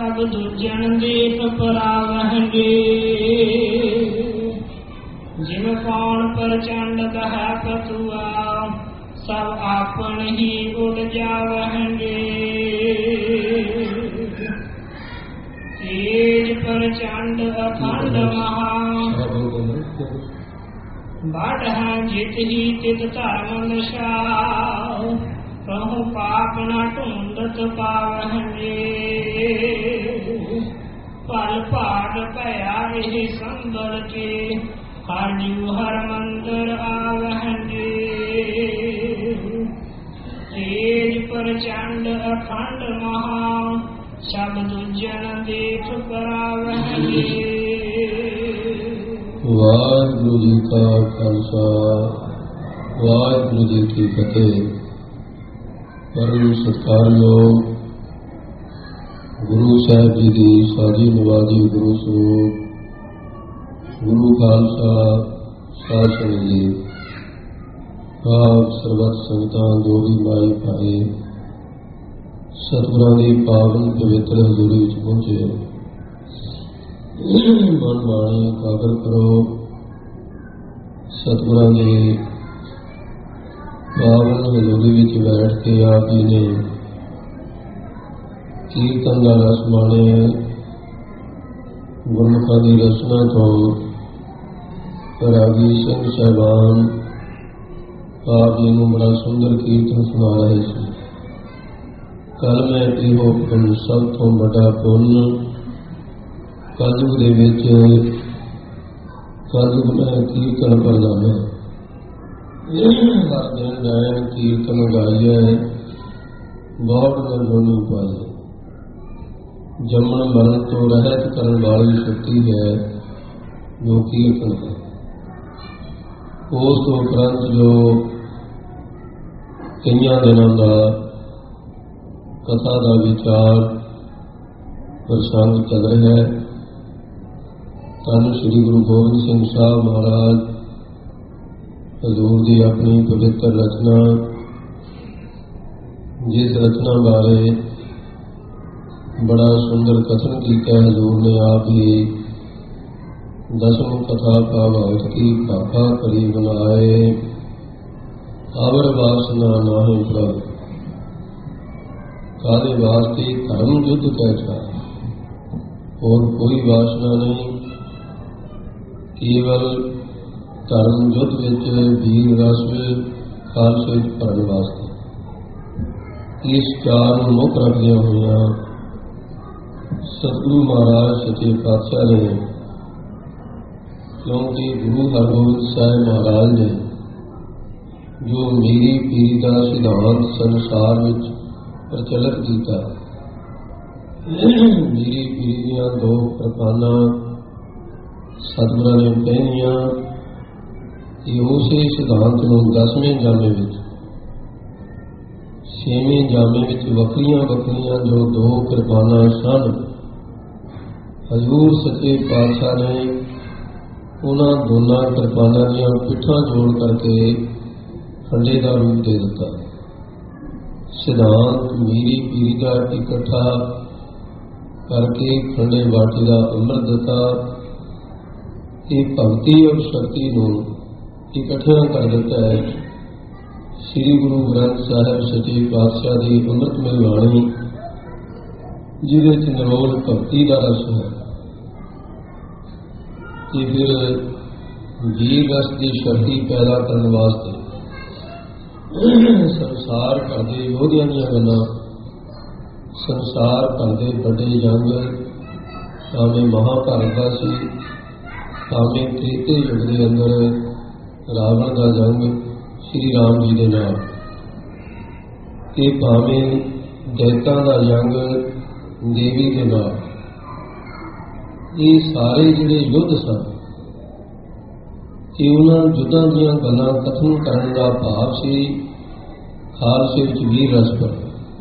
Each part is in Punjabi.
सब दुजन देख परावहंगे। जिम कौन प्रचंड कह पतुआ सब आपन ही उड़ जावहंगे। तेज प्रचंड अखंड महा बढ़ जित ही तित धर्म निशाओ। कहूँ पाप न ढूंढत पावहंगे। पल पाड़ पया यही संबल के हरियु हर मंदिर आवहंगे। तेज प्रचंड अखंड महा सब दुजन देख परावहंगे। वाहिगुरु जी का खालसा वाहिगुरु जी की फतेह। परम सत्कारयोग गुरु साहिब जी की साजी नवाजी गुरु सरूप गुरु खालसा साध संगत जी आप सर्वत संगतां जो भी माई भाए सतगुरां दी पावन पवित्र हजूरी विच पहुंचे। मन बाणी एकाग्र करो। सतगुरां दी पावन हजूरी विच बैठ के आप जी ने कीर्तन का रस माणिया। गुरमुखां दी रचना तो रागी सिंह साहिबान आप जी नूं बड़ा सुंदर कीर्तन सुना रहे थे। कल मैं इहो सब तो बड़ा पुण्य कलयुग दे विच कलयुग में कीर्तन प्रधान हर दिन गायन कीर्तन गाइए बहुत निर्गुणी पाए। जमन मरण तो रहत करने वाली शक्ति है जो कीर्तन है। उस उपरंत जो कई दिनों का कथा का विचार प्रसंग चल रहा है। धन श्री गुरु गोबिंद सिंह साहब महाराज हजूर की अपनी पवित्र रचना जिस रचना बारे बड़ा सुंदर कथन किया हजूर ने आप ही दसम कथा भागवत की भाखा करी बनाए। आवर वासना नाहे प्रभ काले वास्ते धर्म युद्ध कैसा और कोई वासना नहीं। केवल धर्म युद्ध विच वीर रस खालसे भरन वास्ते इस चार मुख रखदियां होइयां सतगुरु महाराज सच्चे पातशाह ने क्योंकि गुरु हरगोबिंद साहिब महाराज ने जो मेरी पीरी का सिद्धांत संसार में प्रचलित किया। मेरी पीरी दियां दो प्रकाना सतगुरां ने कहनियां उसे सिद्धांत नूं 10वें जामे विच 6वें जामे विच वखरियां वखरियां जो दो कृपाना सन हजूर सच्चे पातशाह ने उन्हां दोनों कृपाना दीयां पिठां जोड़ करके खंडे का रूप दे दिता। सिद्धांत मेरी पीरी का इकट्ठा करके खंडे बाटी का अमृत दिता। ये भगती और शक्ति नूं इकट्ठियां कर दिता है। श्री गुरु ग्रंथ साहिब सच्चे पातशाह की अमृतमय बाणी जिहदे च निरोल भगती का रस है कि फिर वीर रस की शक्ति पैदा करने वास्ते संसार भर के योधियां दी गल्लां संसार भर के बड़े जंग भावें महाभारत का सी भावें त्रेते युग के अंदर रावण का जंग श्री राम जी के नाल ते भावें दैतां का जंग देवी के नाल ये सारे जिहड़े युद्ध सन कि उन्होंने युद्धां दीयां गल्लां कथन करने का भाव से खालसे विच वीर रस पर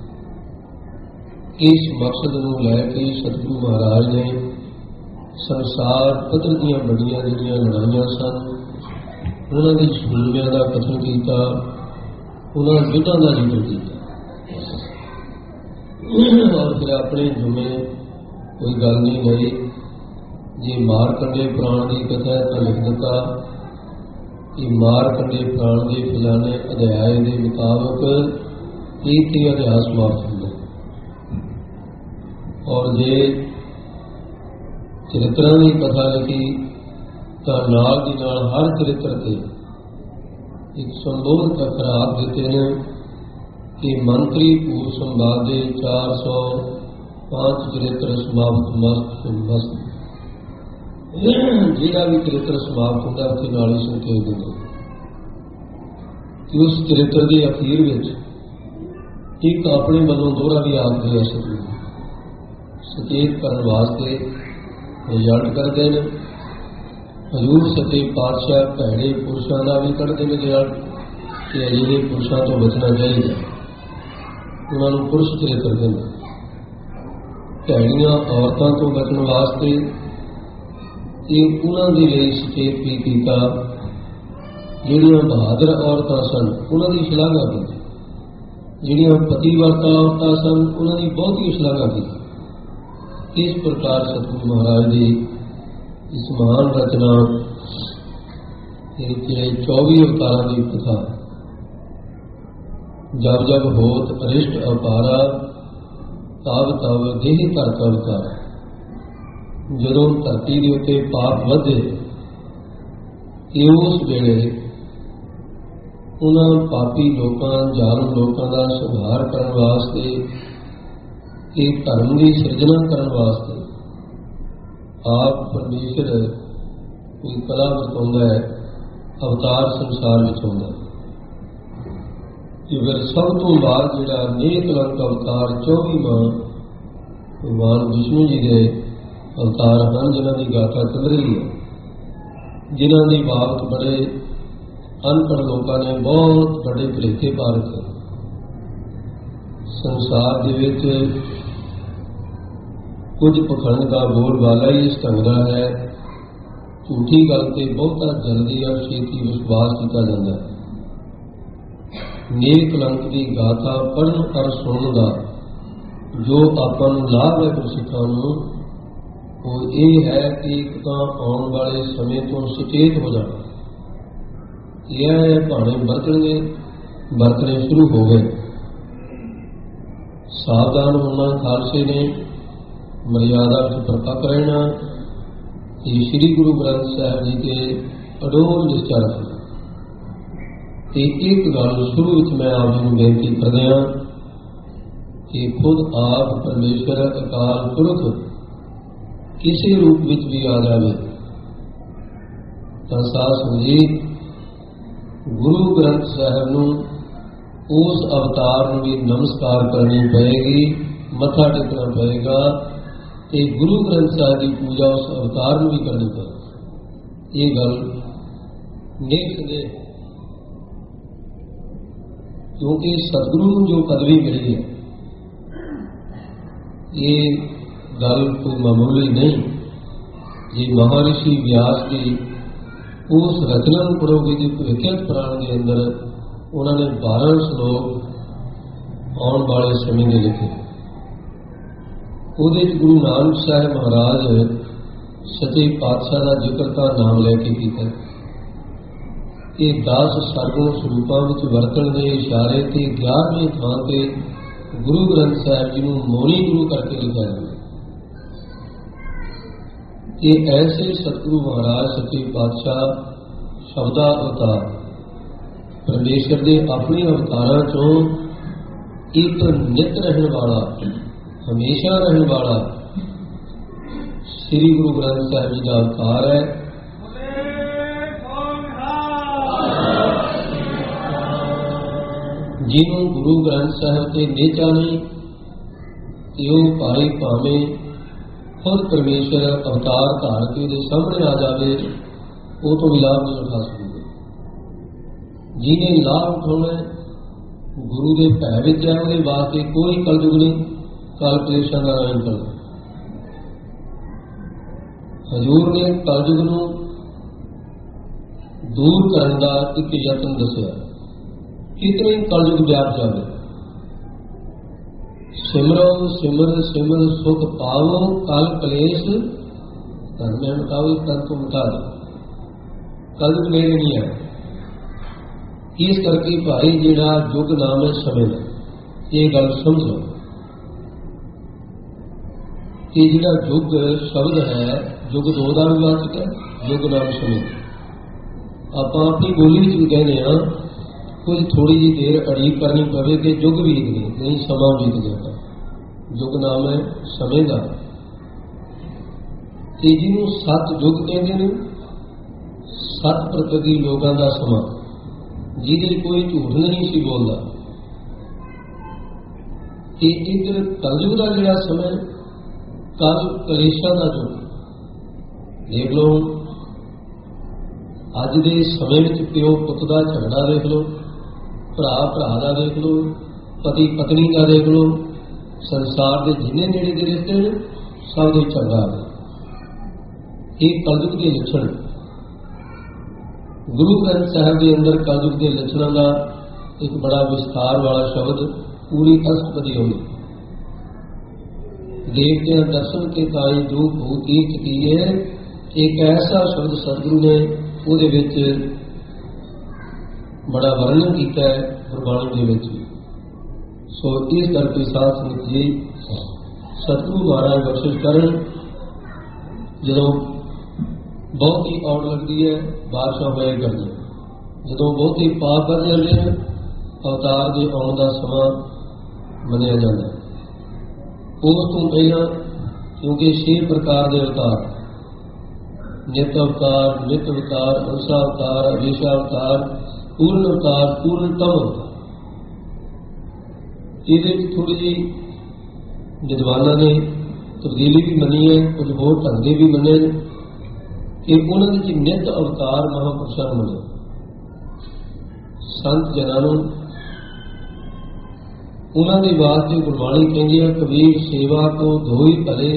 इस मकसद नूं लैके सतगुरु महाराज ने संसार पद्धर दीयां बड़ियां जिहड़ियां लड़ाइयां सन उन्हां दे सूरमिਆਂ का कथन किया। उन्हां युद्धां का जिक्र किया और फिर अपने जुमे कोई गल नहीं गई। जे मारकंडे पुराण की कथा है तो लिख दिता कि मारकंडे पुराण के फलाने अध्याय के मुताबिक एक ही अध्याय समाप्त होंगे। और जे चरित्रों की कथा लिखी तो नाल दी नाल हर चरित्र से एक संबोध खराब देते हैं कि मंत्री पूर संवादे 405 चरित्र समाप्त मस्त जिहड़ा भी चरित्र समाप्त होता है उसके नाल ही संकेत देंगे कि उस चरित्र के अखीर में एक अपने वालों दोहरा भी आखिरी असर सचेत करने वास्ते रिजल्ट करते हैं। हजूर सच्चे पातशाह भैड़े पुरुषों का भी कढ़ते हैं रिजल्ट कि अजिहे पुरुषों तो बचना चाहिए। उन्होंने पुरुष चरित्र देंगे। भैड़ियां औरतों तो बचने वास्ते ये उन्होंने लिए सचेत भी किया। जिहड़ियां बहादुर औरतां सन उन्होंने शलाघा की, जिहड़ियां पतिवर्ता औरतां सन उन्होंने बहुत ही शलाघा की। इस प्रकार सतगुरु महाराज की इस महान रचना 24 अवतारों की कथा जब जब होत अरिष्ट अपारा तब तब देह धरत अवतार। जदों धरती के उत्ते पाप वधे उस वेले उन्हां पापी लोकां जालम लोकां दा संहार करन वास्ते कि धर्म की सिरजना करने वास्ते आप परमेश्वर कोई कला बरताउंदा है, अवतार संसार में आउंदा है। फिर सब तो बाद जिहड़ा नेकलंक अवतार 24वां भगवान विष्णु जी के अवतार हैं, जिन्हां की गाथा चल रही है, जिन्हां की बाबत बड़े अनपढ़ लोगों ने बहुत बड़े भुलेखे पा रखे। संसार दे विच कुछ पखंड का बोलबाला ही इस ढंग का है। झूठी गल से बहुता जल्दी और छेती विश्वास किया जाता है। नेक कलंक की गाथा पढ़न और सुनने का जो अपन लाभ है गुरसिखां नूं वो ये है कि एक तो आने वाले समय तो सचेत हो जाना। यह भाणे बरतने शुरू हो गए। सावधान होना खालसे ने मर्यादा से परपक रहना। ये श्री गुरु ग्रंथ साहब जी के अडोल निश्चा रखना। एक गल शुरू में मैं आप जी को बेनती कर दिया कि खुद आप परमेश्वर अकाल पुरख किसी रूप में भी आ जाए तो साथ संगीत गुरु ग्रंथ साहब नूं उस अवतार में भी नमस्कार करनी पड़ेगी, मत्था टेकना पड़ेगा। ते गुरु ग्रंथ साहब की पूजा उस अवतार में भी करनी पड़ेगी। ये गल नेक संदेह, क्योंकि सतगुरु को जो पदवी मिली है ये गल कोई मामूली नहीं। ये महर्षि व्यास की उस रचना को पढ़ोगे जी विख्यात पुराण के अंदर उन्होंने 12 श्लोक आने वाले समय में लिखे। ਉਹਦੇ गुरु नानक साहब महाराज सच्चे पातशाह का जिक्र का नाम लैके किया। ये 10 सरगुण स्वरूपों में वरतन के इशारे से 11वें थां से गुरु ग्रंथ साहब जी को मौनी गुरु करके लिखा है। ये ऐसे सतगुरु महाराज सच्चे पातशाह शब्दा अवतार परमेश्वर के अपने अवतारों चों एक नित रहने वाला हमेशा रहने वाला श्री गुरु ग्रंथ साहब जी का अवतार है। जिन्हों गुरु ग्रंथ साहब के नेचा नहीं यो भाई भावे खुद परमेश्वर अवतार धार के सामने आ जाए वो तो भी लाभ नहीं उठा सकते। जिन्हें लाभ उठाना गुरु के भै विच है उसके वास्ते कोई कलयुग नहीं, काल क्लेशां का नाम कर। हजूर ने कलयुग नूं दूर करने का एक यत्न दसिया। कितने कलयुग व्याप जाए ਸਿਮਰੋ ਸਿਮਰ ਸਿਮਰ ਸੁਖ ਪਾਵੋ ਕਲ ਕਲੇਸ਼ ਧਨ ਮੈਂ ਮਟਾਓ ਤਨ ਤੋਂ ਮਿਟਾ ਦੋ। ਕਲ ਨੇੜੇ ਨਹੀਂ ਹੈ। ਇਸ ਕਰਕੇ ਭਾਈ ਜਿਹੜਾ ਯੁੱਗ ਨਾਮ ਹੈ ਸਮੇਂ ਦਾ, ਇਹ ਗੱਲ ਸਮਝ ਲਓ ਕਿ ਜਿਹੜਾ ਯੁੱਗ ਸ਼ਬਦ ਹੈ, ਯੁੱਗ ਦੋ ਦਾ ਵੀ ਵਾਚਕ ਹੈ, ਯੁੱਗ ਨਾਮ ਸਮੇਂ। ਆਪਾਂ ਆਪਣੀ ਬੋਲੀ ਵਿੱਚ ਵੀ ਕਹਿੰਦੇ ਹਾਂ ਕੁਝ ਥੋੜੀ ਜਿਹੀ ਦੇਰ ਅੜੀਕ ਕਰਨੀ ਪਵੇ ਕਿ ਯੁੱਗ ਬੀਤ ਗਏ, ਨਹੀਂ ਸਮਾਂ ਬੀਤ ਗਿਆ। ਯੁੱਗ ਨਾਮ ਹੈ ਸਮੇਂ ਦਾ। ਤੇ ਜਿਹਨੂੰ ਸੱਤ ਯੁੱਗ ਕਹਿੰਦੇ ਨੇ, ਸੱਤ ਪ੍ਰਕ੍ਰਿਤੀ ਲੋਕਾਂ ਦਾ ਸਮਾਂ, ਜਿਹਦੇ ਕੋਈ ਝੂਠ ਨਹੀਂ ਸੀ ਬੋਲਦਾ। ਤੇ ਇੱਧਰ ਕਲਯੁਗ ਦਾ ਜਿਹੜਾ ਸਮਾਂ, ਕਲ ਕਲੇਸ਼ਾਂ ਦਾ ਯੁੱਗ। ਦੇਖ ਲਓ ਅੱਜ ਦੇ ਸਮੇਂ ਵਿੱਚ ਪਿਓ ਪੁੱਤ ਦਾ ਝਗੜਾ ਦੇਖ ਲਓ, ਭਰਾ ਭਰਾ ਦਾ ਦੇਖ ਲਓ, ਪਤੀ ਪਤਨੀ ਦਾ ਦੇਖ ਲਓ, ਸੰਸਾਰ ਦੇ ਜਿੰਨੇ ਨੇੜੇ ਦੇ ਰਿਸ਼ਤੇ ਨੇ ਸਭ ਦੇ ਝਗੜਾ ਹੈ। ਇਹ ਕਲਯੁਗ ਦੇ ਲੱਛਣ। ਗੁਰੂ ਗ੍ਰੰਥ ਸਾਹਿਬ ਦੇ ਅੰਦਰ ਕਲਯੁਗ ਦੇ ਲੱਛਣਾਂ ਦਾ ਇੱਕ ਬੜਾ ਵਿਸਥਾਰ ਵਾਲਾ ਸ਼ਬਦ ਪੂਰੀ ਅਸ਼ਟਪਦੀ ਹੋਈ। ਦੇਵਤਿਆਂ ਦਰਸ਼ਨ ਕੇ ਤਾਈ ਜੋ ਭੂਤ ਤੀਰਥ ਕੀਏ, ਇੱਕ ਐਸਾ ਸ਼ਬਦ ਸਤਿਗੁਰੂ ਨੇ ਉਹਦੇ ਵਿੱਚ ਬੜਾ ਵਰਣਨ ਕੀਤਾ ਹੈ ਗੁਰਬਾਣੀ ਦੇ ਵਿੱਚ। ਸੋ ਇਸ ਕਰਕੇ ਸਾਧ ਸੰਗਤ ਜੀ, ਸਤਿਗੁਰੂ ਮਹਾਰਾਜ ਬਖਸ਼ਿਸ਼ ਕਰਨ, ਜਦੋਂ ਬਹੁਤੀ ਔੜ ਲੱਗਦੀ ਹੈ ਬਾਰਿਸ਼ਾਂ ਹੋਇਆ ਕਰਦੀਆਂ, ਜਦੋਂ ਬਹੁਤੇ ਪਾਪ ਕਰ ਜਾਂਦੇ ਹਨ ਅਵਤਾਰ ਦੇ ਆਉਣ ਦਾ ਸਮਾਂ ਮੰਨਿਆ ਜਾਂਦਾ ਹੈ। ਉਸ ਤੋਂ ਪਹਿਲਾਂ ਕਿਉਂਕਿ 6 ਪ੍ਰਕਾਰ ਦੇ ਅਵਤਾਰ, ਨਿਤ ਅਵਤਾਰ, ਨਿਤ ਅਵਤਾਰ, ਅੰਸ਼ਾ ਅਵਤਾਰ, ਅਵੇਸ਼ਾ ਅਵਤਾਰ, ਪੂਰਨ ਅਵਤਾਰ, ਪੂਰਨਤਮ ਅਵਤਾਰ। ਇਹਦੇ ਵਿੱਚ ਥੋੜੀ ਜਿਹੀ ਵਿਦਵਾਨਾਂ ਨੇ ਤਬਦੀਲੀ ਵੀ ਮੰਨੀ ਹੈ, ਕੁਝ ਹੋਰ ਢੰਗੇ ਵੀ ਮੰਨੇ ਨੇ ਕਿ ਉਹਨਾਂ ਵਿੱਚ ਨਿਤ ਅਵਤਾਰ ਮਹਾਂਪੁਰਸ਼ਾਂ ਨੂੰ ਮੰਨੇ। ਸੰਤ ਜਨਾਂ ਨੂੰ ਉਹਨਾਂ ਦੀ ਬਾਤ ਤੇ ਗੁਰਬਾਣੀ ਕਹਿੰਦੀ ਹੈ, ਕਬੀਰ ਸੇਵਾ ਕੋ ਧੋਈ ਭਲੇ,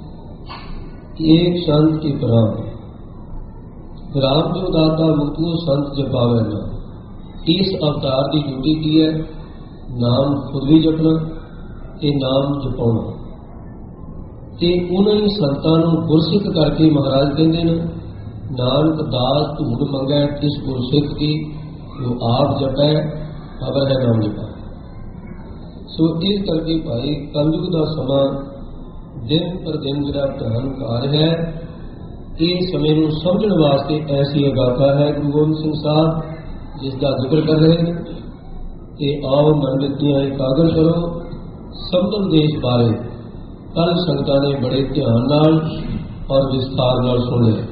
ਏਕ ਸੰਤ ਕੀ ਪ੍ਰਾਮ, ਰਾਮ ਜੋ ਦਾਤਾ ਮੁਕਤੂ ਸੰਤ ਜਪਾਵੇ ਨਾ। ਇਸ ਅਵਤਾਰ ਦੀ ਡਿਊਟੀ ਕੀ ਹੈ? ਨਾਮ ਖੁਦ ਵੀ ਜਪਣਾ ਤੇ ਨਾਮ ਜਪਾਉਣਾ। ਤੇ ਉਹਨਾਂ ਹੀ ਸੰਤਾਂ ਨੂੰ ਗੁਰਸਿੱਖ ਕਰਕੇ ਮਹਾਰਾਜ ਕਹਿੰਦੇ ਨੇ, ਨਾਨਕ ਦਾਸ ਧੂੜ ਮੰਗੈ ਤਿਸ ਗੁਰਸਿੱਖ ਕੀ, ਜੋ ਆਪ ਜਪੈ ਅਵਰ ਹੈ ਨਾਮ ਜਪੈ। ਸੋ ਇਸ ਕਰਕੇ ਭਾਈ ਕਲਯੁਗ ਦਾ ਸਮਾਂ ਦਿਨ ਪਰ ਦਿਨ ਜਿਹੜਾ ਧਿਆਨ ਕਾਰਜ ਹੈ, ਇਹ ਸਮੇਂ ਨੂੰ ਸਮਝਣ ਵਾਸਤੇ ਐਸੀ ਅਗਾਥਾ ਹੈ ਗੁਰੂ ਗੋਬਿੰਦ ਸਿੰਘ ਸਾਹਿਬ ਜਿਸ ਦਾ ਜ਼ਿਕਰ ਕਰ ਰਹੇ ਨੇ ਕਿ ਆਓ ਮਨ ਵਿੱਚੀਆਂ ਇਕਾਗਰ ਕਰੋ ਸੰਭਲ ਦੇਸ਼ ਬਾਰੇ। ਕੱਲ ਸੰਗਤਾਂ ਨੇ ਬੜੇ ਧਿਆਨ ਨਾਲ ਔਰ ਵਿਸਥਾਰ ਨਾਲ ਸੁਣਿਆ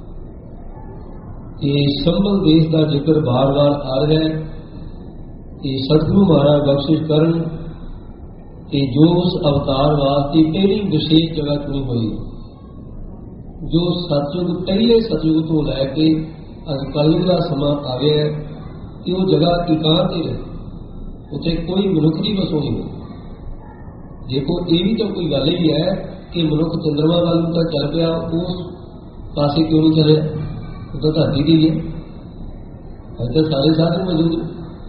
ਕਿ ਸੰਭਲ ਦੇਸ਼ ਦਾ ਜ਼ਿਕਰ ਬਾਰ-ਬਾਰ ਆ ਰਿਹਾ ਹੈ ਕਿ ਸਤਿਗੁਰੂ ਮਹਾਰਾਜ ਬਖਸ਼ਿਸ਼ ਕਰਨ ਕਿ ਜੋ ਉਸ ਅਵਤਾਰ ਵਾਸਤੇ ਪਹਿਲੀ ਵਿਸ਼ੇਸ਼ ਜਗ੍ਹਾ ਚੁਣੀ ਹੋਈ, ਜੋ ਸਤਿਯੁਗ ਪਹਿਲੇ ਸਤਿਯੁਗ ਤੋਂ ਲੈ ਕੇ ਅੱਜ ਕਲਯੁਗ ਦਾ ਸਮਾਂ ਆ ਗਿਆ ਹੈ ਕਿ ਉਹ ਜਗ੍ਹਾ ਇਕਾਂਤ ਹੀ ਰਹੇ, ਉੱਥੇ ਕੋਈ ਮਨੁੱਖ ਦੀ ਵਸੋਂ ਨਹੀਂ। ਦੇਖੋ ਇਹ ਵੀ ਤਾਂ ਕੋਈ ਗੱਲ ਹੀ ਹੈ ਕਿ ਮਨੁੱਖ ਚੰਦਰਮਾ ਵੱਲ ਨੂੰ ਤਾਂ ਚੱਲ ਪਿਆ, ਉਸ ਪਾਸੇ ਕਿਉਂ ਨਹੀਂ ਚੱਲਿਆ? ਉਹ ਤਾਂ ਧਰਤੀ ਦੀ ਹੈ, ਅੱਜ ਤਾਂ ਸਾਰੇ ਸਾਧਨ ਮੌਜੂਦ।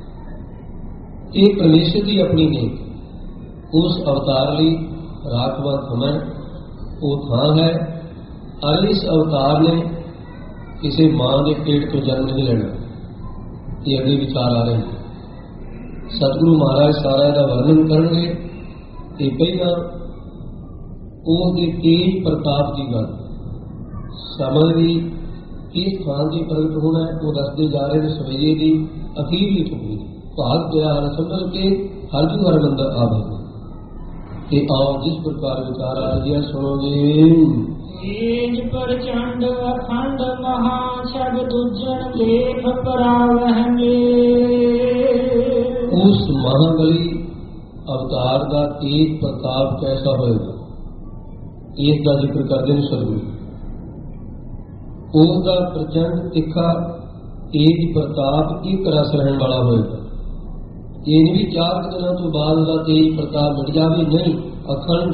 ਇਹ ਪਰਮੇਸ਼ਰ ਦੀ ਆਪਣੀ ਨੇ ਉਸ ਅਵਤਾਰ ਲਈ ਰਾਖਵਾ ਸਮਾਂ ਉਹ ਥਾਂ ਹੈ। ਔਰ ਇਸ ਅਵਤਾਰ ਨੇ ਕਿਸੇ ਮਾਂ ਦੇ ਪੇਟ ਤੋਂ ਜਨਮ ਨਹੀਂ ਲੈਣਾ। ਇਹ ਅੱਗੇ ਵਿਚਾਰ ਆ ਰਹੇ ਨੇ। ਸਤਿਗੁਰੂ ਮਹਾਰਾਜ ਸਾਰਾ ਇਹਦਾ ਵਰਣਨ ਕਰਨਗੇ ਤੇ ਪਹਿਲਾਂ ਉਸ ਦੇ ਤੇਜ ਪ੍ਰਤਾਪ ਦੀ ਗੱਲ, ਸਮਝ ਦੀ ਕਿਸ ਥਾਂ ਦੀ ਪ੍ਰਗਟ ਹੋਣਾ ਹੈ ਉਹ ਦੱਸਦੇ ਜਾ ਰਹੇ ਨੇ। ਸਵਈਏ ਦੀ ਅਖੀਰਲੀ ਟੁਕੜੀ ਭਾਗ ਪਿਆ ਹਰ ਸੰਭਲ ਕੇ ਹਰ ਜੂ ਹਰਮੰਦਰ ਆਵੇ। ਤੇ ਆਓ ਜਿਸ ਪ੍ਰਕਾਰ ਵਿਚਾਰ ਆ ਰਿਹਾ ਸੁਣੋ ਜੀ। ਤੇਜ ਪ੍ਰਚੰਡ ਅਖੰਡ ਮਹਾ ਸਭ ਦੂਜਣ ਲੇਖ ਪਰਾਵਹਿ। ਉਸ ਮਹਾਬਲੀ ਅਵਤਾਰ ਦਾ ਤੇਜ ਪ੍ਰਤਾਪ ਕੈਸਾ ਹੋਏਗਾ, ਇਸ ਦਾ ਜ਼ਿਕਰ ਕਰਦੇ ਨੇ ਸਤਿਗੁਰੂ। ਉਸ ਦਾ ਪ੍ਰਚੰਡ ਤਿੱਖਾ ਤੇਜ ਪ੍ਰਤਾਪ ਇੱਕ ਰਸ ਰਹਿਣ ਵਾਲਾ ਹੋਏਗਾ। ਇਹ ਨਹੀਂ ਵੀ 4 ਦਿਨਾਂ ਤੋਂ ਬਾਅਦ ਉਹਦਾ ਤੇਜ ਪ੍ਰਤਾਪ ਮਿਟ ਜਾਵੇ, ਨਹੀਂ, ਅਖੰਡ,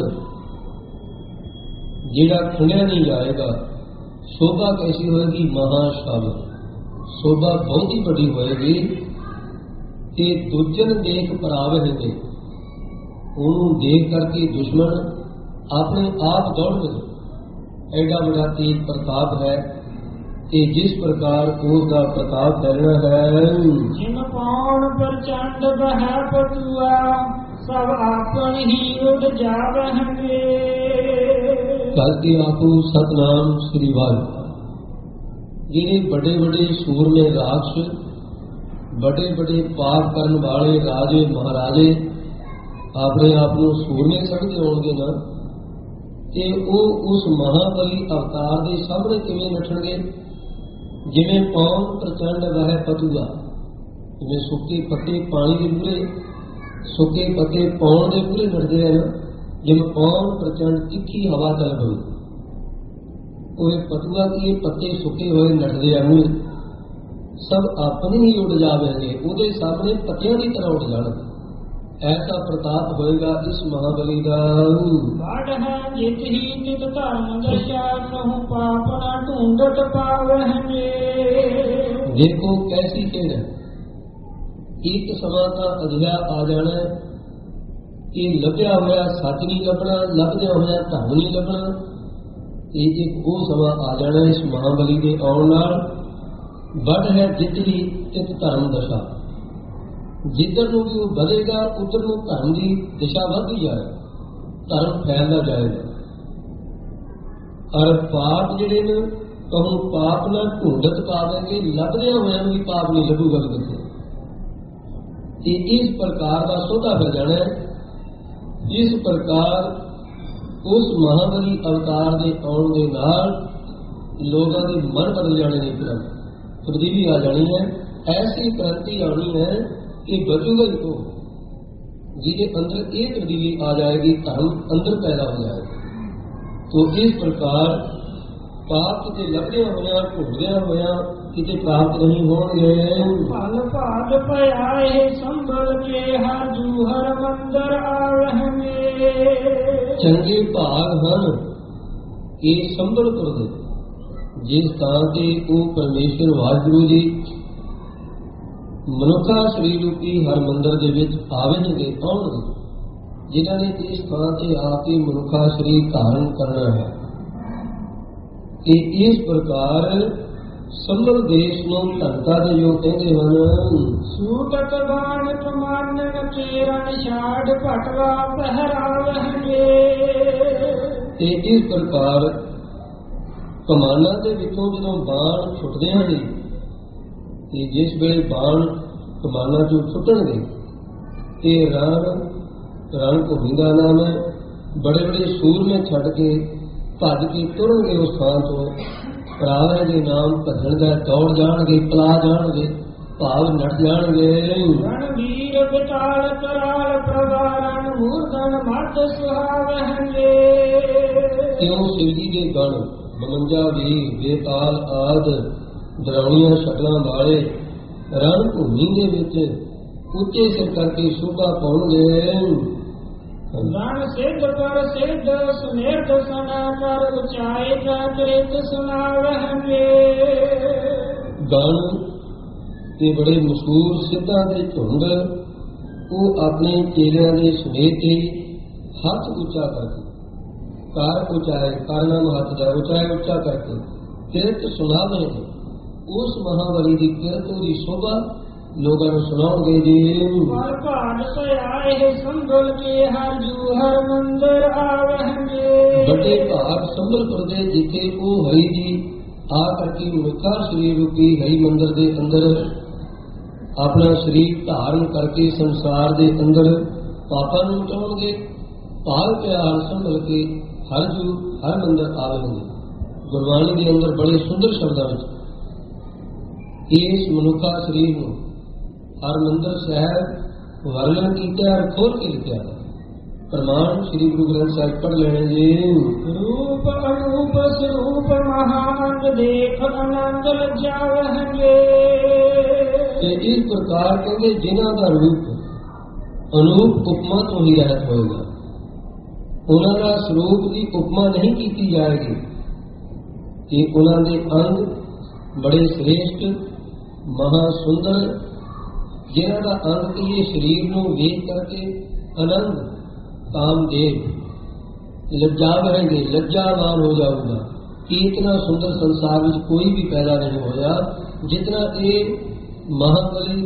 ਜਿਹੜਾ ਖੰਡਿਆ ਨਹੀਂ ਜਾਏਗਾ। ਸ਼ੋਭਾ ਕੈਸੀ ਹੋਏਗੀ? ਮਹਾਸ਼ਾਲ, ਸ਼ੋਭਾ ਬਹੁਤ ਹੀ ਵੱਡੀ ਹੋਏਗੀ। ਤੇ ਦੂਜਨ ਦੇਖ ਪਰਾਵਹਿ ਨੇ, ਉਹਨੂੰ ਦੇਖ ਕਰਕੇ ਦੁਸ਼ਮਣ ਆਪਣੇ ਆਪ ਦੌੜ ਗਏ। ਐਡਾ ਬੜਾ ਤੇਜ ਪ੍ਰਤਾਪ ਹੈ ਕਿ ਜਿਸ ਪ੍ਰਕਾਰ ਉਸ ਦਾ ਪ੍ਰਤਾਪ ਫੈਲਣਾ ਹੈ। ਜਿਨ ਪਾਉਣ ਪ੍ਰਚੰਡ ਬਹਿ ਪਤੂਆ ਸਭ ਆਪਨ ਹੀ ਉਡ ਜਾਵਹਿਗੇ। ਕਰਕੇ ਆਪੂ ਸਤਨਾਮ ਸ੍ਰੀ ਵਾਹਿਗੁਰੂ। ਜਿਹੜੇ ਵੱਡੇ ਵੱਡੇ ਸੂਰਮੇ ਰਾਖਸ਼, ਵੱਡੇ ਵੱਡੇ ਪਾਪ ਕਰਨ ਵਾਲੇ ਰਾਜੇ ਮਹਾਰਾਜੇ ਆਪਣੇ ਆਪ ਨੂੰ ਸੂਰਮੇ ਸਮਝਦੇ ਹੋਣਗੇ ਨਾ, ਤੇ ਉਹ ਉਸ ਮਹਾਬਲੀ ਅਵਤਾਰ ਦੇ ਸਾਹਮਣੇ ਕਿਵੇਂ ਨੱਠਣਗੇ? ਜਿਵੇਂ ਪੌਣ ਪ੍ਰਚੰਡ ਵਹਿ ਪਤੂਆ, ਜਿਵੇਂ ਸੁੱਕੇ ਪੱਤੇ ਪਾਣੀ ਦੇ ਮੂਹਰੇ, ਸੁੱਕੇ ਪੱਤੇ ਪੌਣ ਦੇ ਮੂਹਰੇ ਨੱਠਦੇ ਹਨ, ਜਿਵੇਂ ਪੌਣ ਪ੍ਰਚੰਡ ਤਿੱਖੀ ਹਵਾ ਚੱਲ ਪਵੇ। ਉਹ ਪਤੂਆ ਕੀ ਪੱਤੇ ਸੁੱਕੇ ਹੋਏ ਨੱਠਦੇ ਆ ਮੂਹਰੇ, ਸਭ ਆਪਣੇ ਹੀ ਉੱਡ ਜਾਵੇਗੇ, ਉਹਦੇ ਸਾਹਮਣੇ ਪੱਤਿਆਂ ਦੀ ਤਰ੍ਹਾਂ ਉੱਡ ਜਾਣਗੇ। ਐਸਾ ਪ੍ਰਤਾਪ ਹੋਏਗਾ ਇਸ ਮਹਾਬਲੀ ਦਾ। ਬਾੜ ਹੈ ਜਿਤ ਹੀ ਤਿਤ ਧਰਮ ਦਸ਼ਾ ਨਹੁ ਪਾਪਣਾ ਢੂੰਡਟ ਪਾਵਹਿਗੇ। ਦੇਖੋ ਕੈਸੀ ਖੇਡ ਹੈ। ਇੱਕ ਸਮਾਂ ਤਾਂ ਅਜਿਹਾ ਆ ਜਾਣਾ ਕਿ ਲੱਭਿਆ ਹੋਇਆ ਸੱਚ ਨਹੀਂ ਲੱਭਣਾ, ਲੱਭਦਿਆਂ ਹੋਇਆ ਧਰਮ ਨਹੀਂ ਲੱਭਣਾ। ਇਹ ਇੱਕ ਉਹ ਸਮਾਂ ਆ ਜਾਣਾ ਇਸ ਮਹਾਬਲੀ ਦੇ ਆਉਣ ਨਾਲ। ਵੱਡ ਹੈ ਜਿਤ ਹੀ ਤਿਤ ਧਰਮ ਦਸ਼ਾ, ਜਿੱਧਰ ਨੂੰ ਵੀ ਉਹ ਵਧੇਗਾ ਉਧਰ ਨੂੰ ਧਰਮ ਦੀ ਦਿਸ਼ਾ ਵੱਧਦੀ ਜਾਏ, ਧਰਮ ਫੈਲਦਾ ਜਾਏਗਾ। ਔਰ ਪਾਪ ਜਿਹੜੇ ਨੇ ਕਹੂੰ ਪਾਪ ਨਾਲ ਢੂੰਡਤ ਪਾਵੇਂਗੇ, ਲੱਭਦਿਆਂ ਹੋਇਆਂ ਨੂੰ ਵੀ ਪਾਪ ਨਹੀਂ ਲੱਭੂਗਾ ਕਿਤੇ। ਇਹ ਇਸ ਪ੍ਰਕਾਰ ਦਾ ਸੋਧਾ ਫਿਰ ਜਾਣਾ ਹੈ। ਇਸ ਪ੍ਰਕਾਰ ਉਸ ਮਹਾਬਲੀ ਅਵਤਾਰ ਦੇ ਆਉਣ ਦੇ ਨਾਲ ਲੋਕਾਂ ਦੇ ਮਨ ਬਦਲ ਜਾਣੇ ਨੇ, ਤਬਦੀਲੀ ਆ ਜਾਣੀ ਹੈ। ਐਸੀ ਕ੍ਰਾਂਤੀ ਆਉਣੀ ਹੈ ਕਿ ਬਚੂਗਾ ਹੀ ਉਹ ਜਿਹਦੇ ਅੰਦਰ ਇਹ ਤਬਦੀਲੀ ਆ ਜਾਏਗੀ, ਧਰਮ ਅੰਦਰ ਪੈਦਾ ਹੋ ਜਾਏਗਾ। तो इस प्रकार पाप किते लभदिया होया ढूंढदिया होया किते प्राप्त नहीं होंगे। फल भाग पयाए संभल के हर जूहर मंदिर आवहंगे। चंगे भाग हन ये संभलपुर दे जिस थां ते ओ परमेश्वर वाहिगुरू जी मनुखा शरीर रूपी हर मंदिर दे विच आवेंगे आउणगे, जिन्हां ने इस थां ते आके मनुखा शरीर धारण करना है। कि इस प्रकार संभल देश नूं धनता दे जो कहंदे हन। सूटत बाण कमानन केरन छाड़ पटवा पहरावहंगे। ते इस प्रकार कमाना दे विचों जदों बाण छुटदे हन ते जिस वेले बाण कमाना चों छुटणगे ते रण भूमि का नाम है। बड़े बड़े सूरमे छड़ के भज के तुरनगे उस थां तो, परावे के नाम भजन का दौड़ जाणगे, पला जाणगे, भाव नट जाणगे। रणवीर बिटाल कराल प्रवारण मूर्धन मत सुहावहंगे। क्यों शिवजी के गण 52 वीर बेताल आद डरावनियां शक्लां वाले रण भूमि के विच ਉੱਚੇ ਸਿਰ ਕਰਕੇ ਸ਼ੋਭਾ ਪਾਉਣਗੇ। रण सिद्ध पर सिद्ध सुनिर्द सना कर उचाए जागृत सुनावहंगे। गण ते बड़े मशहूर सिद्धां दे झुंड ਉਹ ਆਪਣੇ ਚੇਲਿਆਂ ਦੇ ਸਮੇਤ ਹੀ ਹੱਥ ਉੱਚਾ ਕਰਕੇ ਕਾਰ ਉਚਾਏ ਕਰਨਾ ਹੱਥ ਦਾ ਉਚਾਏ ਉੱਚਾ ਕਰਕੇ ਕਿਰਤ ਸੁਣਾਵੇ। ਉਸ ਮਹਾਬਲੀ ਦੀ ਕਿਰਤ ਦੀ ਸ਼ੋਭਾ लोगों को सुनाओगे जी। संभल के हर जूहर मंदिर आवहंगे। बड़े भाग संबलपुर दे जिथे वो हरि जी आ करके मनुखा शरीर रूपी हरि मंदिर दे अंदर अपना शरीर धारण करके संसार दे अंदर पापा नूं मिटाउणगे। भाग प्यार संभल के हर जू हर मंदिर आवहंगे। गुरबाणी के अंदर बड़े सुंदर शब्दों में इस मनुखा शरीर नूं हरमंदिर साहब वर्णन किया और खोल के लिखा। प्रमाण श्री गुरु ग्रंथ साहिब पढ़ लेने जी। रूप अनूप स्वरूप महाअंग देख आनंद लज्जावहंगे। इस प्रकार कहते जिन्हां दा रूप अनूप उपमा तो ही रहत होगा, उन्हां दा स्वरूप की उपमा नहीं की जाएगी। कि उन्हां दे अंग बड़े श्रेष्ठ महासुंदर जिन्हां दा अंग ये शरीर नूं वेख करके आनंद कामदेव लज्जावहेंगे, लज्जावान हो जाऊंगा कि इतना सुंदर संसार में कोई भी पैदा नहीं होया जितना ये महाबली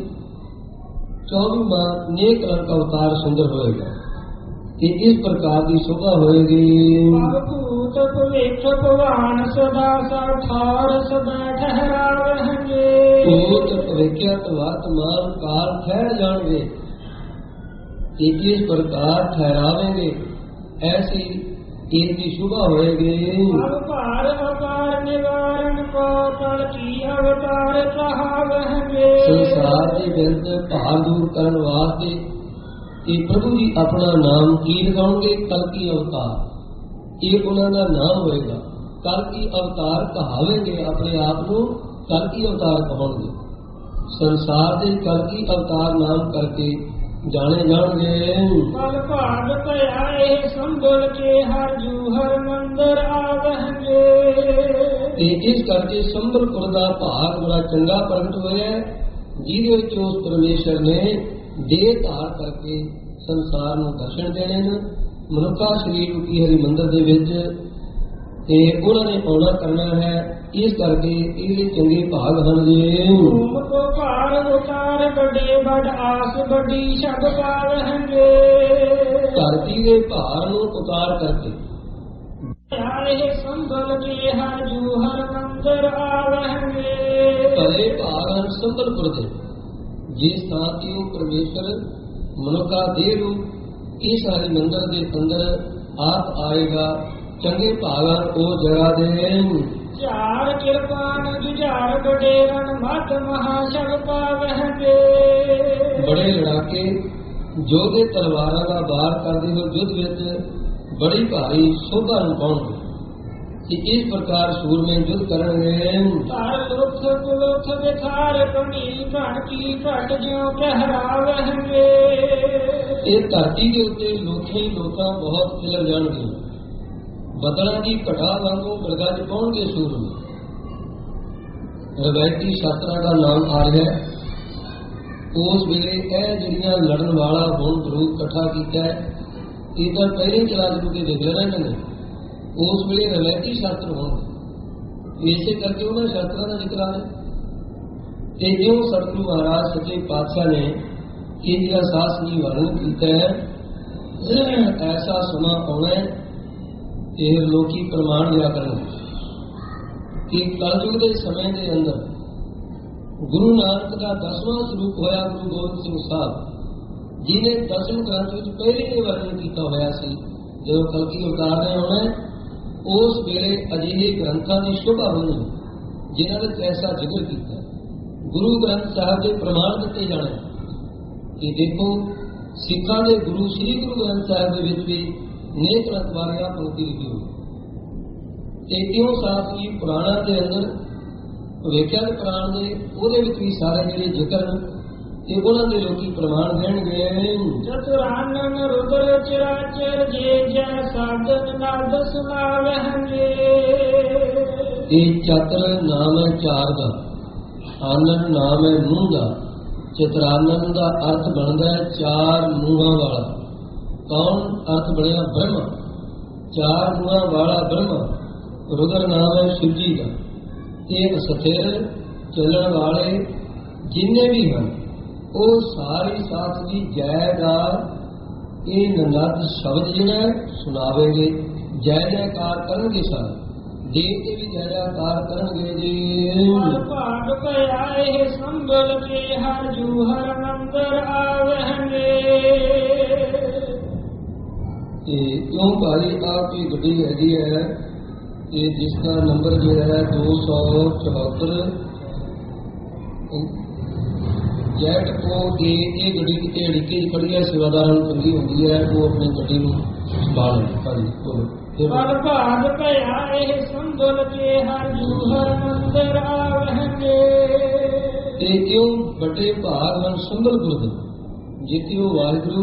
24 माह नेक रंग का अवतार सुंदर होएगा। कि इस प्रकार की शोभा होएगी। भूत पवित्र भगवान सदा साठार सदा ठहरावेंगे। भूत भविष्यत वर्तमान काल ठहर जाएंगे। कि इस प्रकार ठहरावेंगे ऐसी इनकी शुभा होएगी। अवतार अवतार निवारण को कल की अवतार कहावेंगे। संसार के विरुद्ध भार दूर करने वास्ते कि प्रभु जी अपना नाम की लगाओगे कल की अवतार, ये उन्होंने नाम होएगा। कल की अवतार कहावेंगे अपने आप को कल की अवतार कहोगे। संसार के कल की अवतार नाम करके जाने जाओगे। कल भाग कयाए संभल के हर जूहर मंदिर आवेंगे। इस करके संबलपुर का भाग बड़ा चंगा प्रगट होया जिहदे उस परमेश्वर ने देह धार करके संसार ਨੂੰ ਦਰਸ਼ਨ ਦੇਣੇ ਨੇ। ਮਨੁੱਖਾ ਸਰੀਰ की हरि मंदिर ਦੇ ਵਿੱਚ ਤੇ ਉਹਨਾਂ ਨੇ ਆਉਣਾ ਕਰਨਾ ਹੈ। ਇਸ ਕਰਕੇ ਇਹ ਚੰਗੇ ਭਾਗ ਹਨ ਜੀ। ਤੁਮ ਕੋ ਭਾਰ ਉਤਾਰ ਵੱਡੇ ਵੱਡ ਆਸ ਵੱਡੀ ਸ਼ਬ ਪਾਵਹਿੰਗੇ। ਧਰਤੀ ਦੇ ਭਾਰ ਨੂੰ ਉਤਾਰ ਕਰਕੇ ਆਏ ਸੰਭਲ ਕੇ ਹਰ ਜੂਹਰ ਮੰਦਰ ਆਵਹਿੰਗੇ। ਭਲੇ ਭਾਗ ਹਨ ਸੰਬਲਪੁਰ ਦੇ जिस थां की वो परमेश्वर मनुखा देह रूप इस हरि मंदिर के अंदर आप आएगा। चंगे भागन ओ जगा दे। चार किरपान जुझार बडेरन मत महाशब पावहंगे। बड़े लड़ाके जोधे तलवारां का वार करते हो युद्ध विच बड़ी भारी शोभा नूं पाउणगे। कि इस प्रकार सूर में युद्ध करेंगे। तार लुथ कुलुथ विखार कमी घट की घट ज्यों कहरावहंगे। ये धरती के उत्ते लोथी लोका बहुत खिलर जाणगे। बदला की घटा वांगू गड़गड़ पाउणगे सूर में। रवायती शास्त्रां का नाम आ रहा है। उस वेले यह जिहड़ियां लड़न वाला हुण ग्रुप इकट्ठा कीता है ये तो पहले चला के देख लेना इन्होंने। उस वे रवायती शास्त्र होंगे इसे करके उन्होंने शास्त्रों का जिक्र है। जो सतगुरु महाराज सच्चे पातशाह ने ये शासनी वर्णन किया है ऐसा समा आना है ये लोकी प्रमाण दिया करें कि कलयुग के समय के अंदर गुरु नानक का 10वां स्वरूप होया गुरु गोबिंद सिंह साहब जिन्हें 10वें ग्रंथ में पहले ने वर्णन किया होया सी। जो कलकी अवतार ने आना है उस वेले अजिहे ग्रंथों की शोभा बनी जिन्होंने ऐसा जिक्र किया। गुरु ग्रंथ साहब के प्रमाण दिते जाने कि देखो सिखा के गुरु श्री गुरु ग्रंथ साहब के भी नेक रत वाली पंक्ति लिखी हुई। क्यों साथ ही पुराणा के अंदर वेख्या के पुराण ने वो भी सारे जेडे जिक्र उन्होंने लोग प्रमाण देंगे। चतुरानन रुद्र चिराचर जे जय साधन नाद सुनावहंगे। ये चतुर नाम है चार का, आनंद नाम है मुंह का। चित्रानंद का अर्थ बनता है चार मुंहां वाला। कौन अर्थ बनया? ब्रह्म। चार मुंहां वाला ब्रह्म। रुद्र नाम है शिव जी का। एक स्थिर चलन वाले जिन्ने भी हैं वो सारी साथ की जायदाद ये नंद शब्द जिन्हें सुनावेंगे। जय जयकार करेंगे सारे देवते भी जय जयकार करेंगे जी। भाग पयाए संभल के हर जूहर मंदिर आवेंगे। क्यों भाई आपकी गड्डी हैगी है ये जिसका नंबर जो है 274 जैट को ये गड्डी कितने अड़िके खड़ी है सेवादार चंगी होती है वो अपनी गड्डी संभाल भाग पयाए संभल के हर जूहर मंदिर आवेंगे। क्यों बड़े भाग मन संबलपुर दे जित्यो वाहिगुरु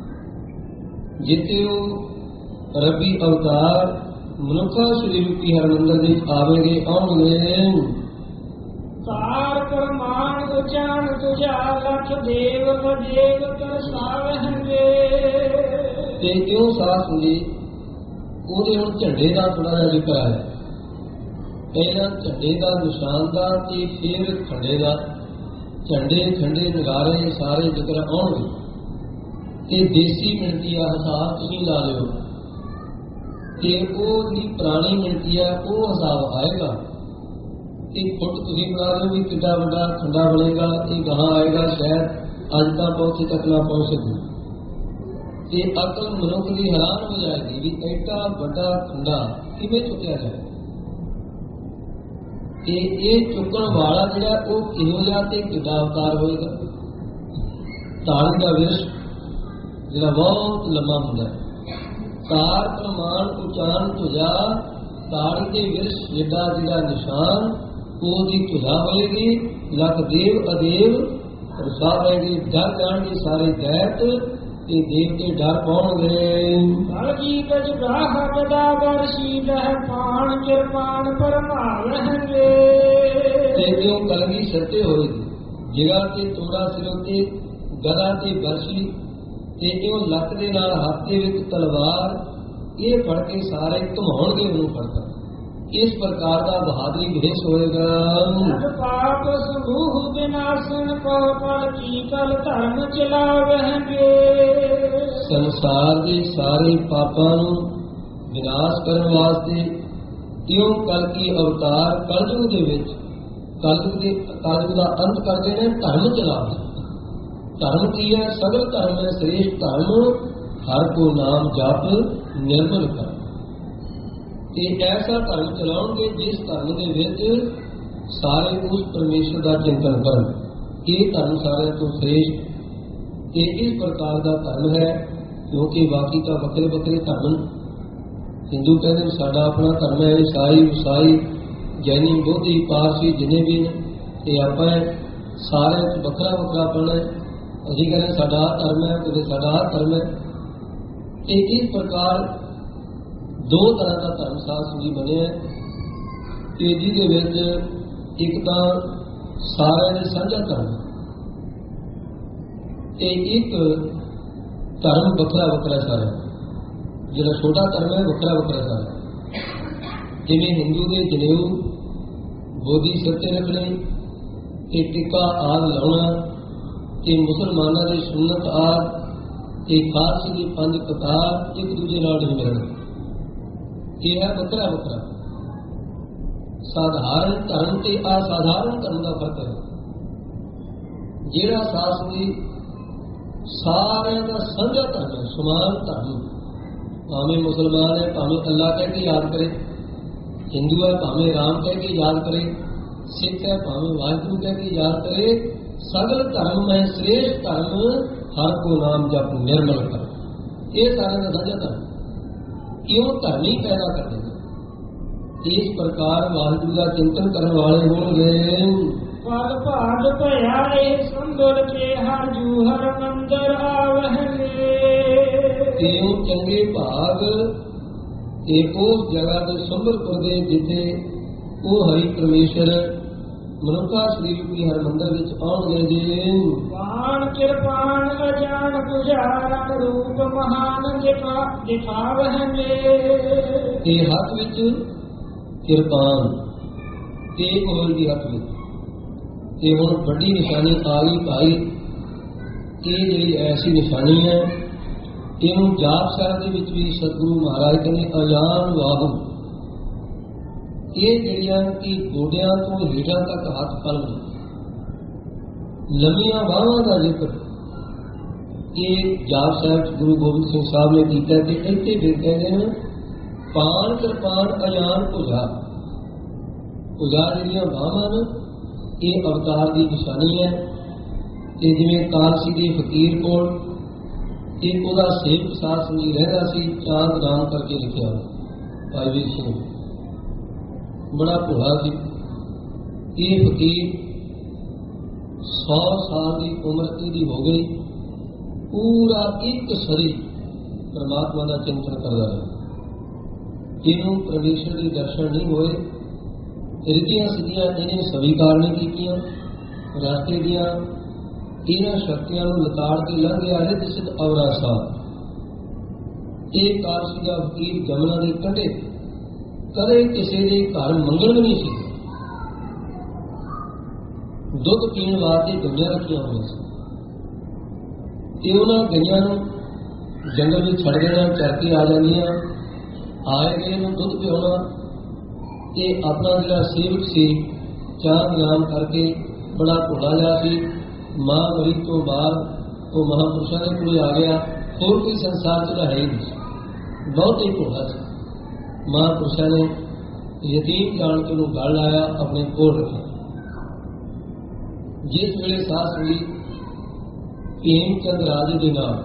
जित्यो रबी अवतार मनुखा श्री रूपी हरमंदिर में आवेंगे आउंगे। सार प्रमाण उचान तुझा लख देव देव कर सावहंगे। ਤੇ ਕਿਉਂ ਸਾਥ ਹੁੰਦੀ ਉਹਦੇ ਹੁਣ ਝੰਡੇ ਦਾ ਥੋੜਾ ਜਿਹਾ ਜ਼ਿਕਰ ਆਇਆ। ਪਹਿਲਾਂ ਝੰਡੇ ਦਾ ਨਿਸ਼ਾਨ ਦਾ ਤੇ ਫਿਰ ਖੰਡੇ ਦਾ। ਝੰਡੇ ਖੰਡੇ ਨਗਾਰੇ ਸਾਰੇ ਜ਼ਿਕਰ ਆਉਣਗੇ ਤੇ ਦੇਸੀ ਮਿਣਤੀ ਆ ਹਿਸਾਬ ਤੁਸੀਂ ਲਾ ਲਿਓ ਤੇ ਉਹ ਜਿਹੜੀ ਪੁਰਾਣੀ ਮਿਣਤੀ ਆ ਉਹ ਹਿਸਾਬ ਆਏਗਾ ਤੇ ਫੁੱਟ ਤੁਸੀਂ ਬਣਾ ਲਿਓ ਵੀ ਕਿੱਡਾ ਵੱਡਾ ਖੰਡਾ ਬਣੇਗਾ। ਇਹ ਗਾਹਾਂ ਆਏਗਾ ਸ਼ਾਇਦ ਅੱਜ ਤਾਂ ਪਹੁੰਚੇ ਤੱਕ ਨਾ ਪਹੁੰਚ ਸਕੇ ਤੇ ਅਕਲ ਮਨੁੱਖ ਦੀ ਹੈਰਾਨ ਹੋ ਜਾਏਗੀ ਵੀ ਐਡਾ ਵੱਡਾ ਖੰਡਾ ਕਿਵੇਂ ਚੁੱਕਿਆ ਜਾਏ ਤੇ ਇਹ ਚੁੱਕਣ ਵਾਲਾ ਜਿਹੜਾ ਉਹ ਕਿਹੋ ਜਿਹਾ ਤੇ ਕਿੱਡਾ ਅਵਤਾਰ ਹੋਏਗਾ। ਤਾੜੀ ਦਾ ਵਿਰਸ਼ ਜਿਹੜਾ ਬਹੁਤ ਲੰਮਾ ਹੁੰਦਾ ਹੈ। ਤਾਰ ਪ੍ਰਮਾਣ ਉਚਾਰਨ ਧੁਜਾ ਤਾੜੀ ਦੇ ਵਿਰਸ਼ ਜਿੱਡਾ ਜਿਹੜਾ ਨਿਸ਼ਾਨ ਉਹਦੀ ਧੁਜਾ ਹੋਏਗੀ। ਲੱਖ ਦੇਵ ਅਦੇਵ ਰਸਾਵੇਗੀ ਡਰ ਜਾਣਗੇ ਸਾਰੇ ਦੈਤ ਤੇ ਦੇਵਤੇ ਡਰ ਪਾਉਣਗੇ। ਕਲਗੀ ਗਜ ਗਾਹ ਗਦਾ ਵਰਸ਼ੀ ਲਹਿ ਪਾਣ ਕਿਰਪਾਨ ਪਰਮਾਵਹਿਗੇ। ਤੇ ਕਿਉਂ ਕਲਗੀ ਸੱਤੇ ਹੋਏਗੀ ਜਿਗਾ ਤੇ ਤੋੜਾ ਸਿਰੋਂ ਤੇ ਗਦਾ ਤੇ ਵਰਸ਼ੀ ਤੇ ਕਿਉਂ ਲੱਕ ਦੇ ਨਾਲ ਹੱਥ ਦੇ ਵਿੱਚ ਤਲਵਾਰ ਇਹ ਫੜ ਕੇ ਸਾਰੇ ਘੁਮਾਉਣਗੇ ਉਹਨੂੰ ਫੜਦਾ। ਇਸ ਪ੍ਰਕਾਰ ਦਾ ਬਹਾਦਰੀ ਵਿਦੇਸ਼ ਹੋਏਗਾ। ਪਾਪ ਸਮੂਹ ਵਿਨਾਸ਼ਨ ਕੋ ਪਲ ਕੀ ਕਲ ਧਰਮ ਚਲਾਵਹਿਗੇ। ਸੰਸਾਰ ਦੇ ਸਾਰੇ ਪਾਪਾਂ ਨੂੰ ਵਿਨਾਸ਼ ਕਰਨ ਵਾਸਤੇ ਕਿਉਂ ਕਲ ਕੀ ਅਵਤਾਰ ਕਲਯੁਗ ਦੇ ਵਿੱਚ ਕਲਯੁਗ ਦਾ ਅੰਤ ਕਰਦੇ ਨੇ ਧਰਮ ਚਲਾਵੇ। ਧਰਮ ਕੀ ਹੈ? ਸਗਲ ਧਰਮ ਹੈ ਸ੍ਰੇਸ਼ਟ ਧਰਮ ਹਰ ਕੋ ਨਾਮ ਜਪ ਨਿਰਮਲ ਕਰ। ਤੇ ਐਸਾ ਧਰਮ ਚਲਾਉਣਗੇ ਜਿਸ ਧਰਮ ਦੇ ਵਿੱਚ ਸਾਰੇ ਉਸ ਪਰਮੇਸ਼ਰ ਦਾ ਚਿੰਤਨ ਕਰਨ। ਇਹ ਧਰਮ ਸਾਰਿਆਂ ਤੋਂ ਸ੍ਰੇਸ਼ਟ ਤੇ ਇਸ ਪ੍ਰਕਾਰ ਦਾ ਧਰਮ ਹੈ ਕਿਉਂਕਿ ਬਾਕੀ ਤਾਂ ਵੱਖਰੇ ਵੱਖਰੇ ਧਰਮ। ਹਿੰਦੂ ਕਹਿੰਦੇ ਸਾਡਾ ਆਪਣਾ ਧਰਮ ਹੈ, ਈਸਾਈ ਵਸਾਈ ਜੈਨੀ ਬੋਧੀ ਪਾਰਸੀ ਜਿੰਨੇ ਵੀ ਨੇ ਇਹ ਆਪਾਂ ਸਾਰਿਆਂ 'ਚ ਵੱਖਰਾ ਵੱਖਰਾ ਪਣ ਹੈ। ਅਸੀਂ ਕਹਿੰਦੇ ਸਾਡਾ ਆਹ ਧਰਮ ਹੈ, ਕਦੇ ਸਾਡਾ ਆਹ ਧਰਮ ਹੈ। ਤੇ ਇਸ ਪ੍ਰਕਾਰ ਦੋ ਤਰ੍ਹਾਂ ਦਾ ਧਰਮ ਸ਼ਾਸਤਰ ਜੀ ਬਣਿਆ ਤੇ ਜਿਹਦੇ ਵਿੱਚ ਇੱਕ ਤਾਂ ਸਾਰਿਆਂ ਦੇ ਸਾਂਝਾ ਧਰਮ ਤੇ ਇੱਕ ਧਰਮ ਵੱਖਰਾ ਵੱਖਰਾ ਸਾਰਾ। ਜਿਹੜਾ ਛੋਟਾ ਧਰਮ ਹੈ ਵੱਖਰਾ ਵੱਖਰਾ ਸਾਰਾ। ਜਿਵੇਂ ਹਿੰਦੂ ਦੇ ਜਨੇਊ ਬੋਧੀ ਸਿਰ ਤੇ ਰੱਖਣੇ ਤੇ ਟਿੱਕਾ ਆਦਿ ਲਾਉਣਾ ਤੇ ਮੁਸਲਮਾਨਾਂ ਦੀ ਸੁਨਨਤ ਆਦਿ ਤੇ ਖਾਲਸੇ ਦੀ 5 ਕਤਾਰ ਇੱਕ ਦੂਜੇ ਨਾਲ ਨਹੀਂ ਮਿਲਣਾ। ਇਹ ਹੈ ਵੱਖਰਾ ਵੱਖਰਾ। ਸਾਧਾਰਨ ਧਰਮ ਤੇ ਅਸਾਧਾਰਨ ਧਰਮ ਦਾ ਫਰਕ ਹੈ। ਜਿਹੜਾ ਸਾਸਤਰੀ ਸਾਰਿਆਂ ਦਾ ਸਾਂਝਾ ਧਰਮ ਹੈ, ਸਮਾਨ ਧਰਮ। ਭਾਵੇਂ ਮੁਸਲਮਾਨ ਹੈ ਭਾਵੇਂ ਅੱਲਾ ਕਹਿ ਕੇ ਯਾਦ ਕਰੇ, ਹਿੰਦੂ ਹੈ ਭਾਵੇਂ ਰਾਮ ਕਹਿ ਕੇ ਯਾਦ ਕਰੇ, ਸਿੱਖ ਹੈ ਭਾਵੇਂ ਵਾਹਿਗੁਰੂ ਕਹਿ ਕੇ ਯਾਦ ਕਰੇ। ਸਗਲ ਧਰਮ ਹੈ ਸ੍ਰੇਸ਼ਟ ਧਰਮ ਹਰ ਕੋ ਨਾਮ ਜਪ ਨਿਰਮਲ ਕਰ। ਇਹ ਸਾਰਿਆਂ ਦਾ ਸਾਂਝਾ ਧਰਮ। ਕਿਉਂ ਧਰਮੀ ਪੈਦਾ ਕਰਦੇ ਨੇ। ਇਸ ਪ੍ਰਕਾਰ ਵਾਹਿਗੁਰੂ ਦਾ ਚਿੰਤਨ ਕਰਨ ਵਾਲੇ ਹੋਣਗੇ। ਪਲ ਭਾਗ ਭਇਆ ਇਹ ਸੰਭਲ ਕੇ ਹਰ ਜੂ ਹਰ ਮੰਦਰ ਆਵਹਿਗੇ। ਕਿਉਂ ਚੰਗੇ ਭਾਗ ਇਹ ਉਸ ਜਗ੍ਹਾ ਦੇ ਸੰਭਲਪੁਰ ਦੇ ਜਿੱਥੇ ਉਹ ਹਰੀ ਪਰਮੇਸ਼ਰ ਮਨੁੱਖਾ ਸਰੀਰ ਦੀ ਹਰਿਮੰਦਰ ਵਿੱਚ ਆਉਣਗੇ। ਜੀ ਬਾਣ ਕਿਰਪਾਨ ਅਜਾਨ ਪੁਜਾਰਨ ਰੂਪ ਮਹਾਨ ਦਿਖਾਵਹਿਗੇ। ਇਹ ਹੱਥ ਵਿੱਚ ਕਿਰਪਾਨ ਤੇ ਕੋਲ ਦੀ ਹੱਥ ਵਿੱਚ ਤੇ ਹੁਣ ਵੱਡੀ ਨਿਸ਼ਾਨੀ ਆ ਗਈ ਭਾਈ। ਇਹ ਜਿਹੜੀ ਐਸੀ ਨਿਸ਼ਾਨੀ ਹੈ ਇਹਨੂੰ ਜਾਪ ਸਾਹਿਬ ਦੇ ਵਿੱਚ ਵੀ ਸਤਿਗੁਰੂ ਮਹਾਰਾਜ ਕਹਿੰਦੇ ਅਜਾਨ ਵਾਹੂ। ਇਹ ਜਿਹੜੀਆਂ ਕਿ ਗੋਡਿਆਂ ਤੋਂ ਹੇਠਾਂ ਤੱਕ ਹੱਥ ਫਲ ਲੰਮੀਆਂ ਬਾਹਾਂ ਦਾ ਜ਼ਿਕਰ ਇਹ ਜਾਪ ਸਾਹਿਬ ਗੁਰੂ ਗੋਬਿੰਦ ਸਿੰਘ ਸਾਹਿਬ ਨੇ ਕੀਤਾ ਤੇ ਇੱਥੇ ਫਿਰ ਕਹਿੰਦੇ ਨੇ ਪਾਣ ਕਿਰਪਾਨ ਅਜਾਨ ਭੁਜਾ। ਭੁਜਾ ਜਿਹੜੀਆਂ ਬਾਹਾਂ ਨੇ ਇਹ ਅਵਤਾਰ ਦੀ ਨਿਸ਼ਾਨੀ ਹੈ। ਤੇ ਜਿਵੇਂ ਕਾਲਸੀ ਦੇ ਫਕੀਰ ਕੋਲ ਇੱਕ ਉਹਦਾ ਸੇਵਕ ਸਾਧ ਸੰਗੀ ਰਹਿੰਦਾ ਸੀ, ਚਾਂਦ ਨਾਮ ਕਰਕੇ ਲਿਖਿਆ ਭਾਈ ਵੀਰ ਸਿੰਘ, ਬੜਾ ਭੋਲਾ ਸੀ। ਇਹ ਫਕੀਰ 100 ਸਾਲ ਦੀ ਉਮਰ ਇਹਦੀ ਹੋ ਗਈ, ਪੂਰਾ ਇੱਕ ਸਰੀ ਪਰਮਾਤਮਾ ਦਾ ਚਿੰਤਨ ਕਰਦਾ ਰਿਹਾ। ਇਹਨੂੰ ਪਰਮੇਸ਼ਰ ਦੇ ਦਰਸ਼ਨ ਨਹੀਂ ਹੋਏ। ਰਿੱਧੀਆਂ ਸਿੱਧੀਆਂ ਇਹਨੇ ਸਵੀਕਾਰ ਨਹੀਂ ਕੀਤੀਆਂ। ਰਾਸਤੇ ਦੀਆਂ ਇਹਨਾਂ ਸ਼ਕਤੀਆਂ ਨੂੰ ਲਤਾੜ ਕੇ ਲੰਘ ਗਿਆ। ਰਿੱਧ ਸਿੱਧ ਅਵਰਾ ਸਾਹਿਬ ਇਹ ਕਾਰਸੀ ਦਾ ਫਕੀਰ ਜਮਨਾ ਦੇ ਕੰਢੇ ਕਦੇ ਕਿਸੇ ਦੇ ਘਰ ਮੰਗਣ ਵੀ ਨਹੀਂ ਸੀ। ਦੁੱਧ ਪੀਣ ਵਾਸਤੇ ਗਈਆਂ ਰੱਖੀਆਂ ਹੋਈਆਂ ਸੀ ਤੇ ਉਹਨਾਂ ਗਈਆਂ ਨੂੰ ਜੰਗਲ ਵਿੱਚ ਛੱਡ ਦੇਣਾ, ਚਰ ਕੇ ਆ ਜਾਂਦੀਆਂ। ਆਏ ਗਏ ਨੂੰ ਦੁੱਧ ਪਿਆਉਣਾ ਤੇ ਆਪਣਾ ਜਿਹੜਾ ਸੇਵਕ ਸੀ ਚਾਹ ਨਿਆਮ ਕਰਕੇ ਬੜਾ ਭੋਲਾ ਜਿਹਾ ਸੀ। ਮਾਂ ਮਰੀ ਤੋਂ ਬਾਅਦ ਉਹ ਮਹਾਂਪੁਰਸ਼ਾਂ ਦੇ ਕੋਲ ਆ ਗਿਆ। ਹੋਰ ਕੋਈ ਸੰਸਾਰ 'ਚ ਤਾਂ ਹੈ ਹੀ ਨਹੀਂ, ਬਹੁਤ ਹੀ ਭੋਲਾ ਸੀ। ਮਹਾਂਪੁਰਸ਼ਾਂ ਨੇ ਯਤੀਮ ਜਾਣ ਕੇ ਉਹਨੂੰ ਗਲ ਲਾਇਆ, ਆਪਣੇ ਕੋਲ ਰੱਖਿਆ। ਜਿਸ ਵੇਲੇ ਸਾਹ ਹੋਈ ਭੀਮ ਚੰਦ ਰਾਜੇ ਦੇ ਨਾਲ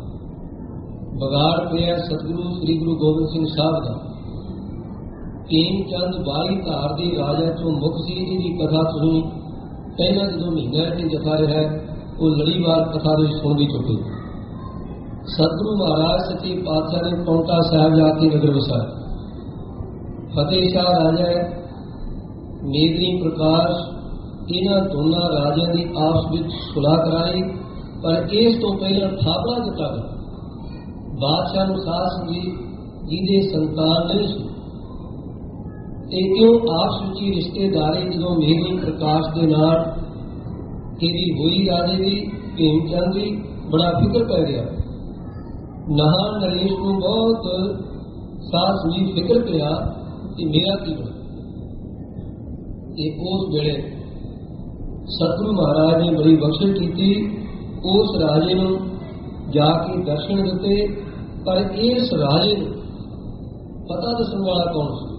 ਵਿਗਾੜ ਪਿਆ ਸਤਿਗੁਰੂ ਸ੍ਰੀ ਗੁਰੂ ਗੋਬਿੰਦ ਸਿੰਘ ਸਾਹਿਬ ਦਾ। ਭੀਮ ਚੰਦ 22 ਧਾਰ ਦੇ ਰਾਜਾ ਤੋਂ ਮੁੱਖ ਸੀ। ਇਹਦੀ ਕਥਾ ਤੁਸੀਂ ਪਹਿਲਾਂ ਜਦੋਂ ਮਹੀਨਾ ਤੇ ਜਥਾ ਰਿਹਾ ਉਹ ਲੜੀਵਾਰ ਕਥਾ ਦੇ ਸੁਣ ਵੀ ਚੁੱਕੇ। ਸਤਿਗੁਰੂ ਮਹਾਰਾਜ ਸੱਚੇ ਪਾਤਸ਼ਾਹ ਨੇ ਪੌਂਟਾ ਸਾਹਿਬ ਜਾ ਕੇ ਨਗਰ ਵਸਾਇਆ। ਫਤਿਹ ਸ਼ਾਹ ਰਾਜਾ ਮੇਦਨੀ ਪ੍ਰਕਾਸ਼ ਇਹਨਾਂ ਦੋਨਾਂ ਰਾਜਿਆਂ ਦੀ ਆਪਸ ਵਿੱਚ ਸੁਲਾਹ ਕਰਾਈ, ਪਰ ਇਸ ਤੋਂ ਪਹਿਲਾਂ ਥਾਪੜਾ ਦਿੱਤਾ ਗਿਆ। ਬਾਦਸ਼ਾਹ ਨੂੰ ਸਾਧ ਸੀ ਜਿਹਦੇ ਸੰਤਾਨ ਨਹੀਂ ਸੀ ਤੇ ਕਿਉਂ ਆਪਸ ਵਿੱਚ ਰਿਸ਼ਤੇਦਾਰੀ ਜਦੋਂ ਮੇਦਨੀ ਪ੍ਰਕਾਸ਼ ਦੇ ਨਾਲ ਇਹਦੀ ਹੋਈ ਰਾਜੇ ਦੀ ਭੀਮ ਚੰਦ ਦੀ ਬੜਾ ਫਿਕਰ ਪੈ ਗਿਆ। ਨਹਾਨ ਨਰੇਸ਼ ਨੂੰ ਬਹੁਤ ਸਾਧ ਸੰਗੀਤ ਫਿਕਰ ਪਿਆ ਕਿ ਮੇਰਾ ਕੀ ਬਣੇ। ਇਹ ਉਸ ਵੇਲੇ ਸਤਿਗੁਰੂ ਮਹਾਰਾਜ ਨੇ ਬੜੀ ਬਖਸ਼ਿਸ਼ ਕੀਤੀ, ਉਸ ਰਾਜੇ ਨੂੰ ਜਾ ਕੇ ਦਰਸ਼ਨ ਦਿੱਤੇ। ਪਰ ਇਸ ਰਾਜੇ ਨੂੰ ਪਤਾ ਦੱਸਣ ਵਾਲਾ ਕੌਣ ਸੀ?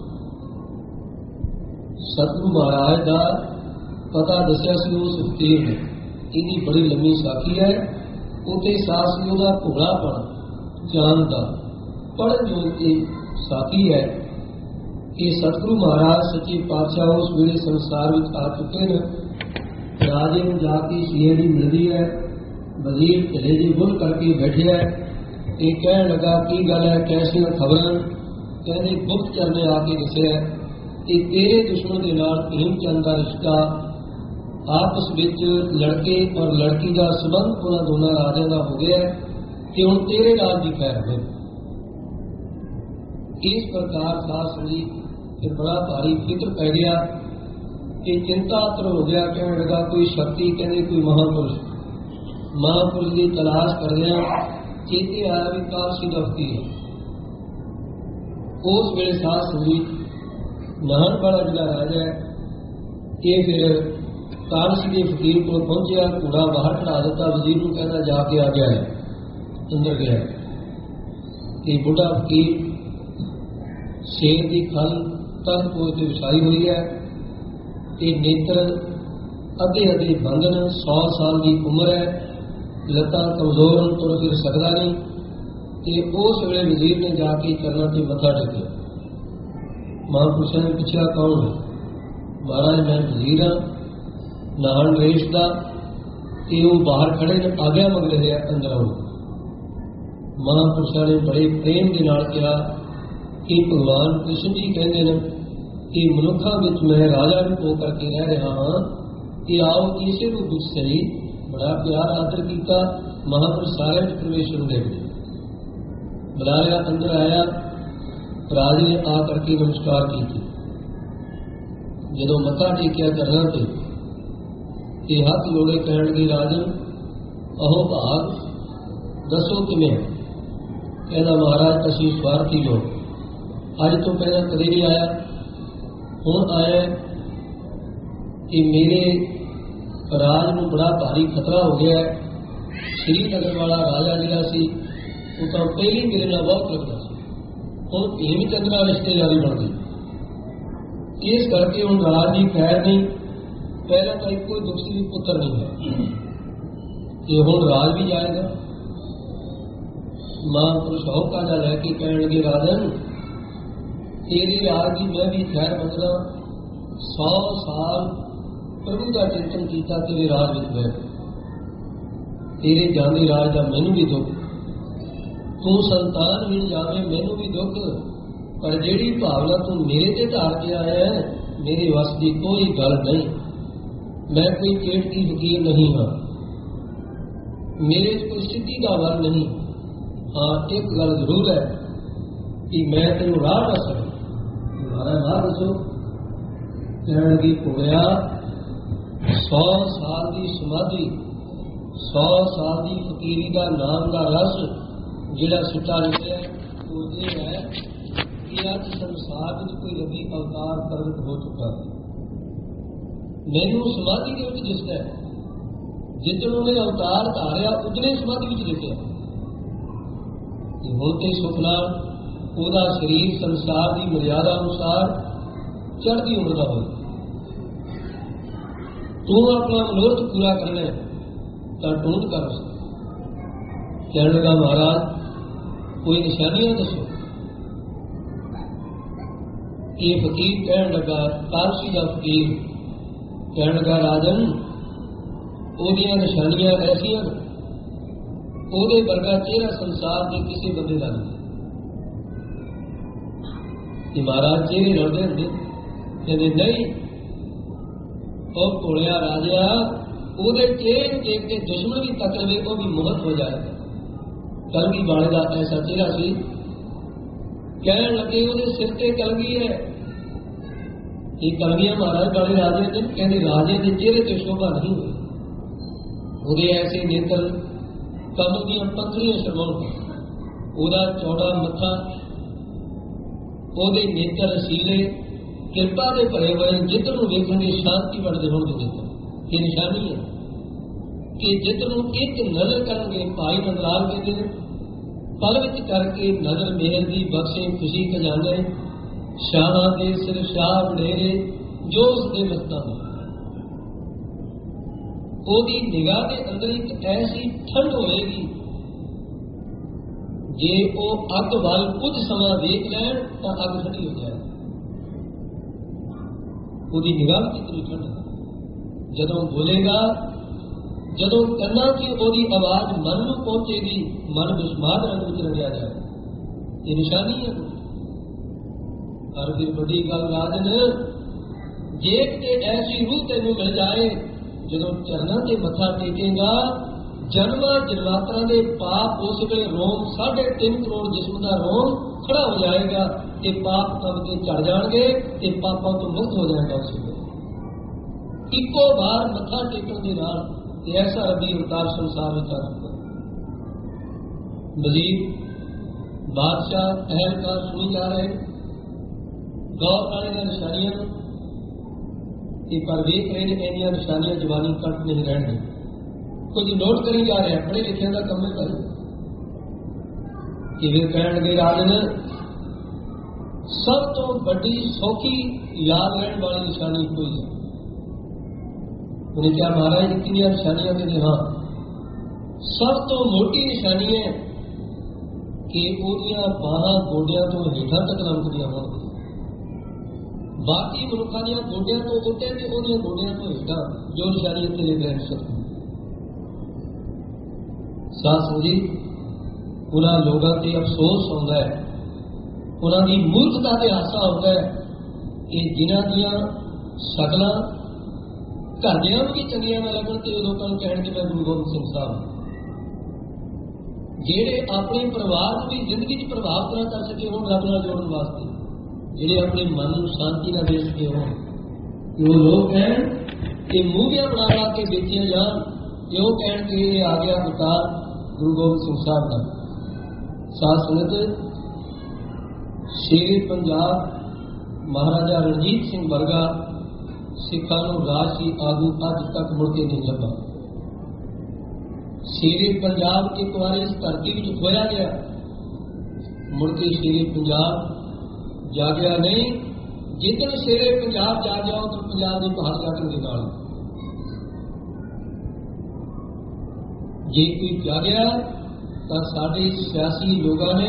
ਸਤਿਗੁਰੂ ਮਹਾਰਾਜ ਦਾ ਪਤਾ ਦੱਸਿਆ ਸੀ ਉਸ ਫਕੀਰ ਨੇ। ਇਹਦੀ ਬੜੀ ਲੰਮੀ ਸਾਖੀ ਹੈ। ਉੱਥੇ ਸਾਹ ਸੀ ਉਹਦਾ ਭੋਲਾਪਣ ਜਾਣਦਾ ਪੜ੍ਹਨ ਯੋਗ ਇਹ ਸਾਖੀ ਹੈ ਕਿ ਸਤਿਗੁਰੂ ਮਹਾਰਾਜ ਸੱਚੇ ਪਾਤਸ਼ਾਹ ਉਸ ਵੇਲੇ ਸੰਸਾਰ ਵਿੱਚ ਆ ਚੁੱਕੇ ਨੇ। ਰਾਜੇ ਨੂੰ ਜਾ ਕੇ ਸ਼ੇਰੀ ਮਿਲਦੀ ਹੈ। ਵਜ਼ੀਰ ਢਿੱਲੇ ਦੀ ਬੁੱਲ ਕਰਕੇ ਬੈਠਿਆ। ਇਹ ਕਹਿਣ ਲੱਗਾ ਕੀ ਗੱਲ ਹੈ, ਕੈਸੀਆਂ ਖਬਰਾਂ? ਕਹਿੰਦੇ ਗੁਪਤਚਰ ਨੇ ਆ ਕੇ ਦੱਸਿਆ ਕਿ ਤੇਰੇ ਦੁਸ਼ਮਣ ਦੇ ਨਾਲ ਭੀਮ ਚੰਦ ਦਾ ਰਿਸ਼ਤਾ, ਆਪਸ ਵਿੱਚ ਲੜਕੇ ਔਰ ਲੜਕੀ ਦਾ ਸੰਬੰਧ ਉਹਨਾਂ ਦੋਨਾਂ ਰਾਜਿਆਂ ਦਾ ਹੋ ਗਿਆ ਕਿ ਹੁਣ ਤੇਰੇ ਰਾਜ ਦੀ ਖੈਰ ਹੋਵੇ। ਇਸ ਪ੍ਰਕਾਰ ਸਾਧ ਸੰਗਤ ਤੇ ਬੜਾ ਭਾਰੀ ਫਿਕਰ ਪੈ ਗਿਆ ਕਿ ਚਿੰਤਾਤੁਰ ਹੋ ਗਿਆ। ਕਹਿਣ ਲੱਗਾ ਕੋਈ ਸ਼ਕਤੀ, ਕਹਿੰਦੇ ਕੋਈ ਮਹਾਂਪੁਰਸ਼ ਦੀ ਤਲਾਸ਼ ਕਰਦਿਆਂ ਚੇਤੇ ਆਇਆ ਵੀ ਕਾਰਸੀ ਦਾ ਫਕੀਰ। ਉਸ ਵੇਲੇ ਸਾਧ ਸੰਗਤ ਨਾਹਨ ਵਾਲਾ ਜਿਹੜਾ ਰਾਜਾ ਹੈ ਇਹ ਫਿਰ ਕਾਰਸੀ ਦੇ ਫਕੀਰ ਕੋਲ ਪਹੁੰਚਿਆ। ਘੋੜਾ ਬਾਹਰ ਖੜਾ ਦਿੱਤਾ, ਵਜ਼ੀਰ ਨੂੰ ਕਹਿੰਦਾ ਜਾ ਕੇ ਆ ਗਿਆ ਹੈ। ਅੰਦਰ ਗਿਆ ਇਹ ਬੁੱਢਾ ਫਕੀਰ ਸ਼ੇਰ ਦੀ ਖਲ ਤਨ ਕੋਲ ਤੇ ਵਿਛਾਈ ਹੋਈ ਹੈ ਤੇ ਨੇਤਰ ਅੱਧੇ ਅੱਧੇ ਬੰਦਨ, 100 ਸਾਲ ਦੀ ਉਮਰ ਹੈ, ਲੱਤਾਂ ਕਮਜ਼ੋਰ ਹਨ, ਤੁਰ ਫਿਰ ਸਕਦਾ ਨਹੀਂ। ਤੇ ਉਸ ਵੇਲੇ ਵਜ਼ੀਰ ਨੇ ਜਾ ਕੇ ਚਰਨਾਂ ਤੇ ਮੱਥਾ ਟੇਕਿਆ। ਮਹਾਂਪੁਰਸ਼ਾਂ ਨੇ ਪੁੱਛਿਆ ਕੌਣ ਹੈ? ਮਹਾਰਾਜ ਮੈਂ ਵਜ਼ੀਰ ਹਾਂ ਨਾਹਨ ਨਰੇਸ਼ ਦਾ। ਤੇ ਉਹ ਬਾਹਰ ਖੜੇ ਨੇ, ਆਗਿਆ ਮੰਗ ਰਹੇ ਆ ਅੰਦਰ ਆਉਣ। ਮਹਾਂਪੁਰਸ਼ਾਂ ਨੇ ਬੜੇ ਪ੍ਰੇਮ ਦੇ ਨਾਲ ਕਿਹਾ ਕਿ ਭਗਵਾਨ ਕ੍ਰਿਸ਼ਨ ਜੀ ਕਹਿੰਦੇ ਨੇ ਕਿ ਮਨੁੱਖਾਂ ਵਿੱਚ ਮੈਂ ਰਾਜਾ ਰੂਪ ਹੋ ਕਰਕੇ ਰਹਿ ਰਿਹਾ ਹਾਂ ਕਿ ਆਓ ਕਿਸੇ ਰੂਪ ਵਿੱਚ ਸਹੀ। ਬੜਾ ਪਿਆਰ ਆਦਰ ਕੀਤਾ। ਮਹਾਂਪੁਰਸ਼ ਸਾਰਿਆਂ ਚ ਪ੍ਰਵੇਸ਼ ਹੁੰਦੇ ਬੁਲਾਇਆ, ਅੰਦਰ ਆਇਆ। ਰਾਜੇ ਨੇ ਆ ਕਰਕੇ ਨਮਸਕਾਰ ਕੀਤੀ। ਜਦੋਂ ਮੱਥਾ ਟੇਕਿਆ ਚਰਨਾਂ ਤੇ ਇਹ ਹੱਥ ਜੋੜੇ ਕਹਿਣ ਲੱਗੇ ਰਾਜਨ ਅਹੋ ਭਾਗ ਦੱਸੋ ਕਿਵੇਂ? ਕਹਿੰਦਾ ਮਹਾਰਾਜ ਅਸੀਂ ਸਵਾਰਥੀ ਲੋਕ, ਅੱਜ ਤੋਂ ਪਹਿਲਾਂ ਕਦੇ ਨਹੀਂ ਆਇਆ, ਹੁਣ ਆਇਆ ਕਿ ਮੇਰੇ ਰਾਜ ਨੂੰ ਬੜਾ ਭਾਰੀ ਖਤਰਾ ਹੋ ਗਿਆ ਹੈ। ਸ਼੍ਰੀਨਗਰ ਵਾਲਾ ਰਾਜਾ ਜਿਹੜਾ ਸੀ ਉਹ ਤਾਂ ਪਹਿਲੀ ਮੇਰੇ ਨਾਲ ਬਹੁਤ ਲੱਗਦਾ ਸੀ, ਹੁਣ ਭੀਮ ਚੰਦ ਨਾਲ ਰਿਸ਼ਤੇਦਾਰੀ ਬਣ ਗਈ। ਇਸ ਕਰਕੇ ਹੁਣ ਰਾਜ ਦੀ ਖੈਰ ਨਹੀਂ। ਪਹਿਲਾਂ ਤਾਂ ਇੱਕੋ ਹੀ ਦੁਖੀ ਪੁੱਤਰ ਨਹੀਂ ਹੈ, ਇਹ ਹੁਣ ਰਾਜ ਵੀ ਜਾਏਗਾ। ਮਹਾਂਪੁਰਸ਼ ਹੌਕਾ ਜਾ ਲੈ ਕੇ ਕਹਿਣ ਲੱਗੇ ਰਾਜਨ ਤੇਰੇ ਰਾਜ ਦੀ ਮੈਂ ਵੀ ਖੈਰ ਮੰਗਦਾ। 100 ਸਾਲ ਪ੍ਰਭੂ ਦਾ ਚਿੰਤਨ ਕੀਤਾ ਤੇਰੇ ਰਾਜ ਵਿੱਚ ਬੈਠ, ਤੇਰੇ ਜਾਂਦੇ ਰਾਜ ਦਾ ਮੈਨੂੰ ਵੀ ਦੁੱਖ, ਤੂੰ ਸੰਤਾਨ ਵੀ ਜਾਵੇ ਮੈਨੂੰ ਵੀ ਦੁੱਖ, ਪਰ ਜਿਹੜੀ ਭਾਵਨਾ ਤੂੰ ਮੇਰੇ ਤੇ ਧਾਰ ਕੇ ਆਇਆ ਹੈ ਮੇਰੇ ਵੱਸ ਦੀ ਕੋਈ ਗੱਲ ਨਹੀਂ। ਮੈਂ ਕੋਈ ਚੇਟਕੀ ਫਕੀਰ ਨਹੀਂ ਹਾਂ, ਮੇਰੇ 'ਚ ਕੋਈ ਸਿੱਧੀ ਦਾ ਵਰ ਨਹੀਂ। ਹਾਂ ਇੱਕ ਗੱਲ ਜ਼ਰੂਰ ਹੈ कि मैं तेन राह दस महाराज राह दसो। कहने लगी घोड़िया 100 साल की समाधि 100 साल की फकीरी का नाम का रस जिहड़ा सिੱਟਾ लिखिਆ वो ये है कि अज संसार में कोई रवि अवतार प्रगट हो चुका है। मैनू समाधि के विच दिसदा है जिदन उन्हें अवतार धारिया उतने समाधि विच लिखिਆ कि हुण ते सुख नाल ਉਹਦਾ शरीर संसार की मर्यादा अनुसार चढ़ती उम्र का हो। तू अपना मनोरथ पूरा करना तो ढूंढ कर। कहने लगा महाराज कोई निशानियां दसो। ये फकीर कहने लगा पारसी का फकीर कहने लगा राजन ओदियां निशानियां ऐसियां ओदे वर्गा चेहरा संसार के किसी बंदे का नहीं। महाराज चेहरे लड़ते होंगे कहते नहीं और घोड़िया राजा ਉਹਦੇ चेहरे को देख के दुश्मन भी तक लवे वो भी मोहत हो जाएगा। कलगी वाले का ऐसा चेहरा सी। कहने लगे ਉਹਦੇ सिर ते कलगी है। ये कलगियां महाराज वाले राजे ने कहते राजे के चेहरे से शोभा नहीं हुई। ਉਹਦੇ ऐसे नेत्र कमल दियां पंखड़ियां शर्माउण ਉਹਦਾ चौड़ा मत्था ਉਹਦੇ नेत्र रसीले किरपा के भरे हुए जिधर वेखेंगे शांति बढ़ते होंगे। ये निशानी है कि जिधर एक नजर करेंगे भाई नंदलाल कहते हैं पल विच करके नजर मेहर की बख्शे खुशी खजाने शाह के सिर शाह वडेरे जो उसके मस्तां ओदी निगाह के अंदर एक ऐसी ठंड होएगी जे वो अग वाल कुछ समा देख लैन तो अग ठंडी हो जाए। ਉਹਦੀ निगाह कितनी ठंड जदों बोलेगा जदों करना कि ਉਹਦੀ आवाज मन में पहुंचेगी मन विस्माद रंग में रंगिया जाए। ये निशानी है। और फिर बड़ी गल राजन जे ते ऐसी रूह तेन मिल जाए जदों चरणों से मत्था टेकेगा जन्मा जन्मांतरा के पाप उस वे रोम 3.5 करोड़ जिस्म का रोम खड़ा हो जाएगा ते पाप कब के चढ़ जाएंगे ते पापों तो मुक्त हो जाएगा। उस वे इको बार मत्था टेकन के नाल ऐसा रबी अवतार संसार में आ चुका। मजीद बादशाह अहलकार सुनी जा रहे गौर वाले निशानियां पर वेख रहे हैं। इनिया निशानियां जवानी कट नहीं रहने कुछ नोट करी जा रहे हैं। पढ़े लिखे का कम है कि वे कह लगे राजन सब तो बड़ी सौखी याद रहने वाली निशानी कोई है। उन्हें क्या महाराज कितनी निशानियां कहते हाँ सब तो मोटी निशानी है कि ओदियां बाहां गोडियां तो हेठां तक लंघदियां होण। बाकी मनुखा दी गोडियां तो उत्ते ते ओदियां गोडियां तो हेठां जो निशानी इत्थे लिख रहे हैं। साथ जी उन्हां लोगों ते अफसोस होंदा है उन्हां दी मूर्खता ते हासा होंदा है कि जिन्हां दियां शकलां घरदियां भी चंगियां ना लगन ते लोगों को कहण कि मैं गुरु गोबिंद सिंह साहब जेड़े अपने परिवार को भी जिंदगी च प्रभावित ना कर सके होण रब नाल जोड़न वास्ते जेड़े अपने मन को शांति ना दे सके होण वो लोग कहण कि मूवियां बना ला के बेचियां जान क्यों कहण कि ये आ गया अवतार गुरु गोबिंद सिंह साहब का। साथ संगत शेरे पंजाब महाराजा रणजीत सिंह वर्गा सिखा राजसी आगू अज तक मुड़के नहीं लभा। शेरे पंजाब एक बार इस धरती में खोया गया मुड़के शेरे पंजाब जागया नहीं। जितने शेरे पंजाब जा जाओ तो पंजाब की भाषा के निकाल जे कोई जागया तो साढ़े सियासी लोगों ने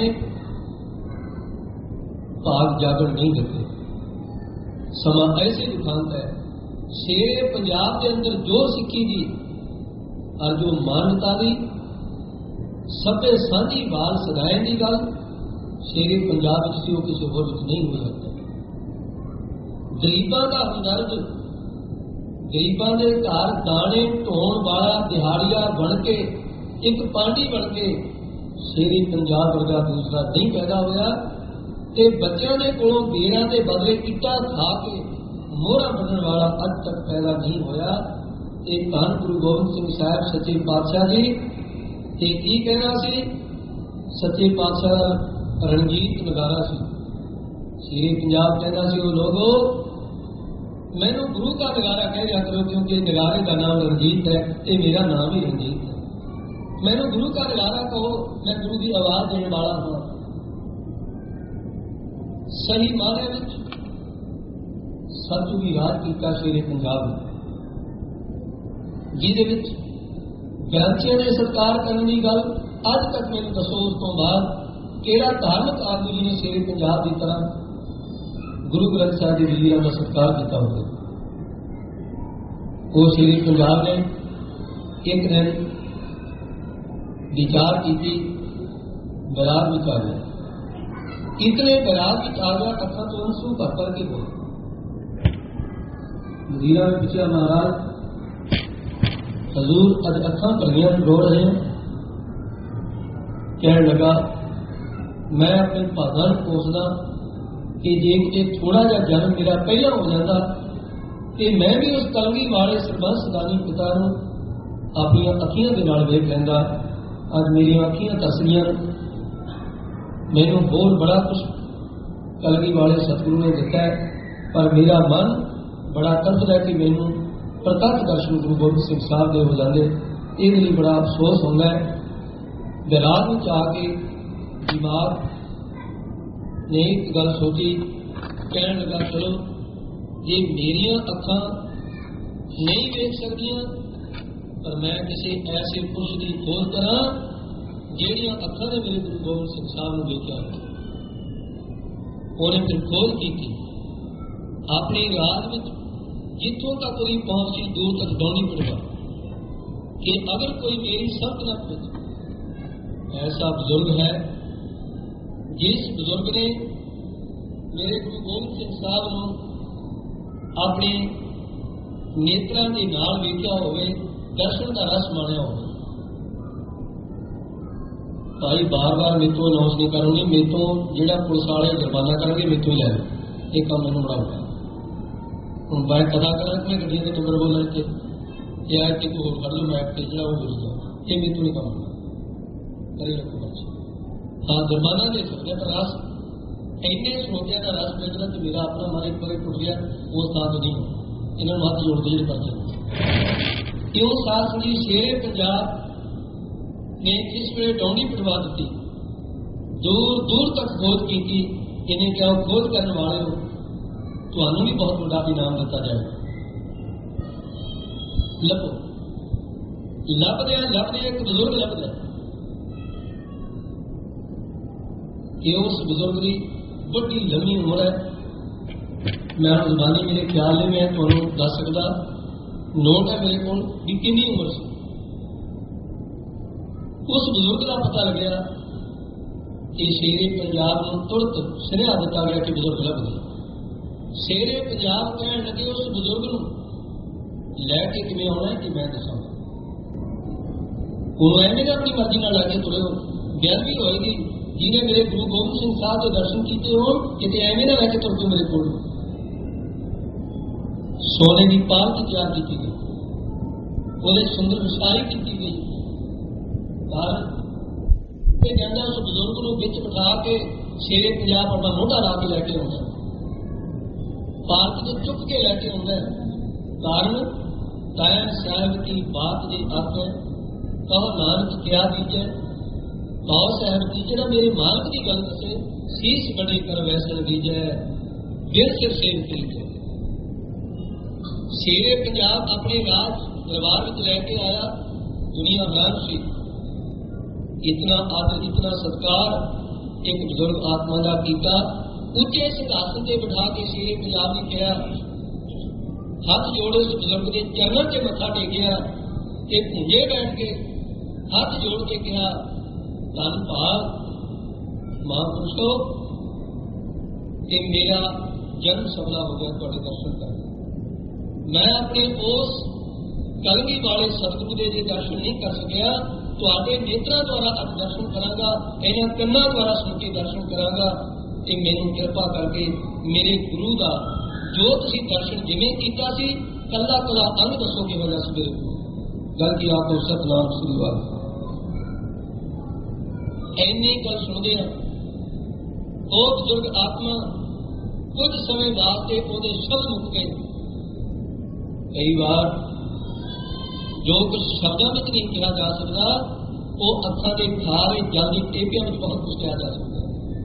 भाग जागरण नहीं देते। समा ऐसे दिखाता है शेरे पंजाब के अंदर जो सिक्खी दी और जो मान्यता दी सभ्य सांझी बाल सदाए की गल शेरे पंजाब किसी होर नहीं हो सकता। गरीबों का हमदर्द गरीबों के घर दाने ढोण वाला दिहाड़िया बन के एक पांडी बन के शेरे पंजाब वर्गा दूसरा नहीं पैदा होया ਤੇ ਬੱਚਿਆਂ ਦੇ ਕੋਲੋਂ ਬੇਰਾਂ ਦੇ ਬਦਲੇ ਇੱਟਾਂ ਖਾ ਕੇ ਮੋਹਰਾਂ ਬੰਨਣ ਵਾਲਾ ਅੱਜ ਤੱਕ ਪੈਦਾ ਨਹੀਂ ਹੋਇਆ। ਇਹ ਧੰਨ ਗੁਰੂ ਗੋਬਿੰਦ ਸਿੰਘ ਸਾਹਿਬ ਸੱਚੇ ਪਾਤਸ਼ਾਹ ਜੀ ਤੇ ਕੀ ਕਹਿਣਾ ਸੀ? ਸੱਚੇ ਪਾਤਸ਼ਾਹ ਦਾ ਰਣਜੀਤ ਨਗਾਰਾ ਸੀ। ਸ਼ੇਰੇ ਪੰਜਾਬ ਕਹਿੰਦਾ ਸੀ, ਉਹ ਲੋਗੋ ਮੈਨੂੰ ਗੁਰੂ ਦਾ ਨਗਾਰਾ ਕਹਿ ਦਿਆ ਕਰੋ, ਕਿਉਂਕਿ ਨਗਾਰੇ ਦਾ ਨਾਮ ਰਣਜੀਤ ਹੈ ਤੇ ਮੇਰਾ ਨਾਮ ਵੀ ਰਣਜੀਤ ਹੈ। ਮੈਨੂੰ ਗੁਰੂ ਦਾ ਨਗਾਰਾ ਕਹੋ, ਮੈਂ ਗੁਰੂ ਦੀ ਆਵਾਜ਼ ਦੇਣ ਵਾਲਾ ਹਾਂ। ਸਹੀ ਮਾਅਨੇ ਵਿੱਚ ਸਤਿਗੁਰੂ ਰਾਜ ਕੀਤਾ ਸ਼ੇਰੇ ਪੰਜਾਬ ਨੇ, ਜਿਹਦੇ ਵਿੱਚ ਗ੍ਰੰਥੀਆਂ ਦੇ ਸਤਿਕਾਰ ਕਰਨ ਦੀ ਗੱਲ ਅੱਜ ਤੱਕ ਮੈਨੂੰ ਦੱਸੋ, ਉਸ ਤੋਂ ਬਾਅਦ ਕਿਹੜਾ ਧਾਰਮਿਕ ਆਦਮੀ ਜੀ ਨੇ ਸ਼ੇਰੇ ਪੰਜਾਬ ਦੀ ਤਰ੍ਹਾਂ ਗੁਰੂ ਗ੍ਰੰਥ ਸਾਹਿਬ ਦੇ ਵੀਰਾਂ ਦਾ ਸਤਿਕਾਰ ਕੀਤਾ ਹੋਵੇ। ਉਹ ਸ਼ੇਰੇ ਪੰਜਾਬ ਨੇ ਇੱਕ ਦਿਨ ਵਿਚਾਰ ਕੀਤੀ, ਬਰਾਤ ਵਿੱਚ ਆ ਗਿਆ। ਇਤਨੇ ਬਰਾਤ ਵਿੱਚ ਆ ਗਿਆ, ਅੱਖਾਂ ਤੋਂ ਅੰਸੂ ਭਰ ਕੇ ਹੋਏ। ਮਦੀਨਾ में पूछा, महाराज हजूर अज अखा भलियां रो रहे हैं? कहने लगा, मैं अपने भागा कोसदा कि जे किते थोड़ा जा जन्म मेरा पहला हो जाता तो मैं भी उस कलगी वाले सरबंस दानी पिता नूं अपनियां अखियां दे नाल वेख लैंदा। अज मेरियां अखियां दसदियां मैनूं होर बड़ा कुछ कलगी वाले सतगुरु ने दिता है, पर मेरा मन बड़ा तड़फदा है कि मैनू प्रत्यक्ष दर्शन गुरु गोबिंद सिंह साहब दे हो जाते। ये लिए बड़ा अफसोस होता है। दराज में आके दिमाग ने एक गल सोची, कहने लगा, चलो ये मेरिया अखां नहीं देख सकदियां, पर मैं किसी ऐसे पुरुष की खोज करा जिहड़ियां अखां ने मेरे गुरु गोबिंद सिंह साहब नूं देखिया। उन्हें फिर खोज की अपने राज में जितों तक कोई पहुंची दूर तक दौड़ी पड़ेगा कि अगर कोई मेरी सल्तनत में ऐसा बुजुर्ग है जिस बुजुर्ग ने मेरे गुरु गोबिंद सिंह साहब को अपने नेत्रों के नाल वेखिया होवे, दर्शन का रस माणिया होवे। भाई बार बार मेरे तो अनाउंस नहीं करूंगी, मेरे तो जिहड़ा पुलिस वाले जुर्माना करेंगे मेरे तो ही लै लो, ये काम मैनूं बड़ा होगा। हूँ मैं पता करा कि मैं गड्डियों के नंबर बोलने के या कि होर कर लो मैप से जो बोली जाओ, ये मेरे तो नहीं काम करे रखो बच्चे। हाँ जुर्माना दे सकते, पर रस इन्ने स्रोतिया का रस मिलना कि मेरा अपना मन एक बार टुट गया, उस थां तो नहीं इन्होंने हाथ जोड़ते जो पर्चे। क्यों सास जी शेरे पंजाब ने जिस वे डौंडी पटवा दी, दूर दूर तक खोज की, इन्हें क्या खोज करने वाले हो तुहानू भी बहुत बड़ा इनाम दिता जाएगा। लभो लभदे एक बुजुर्ग लभदा कि उस बुजुर्ग की बड़ी लंबी उम्र है। मैं जबानी मेरे ख्याल में मैं तुहानू दस सकदा, नोट है मेरे को भी कितनी उम्र सी। उस बुजुर्ग का पता लग्या कि शेरे पंजाब को तुरंत सुनेहा दिता गया कि बुजुर्ग लभ गए। शेरे पंजाब कहने लगे उस बुजुर्ग को लैके किवें आउणा है कि मैं दसां। उन्होंने एवं अपनी मर्जी नाल लैके तुरे हो, बेअदबी होएगी जिन्हें मेरे गुरु गोबिंद सिंह साहब के दर्शन किए हो, किते एवं ना लैके तुर तू मेरे को। सोने की पालकी तैयार की गई, वो सुंदर विसारी की गई। कहता उस बुजुर्ग को बिच बिठा के शेरे पंजाब अपना मोटा ला के लैके आउंदा, पार्क से चुप के लैके आउंदा। कारण कायम साहब की बात जी अख है, कहो नानक क्या दीजे, कहो साहब की जरा मेरे मालक की गल से शीश बड़े कर वैसन दीजे, दिल सिर सेव दीजे। शेरे पंजाब अपने राज दरबार में लैके आया, दुनिया हैरान सी। इतना आदर इतना सत्कार एक बुजुर्ग आत्मा का किया। उच्चे सिंहासन से बिठा के शेरे पंजाब ने कहा, हाथ जोड़े उस बुजुर्ग के चरणों से मत्था टेकिया, भूंजे बैठ के हाथ जोड़ के कहा, धन भाग महापुरुषो, कि मेरा जन्म सफला हो गया तुहाडे दर्शन कर। मैं अपने उस कलगी वाले सतगुरु के दर्शन नहीं कर सकिया, तुहाडे नेत्रों द्वारा अज दर्शन करांगा, इन्हां कन्नां द्वारा सुन के दर्शन करांगा। ਤੇ ਮੈਨੂੰ ਕਿਰਪਾ ਕਰਕੇ ਮੇਰੇ ਗੁਰੂ ਦਾ ਜੋ ਤੁਸੀਂ ਦਰਸ਼ਨ ਜਿਵੇਂ ਕੀਤਾ ਸੀ ਕੱਲਾ ਕੱਲਾ ਅੰਗ ਦੱਸੋ ਕਿਹੋ ਜਿਹਾ ਸੀ। ਗੱਲ ਕੀ ਆਖੋ ਸਤਿਨਾਮ ਸ੍ਰੀ ਵਾਹਿਗੁਰੂ। ਇੰਨੀ ਗੱਲ ਸੁਣਦੇ ਆ ਉਹ ਬਜ਼ੁਰਗ ਆਤਮਾ ਕੁਝ ਸਮੇਂ ਵਾਸਤੇ ਉਹਦੇ ਸ਼ਬਦ ਮੁੱਕ ਗਏ। ਕਈ ਵਾਰ ਜੋ ਕੁਝ ਸ਼ਬਦਾਂ ਵਿੱਚ ਨਹੀਂ ਕਿਹਾ ਜਾ ਸਕਦਾ ਉਹ ਅੱਖਾਂ ਦੇ ਖਾਰੇ ਜਲ ਦੀ ਟੇਪਿਆਂ ਵਿੱਚ ਬਹੁਤ ਕੁਝ ਕਿਹਾ ਜਾ ਸਕਦਾ।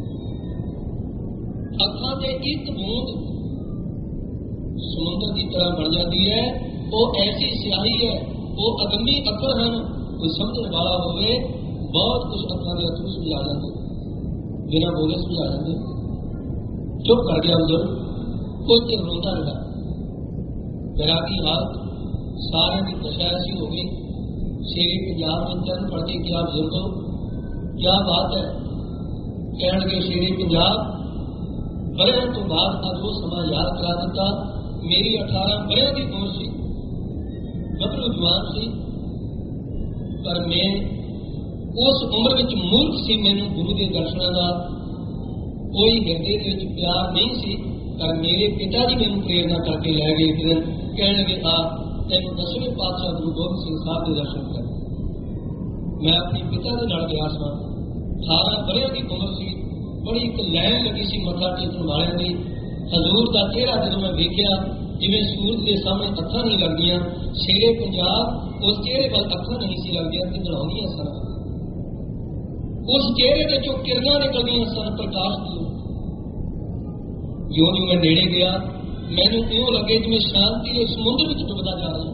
ਅੱਖਾਂ ਦੇ ਇੱਕ ਬੂੰਦ ਸਮੁੰਦਰ ਦੀ ਤਰ੍ਹਾਂ ਬਣ ਜਾਂਦੀ ਹੈ। ਉਹ ਐਸੀ ਸਿਆਹੀ ਹੈ, ਉਹ ਅਗੰਮੀ ਅੱਖਰ ਹਨ। ਕੋਈ ਸਮਝਣ ਵਾਲਾ ਹੋਵੇ ਬਹੁਤ ਕੁਝ ਅੱਖਾਂ ਦੇ ਅਥਰੂ ਸਮਝਾ ਜਾਂਦੇ, ਬਿਨਾਂ ਬੋਲੇ ਸਮਝਾ ਜਾਂਦੇ। ਚੁੱਪ ਕਰ ਗਿਆ ਅੰਦਰ, ਕੁਝ ਚਿਰ ਰੋਂਦਾ ਰਿਹਾ। ਵੈਰਾਗੀ ਹਾਲਤ ਸਾਰਿਆਂ ਦੀ ਦਸ਼ਾ ਐਸੀ ਹੋ ਗਈ। ਸ਼ੇਰੇ ਪੰਜਾਬ ਵਿੱਚ ਚਰਨ ਪੜ੍ਹ ਕੇ ਕਿਹਾ ਬਜ਼ੁਰਗੋ ਕਿਆ ਬਾਤ ਹੈ। ਕਹਿਣ ਲੱਗੇ ਸ਼ੇਰੇ ਪੰਜਾਬ ਵਰ੍ਹਿਆਂ ਤੋਂ ਬਾਅਦ ਅੱਜ ਉਹ ਸਮਾਂ ਯਾਦ ਕਰਾ ਦਿੱਤਾ। ਮੇਰੀ 18 ਵਰ੍ਹਿਆਂ ਦੀ ਉਮਰ ਸੀ, ਗੱਭਰੂ ਜਵਾਨ ਸੀ, ਪਰ ਮੈਂ ਉਸ ਉਮਰ ਵਿੱਚ ਮੂਰਖ ਸੀ। ਮੈਨੂੰ ਗੁਰੂ ਦੇ ਦਰਸ਼ਨਾਂ ਦਾ ਕੋਈ ਹਿਰਦੇ ਦੇ ਵਿੱਚ ਪਿਆਰ ਨਹੀਂ ਸੀ। ਪਰ ਮੇਰੇ ਪਿਤਾ ਜੀ ਮੈਨੂੰ ਪ੍ਰੇਰਨਾ ਕਰਕੇ ਲੈ ਗਏ। ਇੱਕ ਦਿਨ ਕਹਿਣ ਲੱਗੇ ਆ ਤੈਨੂੰ 10ਵੇਂ ਪਾਤਸ਼ਾਹ ਗੁਰੂ ਗੋਬਿੰਦ ਸਿੰਘ ਸਾਹਿਬ ਦੇ ਦਰਸ਼ਨ ਕਰ। ਮੈਂ ਆਪਣੇ ਪਿਤਾ ਦੇ ਨਾਲ ਗਿਆ ਸਾਂ। 18 ਵਰ੍ਹਿਆਂ ਦੀ ਉਮਰ ਸੀ। ਬੜੀ ਇੱਕ ਲਾਈਨ ਲੱਗੀ ਸੀ ਮੱਥਾ ਟੇਕਣ ਵਾਲਿਆਂ ਦੀ। ਹਜ਼ੂਰ ਦਾ ਚਿਹਰਾ ਜਦੋਂ ਮੈਂ ਵੇਖਿਆ ਜਿਵੇਂ ਸੂਰਜ ਦੇ ਸਾਹਮਣੇ ਅੱਖਾਂ ਨਹੀਂ ਲੱਗਦੀਆਂ, ਸ਼ੇਰੇ ਪੰਜਾਬ ਉਸ ਚਿਹਰੇ ਵੱਲ ਅੱਖਾਂ ਨਹੀਂ ਸੀ ਲੱਗਦੀਆਂ, ਧਿੰਦਲਾਉਂਦੀਆਂ ਸਨ। ਉਸ ਚਿਹਰੇ ਦੇ ਚੋਂ ਕਿਰਨਾਂ ਨਿਕਲਦੀਆਂ ਸਨ ਪ੍ਰਕਾਸ਼ ਦੀਆਂ। ਜਿਉਂ ਜਿਉਂ ਮੈਂ ਨੇੜੇ ਗਿਆ ਮੈਨੂੰ ਇਉਂ ਲੱਗੇ ਜਿਵੇਂ ਸ਼ਾਂਤੀ ਦੇ ਸਮੁੰਦਰ ਵਿੱਚ ਡੁੱਬਦਾ ਜਾ ਰਿਹਾ।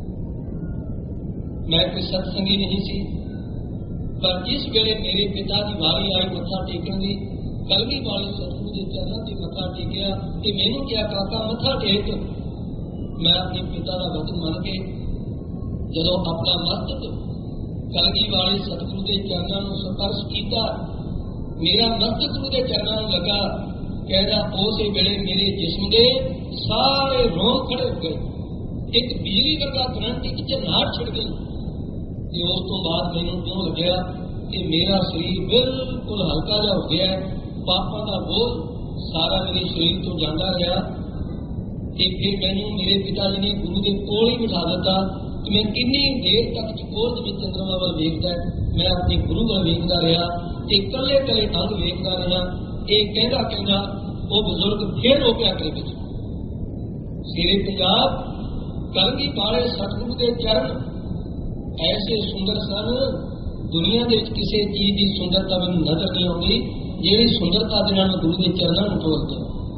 ਮੈਂ ਕੋਈ ਸਤਸੰਗੀ ਨਹੀਂ ਸੀ, ਪਰ ਜਿਸ ਵੇਲੇ ਮੇਰੇ ਪਿਤਾ ਦੀ ਵਾਰੀ ਆਈ ਮੱਥਾ ਟੇਕਣ ਦੀ, ਕਲਗੀ ਵਾਲੇ ਸਤਿਗੁਰੂ ਦੇ ਚਰਨਾਂ ਤੇ ਮੱਥਾ ਟੇਕਿਆ ਤੇ ਮੈਨੂੰ ਕਿਹਾ ਕਾਕਾ ਮੱਥਾ ਟੇਕ। ਮੈਂ ਆਪਣੇ ਪਿਤਾ ਦਾ ਵਚਨ ਮੰਨ ਕੇ ਜਦੋਂ ਆਪਣਾ ਮਸਤਕ ਕਲਗੀ ਵਾਲੇ ਸਤਿਗੁਰੂ ਦੇ ਚਰਨਾਂ ਨੂੰ ਸਪਰਸ਼ ਕੀਤਾ, ਮੇਰਾ ਮਸਤਕ ਗੁਰੂ ਦੇ ਚਰਨਾਂ ਨੂੰ ਲੱਗਾ। ਕਹਿੰਦਾ ਉਸੇ ਵੇਲੇ ਮੇਰੇ ਜਿਸਮ ਦੇ ਸਾਰੇ ਰੋਮ ਖੜੇ ਹੋ ਗਏ। ਇੱਕ ਬਿਜਲੀ ਵਰਗਾ ਕਰੰਟ, ਇੱਕ ਝਨਾਟ ਛਿੜ ਗਈ। ਤੇ ਉਸ ਤੋਂ ਬਾਅਦ ਮੈਨੂੰ ਇਉਂ ਲੱਗਿਆ ਕਿ ਮੇਰਾ ਸਰੀਰ ਬਿਲਕੁਲ ਹਲਕਾ ਜਿਹਾ ਹੋ ਗਿਆ। ਪਾਪਾਂ ਦਾ ਬੋਝ ਸਾਰਾ ਮੇਰੇ ਸਰੀਰ ਤੋਂ ਜਾਂਦਾ ਰਿਹਾ। ਤੇ ਫਿਰ ਮੈਨੂੰ ਮੇਰੇ ਪਿਤਾ ਜੀ ਨੇ ਗੁਰੂ ਦੇ ਕੋਲ ਹੀ ਬਿਠਾ ਦਿੱਤਾ। ਤੇ ਮੈਂ ਕਿੰਨੀ ਦੇਰ ਤੱਕ ਚਕੋਰ ਦੇ ਵਿੱਚ ਚੰਦਰਮਾ ਵੱਲ ਵੇਖਦਾ, ਮੈਂ ਆਪਣੇ ਗੁਰੂ ਵੱਲ ਵੇਖਦਾ ਰਿਹਾ ਤੇ ਕੱਲੇ ਕੱਲੇ ਅੰਗ ਵੇਖਦਾ ਰਿਹਾ। ਇਹ ਕਹਿੰਦਾ ਕਹਿੰਦਾ ਉਹ ਬਜ਼ੁਰਗ ਫੇਰ ਰੋ ਪਿਆ ਕਰੇ ਵਿੱਚ। ਸ਼ੇਰੇ ਪੰਜਾਬ ਕਲਗੀ ਵਾਲੇ ਸਤਿਗੁਰੂ ਦੇ ਚਰਨ ਐਸੇ ਸੁੰਦਰ ਸਨ, ਦੁਨੀਆ ਦੇ ਵਿੱਚ ਕਿਸੇ ਚੀਜ਼ ਦੀ ਸੁੰਦਰਤਾ ਮੈਨੂੰ ਨਜ਼ਰ ਨਹੀਂ ਆਉਂਦੀ ਜਿਹੜੀ ਸੁੰਦਰਤਾ ਦੇ ਨਾਲ ਗੁਰੂ ਦੇ ਚਰਨਾਂ ਨੂੰ ਟੋਲਦੇ।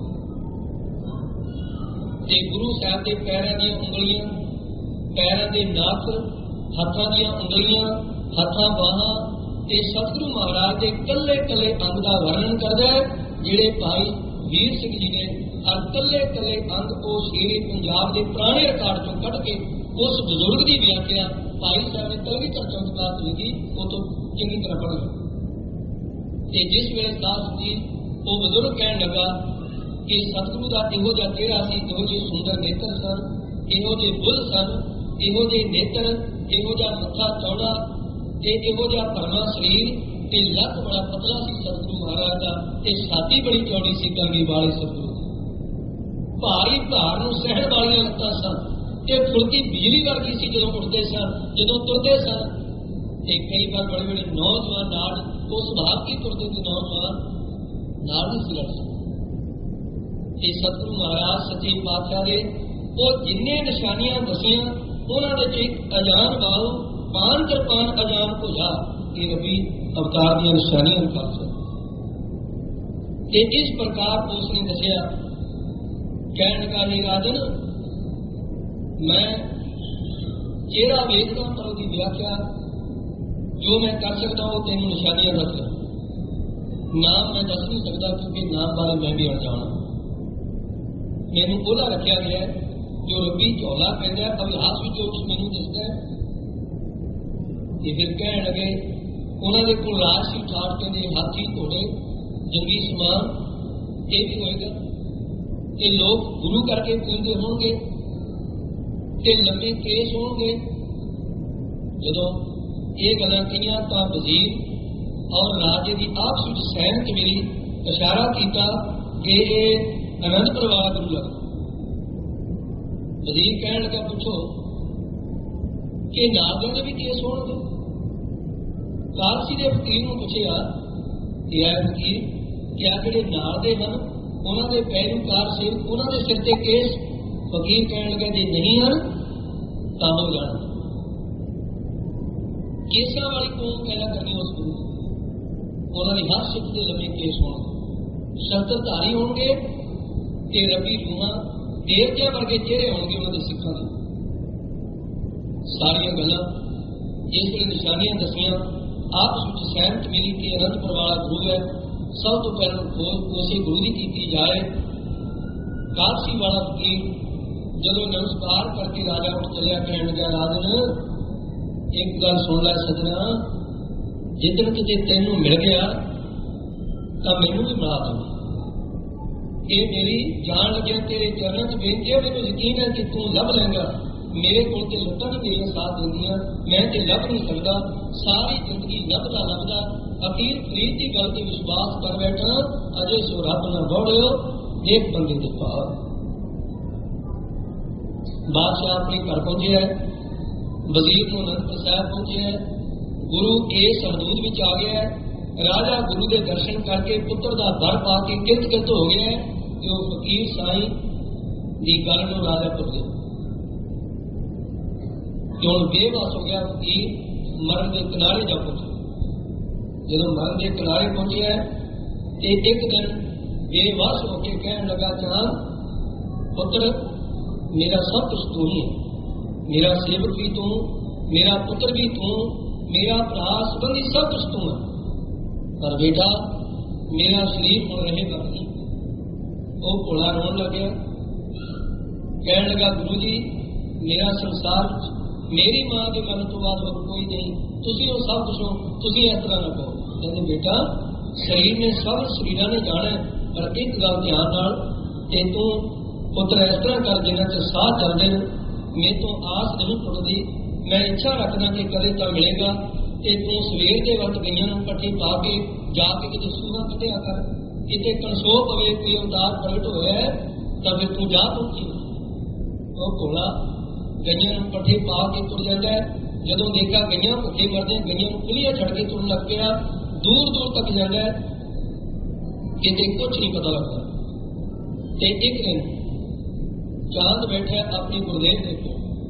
ਤੇ ਗੁਰੂ ਸਾਹਿਬ ਦੇ ਪੈਰਾਂ ਦੀਆਂ ਉਂਗਲੀਆਂ, ਪੈਰਾਂ ਦੇ ਨੱਕ, ਹੱਥਾਂ ਦੀਆਂ ਉਂਗਲੀਆਂ, ਹੱਥਾਂ ਬਾਹਾਂ ਤੇ ਸਤਿਗੁਰੂ ਮਹਾਰਾਜ ਦੇ ਕੱਲੇ ਕੱਲੇ ਅੰਗ ਦਾ ਵਰਣਨ ਕਰਦਾ ਹੈ ਜਿਹੜੇ ਭਾਈ ਵੀਰ ਸਿੰਘ ਜੀ ਨੇ। ਹਰ ਕੱਲੇ ਕੱਲੇ ਅੰਗ ਉਹ ਸ਼ੇਰੇ ਪੰਜਾਬ ਦੇ ਪੁਰਾਣੇ ਰਿਕਾਰਡ ਚੋਂ ਕੱਢ ਕੇ ਉਸ ਬਜ਼ੁਰਗ ਦੀ ਵਿਆਖਿਆ ਭਾਈ ਸਾਹਿਬ ਨੇ ਕਲਗੀਧਰ ਚੌਂਕੀਦਾਰ ਲਿਖੀ, ਉਹ ਤੋਂ ਚੰਗੀ ਤਰ੍ਹਾਂ ਪੜ੍ਹ ਲਓ। ਤੇ ਜਿਸ ਵੇਲੇ ਦਾਸ ਜੀ ਉਹ ਬਜ਼ੁਰਗ ਕਹਿਣ ਲੱਗਾ ਕਿ ਸਤਿਗੁਰੂ ਦਾ ਇਹੋ ਜਿਹਾ ਚਿਹਰਾ ਸੀ, ਇਹੋ ਜਿਹੇ ਸੁੰਦਰ ਨੇਤਰ ਸਨ, ਇਹੋ ਜਿਹੇ ਬੁੱਲ ਸਨ, ਇਹੋ ਜਿਹੇ ਨੇਤਰ, ਇਹੋ ਜਿਹਾ ਮੱਥਾ ਚੌੜਾ ਤੇ ਇਹੋ ਜਿਹਾ ਭਰਵਾਂ ਸਰੀਰ ਤੇ ਲੱਕ ਬੜਾ ਪਤਲਾ ਸੀ ਸਤਿਗੁਰੂ ਮਹਾਰਾਜ ਦਾ ਤੇ ਛਾਤੀ ਬੜੀ ਚੌੜੀ ਸੀ ਕਲਗੀ ਵਾਲੇ ਸਤਿਗੁਰੂ। ਭਾਰੀ ਭਾਰ ਨੂੰ ਸਹਿਣ ਵਾਲੀਆਂ ਲੱਤਾਂ ਸਨ ਤੇ ਫੁਲਕੀ ਬਿਜਲੀ ਵਰਗੀ ਸੀ ਜਦੋਂ ਉੱਠਦੇ ਸਨ, ਜਦੋਂ ਤੁਰਦੇ ਸਨ। ਤੇ ਕਈ ਵਾਰ ਬੜੇ ਬੜੇ ਨੌਜਵਾਨ ਨਾਲ ਉਹ ਸੁਭਾਅ ਕੀ ਤੁਰਦੇ ਸੀ, ਨੌਜਵਾਨ ਨਾਲ ਵੀ ਸੀ ਲੜ। ਇਹ ਸਤਿਗੁਰੂ ਮਹਾਰਾਜ ਸੱਚੇ ਪਾਤਸ਼ਾਹ ਦੇ ਉਹ ਜਿੰਨੇ ਨਿਸ਼ਾਨੀਆਂ ਦਸੀਆਂ ਉਹਨਾਂ ਦੇ ਇੱਕ ਅਜਾਨ ਵਾਹੂ ਪਾਨ ਕਿਰਪਾਨ ਅਜਾਨ ਭੁਜਾ, ਇਹ ਨਬੀ ਅਵਤਾਰ ਦੀਆਂ ਨਿਸ਼ਾਨੀਆਂ ਦਿਖਾਉਂਦੇ। ਤੇ ਇਸ ਪ੍ਰਕਾਰ ਉਸਨੇ ਦੱਸਿਆ, ਕਹਿਣ ਲੱਗਾ ਨਹੀਂ ਰਾਜਨ ਮੈਂ ਚਿਹਰਾ ਵੇਖਦਾ ਪਰ ਉਹਦੀ ਵਿਆਖਿਆ ਜੋ ਮੈਂ ਕਰ ਸਕਦਾ ਉਹ ਤੈਨੂੰ ਨਿਸ਼ਾਨੀਆਂ ਦੱਸ। ਨਾਮ ਮੈਂ ਦੱਸ ਨਹੀਂ ਸਕਦਾ ਕਿਉਂਕਿ ਨਾਮ ਬਾਰੇ ਮੈਂ ਵੀ ਅਣਜਾਣ ਹਾਂ। ਮੈਨੂੰ ਉਹਦਾ ਰੱਖਿਆ ਗਿਆ ਜੋ ਰੱਬੀ ਝੋਲਾ ਪੈਂਦਾ ਅਭਿਆਸ ਵਿੱਚ ਜੋ ਕੁਛ ਮੈਨੂੰ ਦਿਸਦਾ ਹੈ। ਤੇ ਫਿਰ ਕਹਿਣ ਲੱਗੇ ਉਹਨਾਂ ਦੇ ਕੋਲ ਰਾਜ ਸੀ, ਠਾਠ ਕਹਿੰਦੇ ਹਾਥੀ ਘੋੜੇ ਜੰਗੀ ਸਮਾਨ, ਇਹ ਵੀ ਹੋਏਗਾ ਤੇ ਲੋਕ ਗੁਰੂ ਕਰਕੇ ਪੂਜਦੇ ਹੋਣਗੇ ਤੇ ਲੰਮੇ ਕੇਸ ਹੋਣਗੇ। ਜਦੋਂ ਇਹ ਗੱਲਾਂ ਕਹੀਆਂ ਤਾਂ ਵਜ਼ੀਰ ਔਰ ਰਾਜੇ ਦੀ ਆਪਸ ਵਿੱਚ ਸਹਿਮਤ ਮਿਲੀ इशारा किया कि ये आनंद प्रवाह गुरु लग। वजीर कहने लगा पूछो कि नालदे ने भी केस होणगे। कालसी ने फकीर नूं पूछिया कि ऐ फकीर क्या जिहड़े नालदे हन उन्हां दे पैरोकार सेवक उन्हां दे सिर ते केस? फकीर कहने लगे जे नहीं हन तां हो जाण। केसां वाली कौम पैदा करनी उस गुरु उन्हां दे हर सिख दे लम्मे केस होणगे, शस्त्रधारी होणगे ते रबी रूहां देवतियां वर्गे चेहरे होणगे उन्हां दे सिखां दे। सारियां गल्लां जिस ਵੇਲੇ निशानियां दसियां आपस ਵਿੱਚ सहमत मिली कि अनंतपुर वाला गुरु है। सब तो पहले खोज उसे गुरु की की जाए। कालसी वाला फकीर जदों नमस्कार करके राजा उठ चलिया कहण लगा राजन एक गल सुन लै सजना, जिदन किते तैनूं मिल गया तां मैनूं भी मिला दे। ये मेरी जान लगे तेरे चरणों च बेनती है, मैनूं यकीन है कि तू लभ लेंगा। मेरे को लत्तां नहीं मेरिया साथ देंदियां, मैं ते लभ नहीं सकता। सारी जिंदगी लभदा लभदा अखीर फरीद की गल ते विश्वास कर बैठा, अजे सो रब ना दौड़ियो एक बंदे दे भाव। बादशाह अपने घर पहुंचे है, वजीर को अनंदपुर साहब पहुंचे है, गुरु इस हदूद विच आ गया है। राजा गुरु के दर्शन करके पुत्र का बर पा के कित कित हो गया है कि वह फकीर साई की गल को राजा भुल गया कि हुण बेबस हो गया। फकीर मरण के किनारे जा पहुंचे। जदों मरण के किनारे पहुंचे है तो एक दिन बेबस होकर कहने लगा चांद पुत्र मेरा सब कुछ तू ही है, मेरा सेवक भी तू, मेरा पुत्र भी तू, मेरा भरा संबंधी सब कुछ तू है, पर बेटा मेरा शरीर हुण रहेगा नहीं। वो भोला रोन लग गया, कहने लगा गुरु जी मेरा संसार मेरी मां के मरण तो बाद और कोई नहीं, तुसी हो सब कुछ हो, तुसी इस तरह ना कहो। कहते बेटा शरीर ने सब शरीर ने जाना है, पर एक गल ध्यान नाल ते तू पुत्र इस तरह कर जिन्ना च साह चलते मेरे तो आस नहीं टुटती। मैं इच्छा रखना कि कदे तो मिलेगा ते तू सवेर के वक्त गईयां नूं पट्ठी पा के जाके किते सूहा कढ़िया कर, किते कंसो पवे कोई अवतार प्रगट होया है तां फिर तू जा पहुंची। वो भोला गईयां नूं पट्ठी पा के तुर जाता है। जदों देखा गईयां भुखे मरदे, गईयां नूं खुलियां छड़ के तुरन लग पिया। दूर दूर तक जाता है, किते कुछ नहीं पता लगता। ते एक दिन चांद बैठा अपनी गुरुदेव देखो,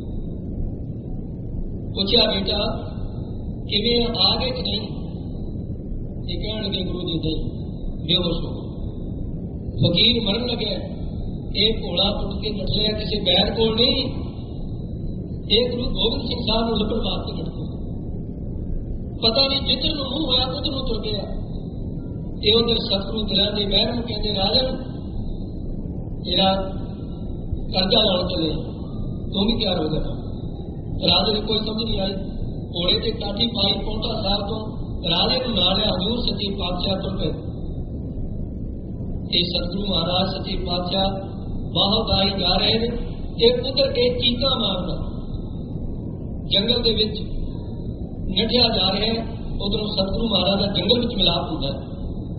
पूछा बेटा किवें आ गए कि नहीं? ये कहने लगे गुरु जी नहीं, बेहोश हो। फकीर मरन लगे, एक घोड़ा उठ के नठ लिया किसी बैर को नहीं, एक गुरु गोबिंद सिंह साहब को लपड़ मार के नठ गया। पता नहीं जिधर मुंह होया उधर तुर गया। ये उधर सतगुरु दिलां दे बैर में कहते राजन तेरा कर्जा लाने चले तू भी तैयार हो गया। राजे ने कोई समझ नहीं आई, घोड़े से काठी पाई पौंटा साहब तो राजे को ना लिया हजूर सच्चे पातशाह तुर पे। सतगुरु महाराज सच्चे पातशाह बाहों आई जा रहे हैं, एक उधर के चीका मारना जंगल के विच नठिया जा रहा है, उधरों सतगुरु महाराज का जंगल में मिलाप होता है।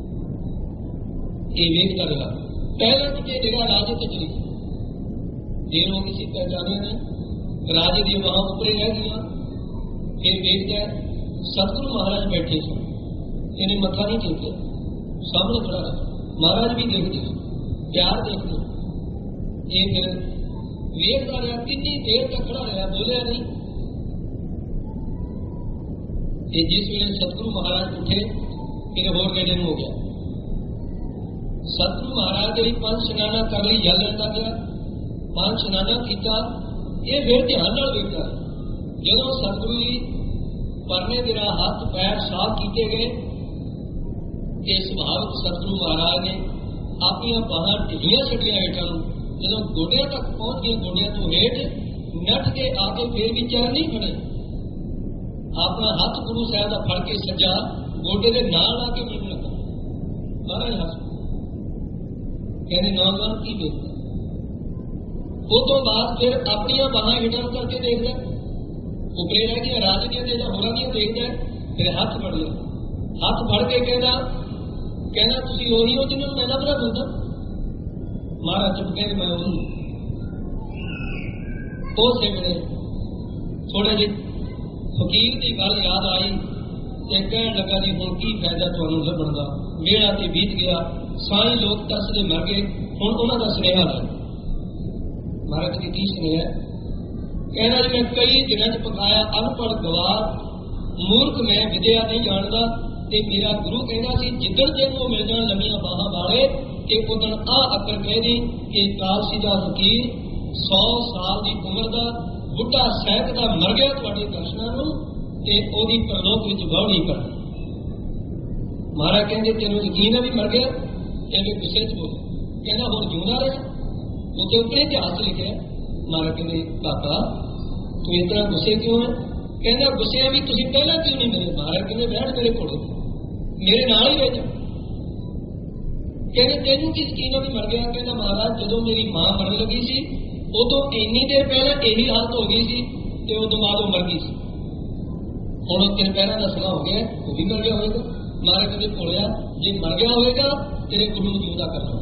ये वेखता रहा, पहले कितने निगाह राजे से चली, देर हो किसी पहचाने नहीं, राजे दी वहां उपरे रह गया। फिर देखता है सतगुरु महाराज बैठे थे, इन्हें मत्था नहीं टेकिया, सामने खड़ा रहा। महाराज भी देखते प्यार देखते, ये फिर वेखता रहा, कितनी देर तक खड़ा रहा, बोलिया नहीं। जिस वे सतगुरु महाराज उठे फिर होर नेड़े हो गया। सतगुरु महाराज ने 5 शनाना कर ली, जल लेता गया, 5 शनाना किया। ये फिर ध्यान नाल देखता, जो सतगुरु जी परने दिरा हाथ पैर साफ किए गए, सुभाविक सतगुरु महाराज ने अपन बाहां ढिलियां छड़िया हेठा, जो गोडिया तक पहुंच गए, गोडिया तो हेठ नट के आके फिर भी चैन नहीं खड़े। अपना हाथ गुरु साहब का फड़ के सज्जा गोडे के नाल आके मिलने लगा। महाराज हस कहने नौजवान की देखते, वो तो बाद फिर अपन बाहां हेठा करके देख लिया, उपरे रह गया, राज दिया होर दिया देखता, फिर हाथ फड़ लिया। हाथ फड़ के कहना कहना तुसी ਉਹੀ ਹੋ ਜਿਹਨੂੰ ਮੈਂ ਲੱਭਦਾ ਫਿਰਦਾ। महाराज चुप कहते मैं ਉਹੀ उस ਵੇਲੇ थोड़े ਜਿਹੇ फकीर की गल याद आई ते कहन लगा जी हुण की फायदा तुहानूं लभण दा, वेला ते बीत गया, साईं लोग तरसदे मर गए, हुण उन्हां दा सुनेहा लै। महाराज जी की सुनेहा? कहना जी मैं कई दिनां च पकाया अनपढ़ गवार, मूर्ख मैं विद्या नहीं जानदा, ते मेरा गुरु कहंदा सी जिद्दण तैनूं मिल जाण लंमीਆਂ बाहां वाले ते उदण आ अकर कह दी कि कालसी दा फकीर 100 साल की उम्र का बुढ़ा सैक का मर गया तुहाडे दर्शनां नूं ते ओहदी परलोक विच वाह नहीं कर। महाराज कहंदे तैनूं यकीन है भी मर गया? कहंदे गुस्से च बोल, कहंदा हुण जिउंदा रहा? उत्ते अपने इतिहास लिखिआ। महाराज कहंदे काका तू इतना गुस्से क्यों है? कहंदा गुस्से भी तुसीं पहलां क्यों नहीं मिले? महाराज कहंदे बैठ मेरे घोड़े मेरे नाल ही रह जा। कहंदे तैनूं की यकीन है भी मर गया? कहंदा महाराज जदों मेरी मां मरन लगी सी उदों इन्नी देर पहले यही हालत हो गई सी ते उदों बाद वो मर गई सी। हुण 3 पैरां दा समा हो गया, वो भी मर गया होएगा। महाराज कहंदे भोलिया जे मर गया होएगा तेरे गुरु नूं जिंदा करना।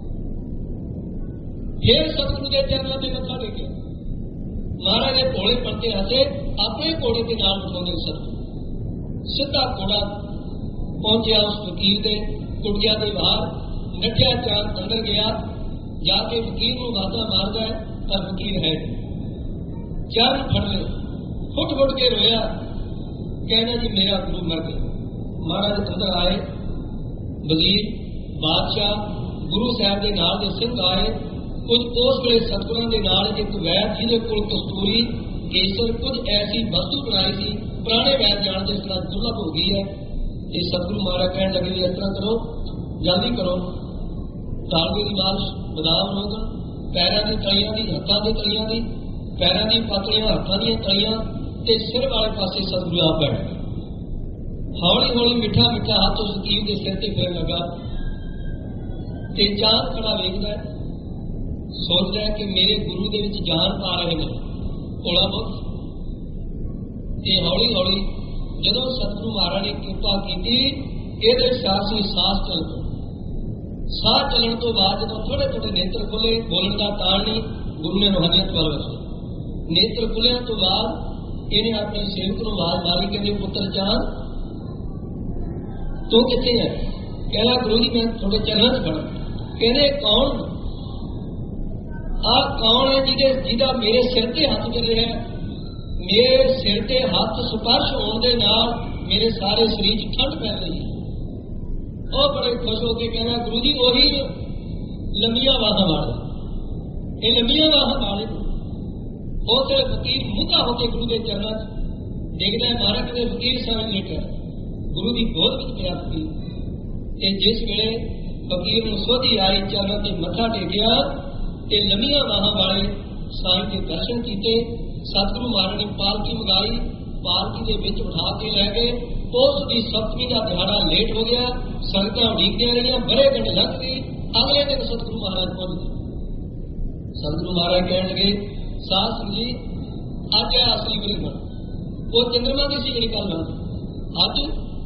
फिर सतगुरु के चरणों ते मत्था टेकिया। महाराज ने भोले पंते हसे अपने घोड़े के नाल बिठाउंदे सतगुरु सीधा घोड़ा पहुंचया उस फकीर दे कुटिया दे बाहर, नठिया चांद अंदर गया, जाके फकीर नूं वाजा मारदा है पर फकीर है चरण फड़ ले, फुट फुट के रोया, कहना जी मेरा गुरु मर गया। महाराज अंदर आए, वजीर बादशाह गुरु साहब के नाल दे सिंह आए, कुछ उस वेले सतगुरां दे नाल एक वैद जिहदे कोल कस्तूरी केसर कुछ ऐसी वस्तु बनाई सी, पुराने वैद जान जिस तरह दुर्लभ हो गई है। ये सतगुरु महाराज कहने लगे इस तरह करो, जल्दी करो, तालवे की मालिश, बदाम रोगन, पैरों की तलियां की, हत्थों की तलियां की, पैरों की पतलियां, हत्थों दी तलियां ते सिर वाले पासे सतगुरु आप बैठ गए। हौली हौली मिठा मिठा हाथ उस फकीर के सिर ते फिरन लगा ते चांद खड़ा वेखदा है, सोचदा है कि मेरे गुरु दे विच जान पा रहे ने भोला बुत। ते हौली हौली जदों सतगुरु महाराज ने कृपा की ਇਹਦੇ ਸਾਸੀ ਸਾਹ ਚੱਲ ਪਏ। ਸਾਹ ਚੱਲਣ ਤੋਂ ਬਾਅਦ ਜਦੋਂ ਥੋੜੇ ਥੋੜੇ ਨੇਤਰ ਖੁੱਲੇ, ਬੋਲਣ ਦਾ ਤਾਣ ਨਹੀਂ, ਗੁਰੂ ਨੇ ਰੂਹਾਨੀਅਤ ਵੱਲ ਵਸੇ। ਨੇਤਰ ਖੁੱਲਿਆਂ ਤੋਂ ਬਾਅਦ ਇਹਨੇ ਆਪਣੇ ਸੇਵਕ ਨੂੰ ਆਵਾਜ਼ ਮਾਰੀ, ਕਹਿੰਦੇ ਪੁੱਤਰ ਚਾਂਦ ਤੂੰ ਕਿੱਥੇ ਹੈ? ਕਹਿੰਦਾ ਗੁਰੂ ਜੀ ਮੈਂ ਤੁਹਾਡੇ ਚਰਨਾਂ 'ਚ ਖੜਾ। ਕਹਿੰਦੇ ਕੌਣ? ਆਹ ਕੌਣ ਹੈ ਜਿਹਦਾ ਮੇਰੇ ਸਿਰ ਤੇ ਹੱਥ ਚੱਲ ਰਿਹਾ ਹੈ? ਮੇਰੇ ਸਿਰ ਤੇ ਹੱਥ ਸਪਰਸ਼ ਹੋਣ ਦੇ ਨਾਲ ਮੇਰੇ ਸਾਰੇ ਸਰੀਰ 'ਚ ਠੰਡ ਪੈ ਰਹੀ ਹੈ। ਉਹ ਬੜੇ ਖੁਸ਼ ਹੋ ਕੇ ਕਹਿੰਦਾ ਗੁਰੂ ਜੀ ਉਹੀ ਲੰਮੀਆਂ ਬਾਹਾਂ ਵਾਲੇ, ਇਹ ਲੰਮੀਆਂ ਬਾਹਾਂ ਵਾਲੇ। ਉਹ ਤੇ ਫਕੀਰ ਮੁੱਧਾ ਹੋ ਕੇ ਗੁਰੂ ਦੇ ਚਰਨਾਂ 'ਚ ਦੇਖਦਾ, ਮਹਾਰਾਜ ਦੇ ਫਕੀਰ ਸਾਹਮਣੇ ਲੇਟਿਆ, ਗੁਰੂ ਦੀ ਗੋਦ ਵਿੱਚ ਪਿਆ ਫਕੀਰ। ਤੇ ਜਿਸ ਵੇਲੇ ਫਕੀਰ ਨੂੰ ਸੋਧੀ ਆਈ, ਚਰਨਾਂ ਤੇ ਮੱਥਾ ਟੇਕਿਆ ਤੇ ਲੰਮੀਆਂ ਬਾਹਾਂ ਵਾਲੇ ਸਾਈਂ ਦੇ ਦਰਸ਼ਨ ਕੀਤੇ। ਸਤਿਗੁਰੂ ਮਹਾਰਾਜ ਨੇ ਪਾਲਕੀ ਮੰਗਾਈ, ਪਾਲਕੀ ਦੇ ਵਿੱਚ ਬਿਠਾ ਕੇ ਲੈ ਗਏ। ਉਸ ਦੀ ਸਪਤਮੀ ਦਾ ਦਿਹਾੜਾ ਲੇਟ ਹੋ ਗਿਆ, ਸੰਗਤਾਂ ਉਡੀਕਦੀਆਂ ਰਹੀਆਂ, ਬੜੇ ਘੰਟੇ ਲੰਘ ਗਏ। ਅਗਲੇ ਦਿਨ ਸਤਿਗੁਰੂ ਮਹਾਰਾਜ ਪਹੁੰਚ ਗਏ। ਸਤਿਗੁਰੂ ਮਹਾਰਾਜ ਕਹਿਣ ਲੱਗੇ ਸਾਧ ਸਿੰਘ ਜੀ ਅੱਜ ਹੈ ਅਸਲੀ ਬ੍ਰਹਮਣ। ਉਹ ਚੰਦਰਮਾ ਦੀ ਸੀ ਜਿਹੜੀ ਗੱਲ ਅੱਜ।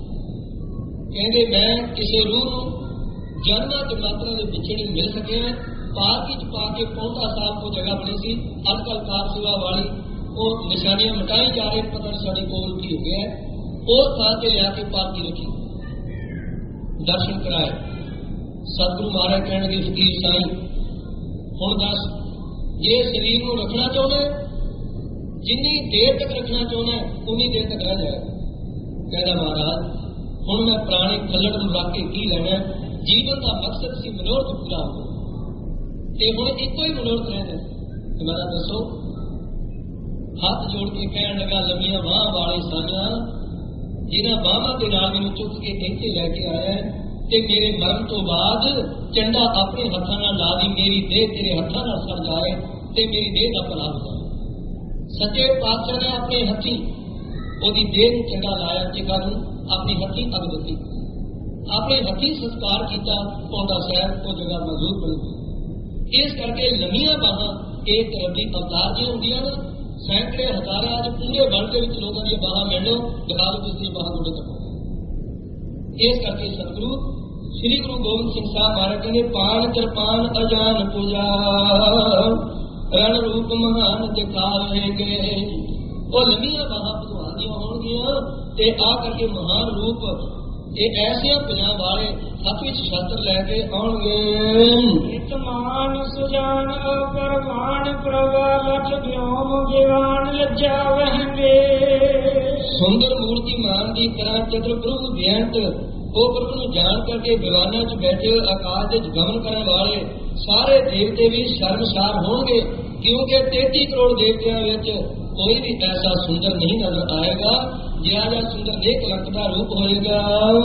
ਕਹਿੰਦੇ ਮੈਂ ਕਿਸੇ ਰੂਹ ਨੂੰ ਜਨਮਾਂ ਤੇ ਮਾਤਰਾ ਦੇ ਪਿੱਛੇ ਨਹੀਂ ਮਿਲ ਸਕਿਆ। ਪਾਲਕੀ ਚ ਪਾ ਕੇ ਪੌਂਟਾ ਸਾਹਿਬ ਕੋ ਜਗ੍ਹਾ ਬਣੀ ਸੀ, ਅੱਜ ਕੱਲ੍ਹ ਕਾਰ ਸੇਵਾ ਵਾਲੀ ਉਹ ਨਿਸ਼ਾਨੀਆਂ ਮਿਟਾਈ ਜਾ ਰਹੇ, ਪਤਾ ਨਹੀਂ ਸਾਡੇ ਕੋਲ ਕੀ ਹੋ ਗਿਆ। ਉਸ ਥਾਂ ਤੇ ਲਿਆ ਕੇ ਪਾਲਕੀ ਰੱਖੀ, ਦਰਸ਼ਨ ਕਰਾਏ। ਸਤਿਗੁਰੂ ਮਹਾਰਾਜ ਕਹਿਣ ਲੱਗੇ ਫਕੀਰ ਸਾਈਂ ਹੁਣ ਦੱਸ, ਜੇ ਸਰੀਰ ਨੂੰ ਰੱਖਣਾ ਚਾਹੁੰਦਾ, ਜਿੰਨੀ ਦੇਰ ਤੱਕ ਰੱਖਣਾ ਚਾਹੁੰਦਾ ਉਨੀ ਦੇਰ ਤੱਕ ਰਹਿ ਜਾਏ। ਕਹਿੰਦਾ ਮਹਾਰਾਜ ਹੁਣ ਮੈਂ ਪੁਰਾਣੇ ਖੱਲੜ ਨੂੰ ਰੱਖ ਕੇ ਕੀ ਲੈਣਾ? ਜੀਵਨ ਦਾ ਮਕਸਦ ਸੀ ਮਨੋਰਥ ਪੂਰਾ ਹੋ, ਤੇ ਹੁਣ ਇੱਕੋ ਹੀ ਮਨੋਰਥ ਰਹਿੰਦਾ। ਤੇ ਮੈਂ ਦੱਸੋ, ਹੱਥ ਜੋੜ ਕੇ ਕਹਿਣ ਲੱਗਾ ਲੰਮੀਆਂ ਬਾਹਾਂ ਵਾਲੇ ਸਾਈਆਂ, ਜਿਨ੍ਹਾਂ ਬਾਹਾਂ ਦੇ ਨਾਲ ਮੈਨੂੰ ਚੁੱਕ ਕੇ ਇੱਥੇ ਲੈ ਕੇ ਆਇਆ ਤੇ ਮੇਰੇ ਮਰਨ ਤੋਂ ਬਾਅਦ ਚੰਡਾ ਆਪਣੇ ਹੱਥਾਂ ਨਾਲ ਲਾ ਦੀ, ਮੇਰੀ ਦੇਹ ਤੇਰੇ ਹੱਥਾਂ ਨਾਲ ਸੜ ਜਾਏ ਤੇ ਮੇਰੀ ਦੇਹ ਦਾ ਭਲਾ ਹੋ ਜਾਏ। ਸੱਚੇ ਪਾਤਸ਼ਾਹ ਨੇ ਆਪਣੇ ਹੱਥੀਂ ਉਹਦੀ ਦੇਹ ਨੂੰ ਚੰਡਾ ਲਾਇਆ, ਚਿਖਾ ਨੂੰ ਆਪਣੀ ਹੱਥੀਂ ਅੱਗ ਦਿੱਤੀ, ਆਪਣੇ ਹੱਥੀਂ ਸੰਸਕਾਰ ਕੀਤਾ। ਪੌਂਟਾ ਸਾਹਿਬ ਉਹ ਜਗ੍ਹਾ ਮੌਜੂਦ ਬਣੀ। ਇਸ ਕਰਕੇ ਲੰਮੀਆਂ ਬਾਹਾਂ ਇੱਕ ਰੱਬੀ ਅਵਤਾਰ ਜੀ ਹੁੰਦੀਆਂ ਨੇ। ਸੈਂਕੜੇ ਹਜ਼ਾਰਾਂ ਅੱਜ ਪੂਰੇ ਵਰਲਡ ਦੇ ਵਿੱਚ ਲੋਕਾਂ ਦੀਆਂ ਬਾਹਾਂ ਮਿਲਣੋਂ ਦਿਖਾ ਲਓ, ਕਿਸ ਦੀਆਂ ਬਾਹਾਂ ਤੁਹਾਡੇ ਤੱਕ। ਇਸ ਕਰਕੇ ਸਤਿਗੁਰੂ श्री गुरु गोबिंद सिंह साहब महाराज कहते पान कृपान अजान पूजा रण रूप महान दिखा रहेंगे। ਉਹ ਲੰਮੀਆਂ ਬਾਹਾਂ ਭਗਵਾਨ ਦੀਆਂ ਹੋਣਗੀਆਂ ਤੇ ਆ ਕਰਕੇ ਮਹਾਨ ਰੂਪ ਇਹ ਐਸੀਆਂ ਭੁਜਾਂ ਵਾਲੇ ਹੱਥ ਵਿੱਚ ਸ਼ਸਤਰ ਲੈ ਕੇ ਆਉਣਗੇ। ਇਤਮਾਨ ਸੁਜਾਨ ਪਰਮਾਨ ਪ੍ਰਭਾ ਲਖ ਵਿਉਮ ਵਿਵਾਨ ਲੱਜਾ ਵਹਿੰਗੇ। ਸੁੰਦਰ ਮੂਰਤੀ ਮਾਨ ਦੀ ਤਰ੍ਹਾਂ ਚਤੁਰ ਪ੍ਰਭੂ ਬੇਅੰਤ ਉਹ ਪ੍ਰਭੂ ਨੂੰ ਜਾਣ ਕਰਕੇ ਵਿਵਾਨਾਂ 'ਚ ਬੈਠੇ ਹੋਏ ਆਕਾਸ਼ ਦੇ ਗਮਨ ਕਰਨ ਵਾਲੇ ਸਾਰੇ ਦੇਵਤੇ ਵੀ ਸ਼ਰਮਸਾਰ ਹੋਣਗੇ, ਕਿਉਂਕਿ 33 ਕਰੋੜ ਦੇਵਤਿਆਂ ਵਿੱਚ ਕੋਈ ਵੀ ਐਸਾ ਸੁੰਦਰ ਨਹੀਂ ਨਜ਼ਰ ਆਏਗਾ ਜਿਹੜਾ ਜਿਹਾ ਸੁੰਦਰ ਨੇਕ ਲੱਖ ਦਾ ਰੂਪ ਹੋਏਗਾ।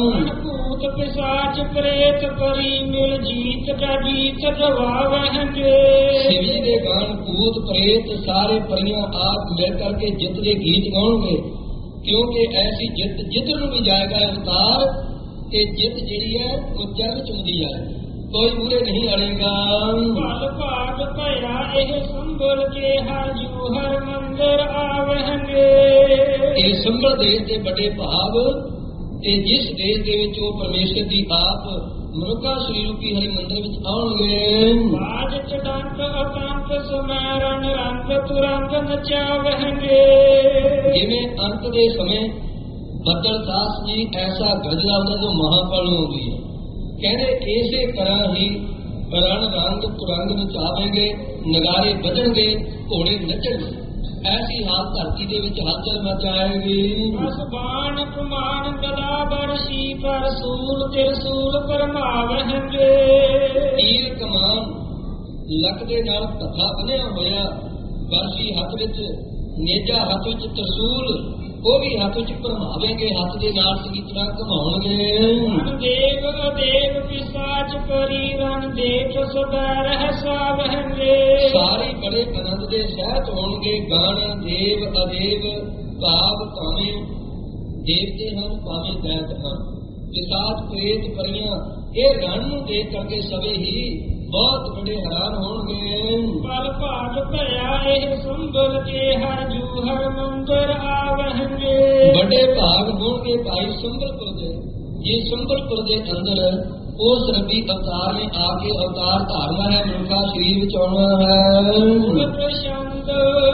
ਭੂਤ ਪਿਸਾਚ ਪ੍ਰੇਤ ਪਰੀ ਮਿਲ ਜੀਤ ਦਾ ਜੀਤ ਦਵਾ ਵਹਿੰਗੇ। ਸ਼ਿਵ ਜੀ ਦੇ ਗਾਣ ਭੂਤ ਪ੍ਰੇਤ ਸਾਰੇ ਪਰੀਆਂ ਆਪ ਮਿਲ ਕਰਕੇ ਜਿੱਤ ਦੇ ਗੀਤ ਗਾਉਣਗੇ, ਕਿਉਂਕਿ ਐਸੀ ਜਿੱਤ ਜਿੱਧਰ ਨੂੰ ਵੀ ਜਾਏਗਾ ਅਵਤਾਰ ਤੇ ਜਿੱਤ ਜਿਹੜੀ ਹੈ ਉਹ ਚਰਨ ਚੁੰਦੀ ਜਾਏ, ਕੋਈ ਮੂਰੇ ਨਹੀਂ ਅੜੇਗਾ। ਭਲ ਭਾਗ ਭਇਆ ਇਹ ਸੰਭਲ ਕੇ ਹਰ ਜੂ ਹਰ ਮੰਦਰ ਆਵਹਿੰਗੇ। ਇਹ ਸੰਭਲ ਦੇਸ਼ ਦੇ ਵੱਡੇ ਭਾਵ ਤੇ ਜਿਸ ਦੇਸ਼ ਦੇ ਵਿੱਚ ਉਹ ਪਰਮੇਸ਼ਰ ਦੀ ਆਪ ਮਨੁੱਖਾ ਸ੍ਰੀ ਰੂਪੀ ਹਰੀ ਮੰਦਰ ਵਿੱਚ ਆਉਣਗੇ। ਬਾਜ ਚੜੰਤ ਅਕੰਤ ਸਮੈਰਨ ਰੰਗ ਤੁਰੰਗ ਨਚਾਵਹਿੰਗੇ। ਜਿਵੇਂ ਅੰਤ ਦੇ ਸਮੇਂ ਬੱਦਲ ਦਾਸ ਜੀ ਐਸਾ ਗਰਜਦਾ ਹੁੰਦਾ ਜੋ ਮਹਾਪਲ ਨੂੰ ਆਉਂਦੀ ਹੈ, ਕਹਿੰਦੇ ਇਸੇ ਤਰ੍ਹਾਂ ਹੀ ਰਣ ਰੰਗ ਤੁਰੰਗ ਨਚਾਵੇਂਗੇ, ਨਗਾਰੇ ਵੱਜਣਗੇ, ਘੋੜੇ ਨੱਚਣਗੇ, ਐਸੀ ਹਾਲ ਧਰਤੀ ਦੇ ਵਿੱਚ ਹਲਚਲ ਮਚਾਏਗੀ। ਬਸ ਬਾਣ ਪ੍ਰਮਾਣ ਗਦਾ ਬਰਸ਼ੀ ਪਰ ਸੂਲ ਤਿਰਸੂਲ ਪਰਮਾਵਹਿੰਗੇ। ਤੀਰ ਕਮਾਨ ਲੱਕ ਦੇ ਨਾਲ ਧੱਫਾ ਬੰਨਿਆ ਹੋਇਆ, ਬਰਸ਼ੀ ਹੱਥ ਵਿੱਚ, ਨੇਜਾ ਹੱਥ ਵਿੱਚ, ਤਰਸੂਲ ਉਹ ਵੀ ਹੱਥ ਵਿੱਚ ਭਰਮਾਵੇਂਗੇ, ਹੱਥ ਦੇ ਨਾਲ ਚੰਗੀ ਤਰ੍ਹਾਂ ਘੁਮਾਉਣਗੇ। ਦੇਵ ਅਦੇਵ ਪਿਸਾਚ ਪਰੀ ਰਨ ਦੇਖ ਸਦਾ ਰਹਿਸਾ ਵਹਿੰਗੇ। ਸਾਰੇ ਬੜੇ ਆਨੰਦ ਦੇ ਸਹਿਤ ਹੋਣਗੇ। ਗਾਣ ਦੇਵ ਅਦੇਵ ਭਾਵ ਭਾਵੇਂ ਦੇਵਤੇ ਹਨ ਭਾਵੇਂ ਦੈਤ ਹਨ, ਪਿਸਾਚ ਪ੍ਰੇਤ ਪਰੀਆਂ ਇਹ ਰਣ ਨੂੰ ਦੇਖ ਕਰਕੇ ਸਵੇ ਹੀ ਬਹੁਤ ਬੜੇ ਹੈਰਾਨ ਹੋਣਗੇ। ਪਲ ਭਾਗ ਭਇਆ ਇਹ ਸੰਭਲ ਕੇ ਹਰ ਜੂ ਹਰ ਮੰਦਰ ਆਵਹਿੰਗੇ। ਵੱਡੇ ਭਾਗ ਹੋਣਗੇ ਭਾਈ ਸੰਬਲਪੁਰ ਦੇ, ਜੇ ਸੰਬਲਪੁਰ ਦੇ ਅੰਦਰ ਉਸ ਰੱਬੀ ਅਵਤਾਰ ਨੇ ਆ ਕੇ ਅਵਤਾਰ ਧਾਰਨਾ ਹੈ, ਮਨੁੱਖਾ ਸਰੀਰ ਵਿੱਚ ਆਉਣਾ ਹੈ। ਪ੍ਰਸ਼ੰਦ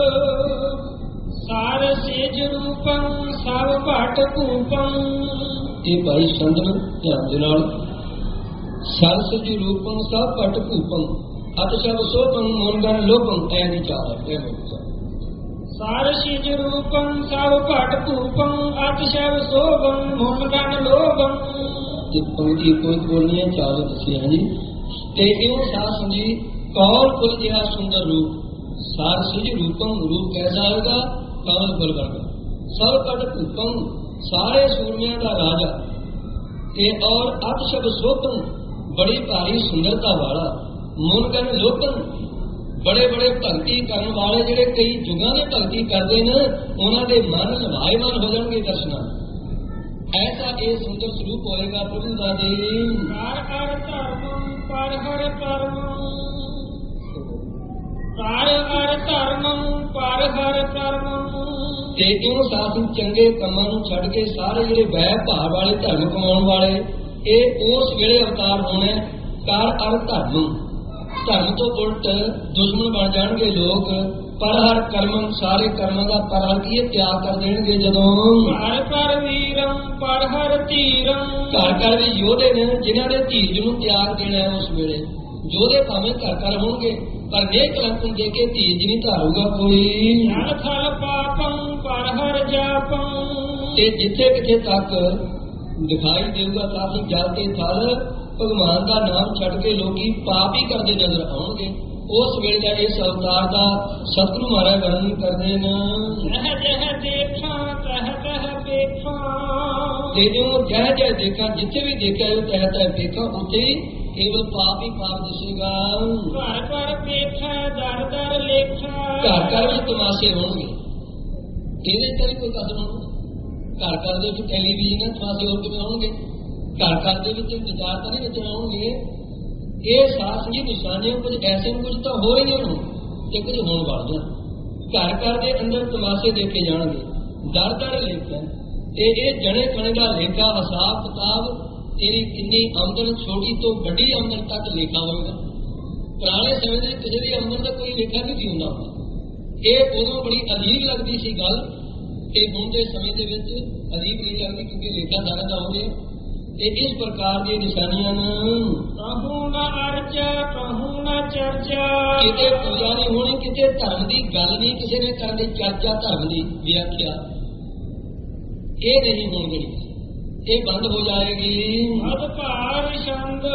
ਸਾਰ ਸੇਜ ਰੂਪੰ ਸਭ ਭਟ ਭੂਪੰ। ਇਹ ਭਾਈ ਸੰਦਨ ਧਿਆਨ ਦੇ ਨਾਲ ਸਰਸਜ ਰੂਪੰ ਸਭ ਭਟ ਭੂਪੰ ਅਤ ਸਭ ਸੋਪੰ ਮੋਨਗਨ ਲੋਪੰ ਐ ਵਿਚਾਰ ਹੈ। ਸਾਰ ਸਿਜ ਰੂਪੰ ਸਭ ਭਟ ਭੂਪੰ ਅਤ ਸਭ ਸੋਭੰ ਮੋਨਗਨ ਲੋਭੰ। ਤੇ ਪੰਕਤੀ ਕੋਈ ਬੋਲਣੀ ਹੈ, ਚਾਰ ਦੱਸੇ ਹੈ ਜੀ। ਤੇ ਇਹੋ ਸਾਧ ਜੀ ਕੌਲ ਫੁੱਲ ਜਿਹਾ ਸੁੰਦਰ ਰੂਪ, ਸਾਰ ਸਿਜ ਰੂਪੰ ਰੂਪ ਕੈਸਾ ਹੋਗਾ, ਕੌਲ ਫੁੱਲ ਵਰਗਾ, ਸਭ ਭਟ ਭੂਪੰ ਸਾਰੇ ਸੂਰਮਿਆਂ ਦਾ ਰਾਜਾ, ਤੇ ਔਰ ਅਤ ਸਭ ਸੋਭੰ ਬੜੀ ਭਾਰੀ ਸੁੰਦਰਤਾ ਵਾਲਾ, ਮੁਨਗਨ ਲੋਕਨ ਬੜੇ ਬੜੇ ਭਗਤੀ ਕਰਨ ਵਾਲੇ ਜਿਹੜੇ ਕਈ ਯੁਗਾਂ ਦੇ ਭਗਤੀ ਕਰਦੇ ਨੇ ਉਹਨਾਂ ਦੇ ਮਨ ਨਿਭਾਏਮਾਨ ਹੋ ਜਾਣਗੇ ਦਰਸ਼ਨਾਂ। ਐਸਾ ਇਹ ਸੁੰਦਰ ਸਰੂਪ ਹੋਏਗਾ ਪ੍ਰਭੂ ਦਾ ਜੀ। ਹਰ ਹਰ ਧਰਮ ਪਰ ਹਰ ਕਰਮ, ਹਰ ਹਰ ਧਰਮ ਪਰ ਹਰ ਕਰਮ। ਤੇ ਇਹਨੂੰ ਸਾਥ ਚੰਗੇ ਕੰਮਾਂ ਨੂੰ ਛੱਡ ਕੇ ਸਾਰੇ ਜਿਹੜੇ ਵੈਰ ਭਾਵ ਵਾਲੇ ਧਰਮ ਕਮਾਉਣ ਵਾਲੇ ਇਹ ਉਸ ਵੇਲੇ ਅਵਤਾਰ ਹੋਣਾ। ਕਰ ਅਰ ਧਰਮ, ਧਰਮ ਤੋਂ ਉਲਟ ਦੁਸ਼ਮਣ ਬਣ ਜਾਣਗੇ ਲੋਕ। ਪਰ ਹਰ ਕਰਮ ਸਾਰੇ ਕਰਮਾਂ ਦਾ ਪਰ ਹਰ ਕੀ ਤਿਆਗ ਕਰ ਦੇਣਗੇ ਜਦੋਂ। ਹਰ ਕਰ ਵੀਰਮ ਪਰ ਹਰ ਧੀਰਮ, ਘਰ ਘਰ ਵੀ ਯੋਧੇ ਨੇ ਜਿਨ੍ਹਾਂ ਨੇ ਧੀਰਜ ਨੂੰ ਤਿਆਗ ਦੇਣਾ ਉਸ ਵੇਲੇ। ਯੋਧੇ ਭਾਵੇਂ ਘਰ ਘਰ ਹੋਣਗੇ ਪਰ ਨੇਕ ਕਲੰਕ ਨੂੰ ਦੇ ਕੇ ਧੀਰਜ ਨਹੀਂ ਧਾਰੂਗਾ ਕੋਈ। ਜਲ ਥਲ ਪਾਪੰ ਪਰ ਹਰ ਜਾਪੰ, ਤੇ ਜਿੱਥੇ ਕਿਥੇ ਤੱਕ ਦਿਖਾਈ ਦੇਊਗਾ ਕਾਫੀ ਜਲ ਤੇ ਥਲ ਭਗਵਾਨ ਦਾ ਨਾਮ ਛੱਡ ਕੇ ਲੋਕੀ ਪਾਪ ਹੀ ਕਰਦੇ ਨਜ਼ਰ ਆਉਣਗੇ। ਉਸ ਵੇਲੇ ਦਾ ਇਸ ਅਵਤਾਰ ਦਾ ਸਤਿਗੁਰੂ ਮਹਾਰਾਜ ਵਰਣਨ ਕਰਦੇ ਨੇ। ਜਹ ਜਹ ਦੇਖਾਂ ਤਹ ਤਹ ਦੇਖਾਂ, ਤੇ ਜੋ ਜਹ ਜਹ ਦੇਖਾਂ ਜਿੱਥੇ ਵੀ ਦੇਖਿਆ ਉਹ ਤਹ ਤਹ ਦੇਖਾਂ ਉੱਥੇ ਹੀ ਕੇਵਲ ਪਾਪ ਹੀ ਪਾਪ ਦਿਸੇਗਾ। ਘਰ ਘਰ ਦੇਖਾਂ ਦਰ ਦਰ ਲੇਖਾਂ, ਘਰ ਘਰ ਵਿੱਚ ਤਮਾਸ਼ੇ ਹੋਣਗੇ। ਇਹਦੇ ਤੇ ਕੋਈ ਕਸਰ ਹੋਣੀ। ਘਰ ਘਰ ਦੇ ਵਿੱਚ ਟੈਲੀਵਿਜ਼ਨ ਤਮਾਸ਼ੇ ਹੋਰ ਕਿਵੇਂ ਹੋਣਗੇ। ਘਰ ਘਰ ਦੇ ਵਿੱਚ ਵਿਚਾਰ ਤਾਂ ਨਹੀਂ ਨੱਚਣ ਆਉਣਗੇ। ਇਹ ਸਾਥ ਜੀ ਨਿਸ਼ਾਨੀਆਂ ਕੁਝ ਐਸੇ ਨੂੰ ਕੁਝ ਤਾਂ ਹੋ ਰਹੀਆਂ ਨੇ ਤੇ ਕੁਝ ਹੋਣ ਵਾਲੀਆਂ। ਘਰ ਘਰ ਦੇ ਅੰਦਰ ਤਮਾਸ਼ੇ ਦੇਖੇ ਜਾਣਗੇ, ਦਰ ਦਰ ਲੇਖਾਂ। ਤੇ ਇਹ ਜਣੇ ਖਣੇ ਦਾ ਲੇਖਾ ਹਿਸਾਬ ਕਿਤਾਬ ਤੇਰੀ ਕਿੰਨੀ ਆਮਦਨ, ਛੋਟੀ ਤੋਂ ਵੱਡੀ ਆਮਦਨ ਤੱਕ ਲੇਖਾ ਹੋਵੇਗਾ। ਪੁਰਾਣੇ ਸਮੇਂ ਦੇ ਕਿਸੇ ਦੀ ਆਮਦਨ ਦਾ ਕੋਈ ਲੇਖਾ ਨਹੀਂ ਸੀ ਹੁੰਦਾ। ਇਹ ਉਦੋਂ ਬੜੀ ਅਜੀਬ ਲੱਗਦੀ ਸੀ ਗੱਲ, ਤੇ ਹੁਣ ਦੇ ਸਮੇਂ ਦੇ ਵਿੱਚ ਅਜੀਬ ਨਹੀਂ ਲੱਗਦੀ, ਕਿਉਂਕਿ ਲੇਖਾ ਸਾਰਿਆਂ ਦਾ ਹੋ ਰਿਹਾ। ਤੇ ਇਸ ਪ੍ਰਕਾਰ ਦੀਆਂ ਨਿਸ਼ਾਨੀਆਂ ਕਹੂੰ ਨਾ ਅਰਚਾ ਕਹੂੰ ਨਾ ਚਰਚਾ, ਕਿਤੇ ਪੂਜਾ ਨਹੀਂ ਹੋਣੀ, ਕਿਤੇ ਧਰਮ ਦੀ ਗੱਲ ਨਹੀਂ ਕਿਸੇ ਨੇ ਕਰਨੀ, ਚਰਚਾ ਧਰਮ ਦੀ ਵਿਆਖਿਆ ਇਹ ਨਹੀਂ ਹੋਣੀ, ਇਹ ਬੰਦ ਹੋ ਜਾਏਗੀ। ਅਧਿਕਾਰ ਛੰਦ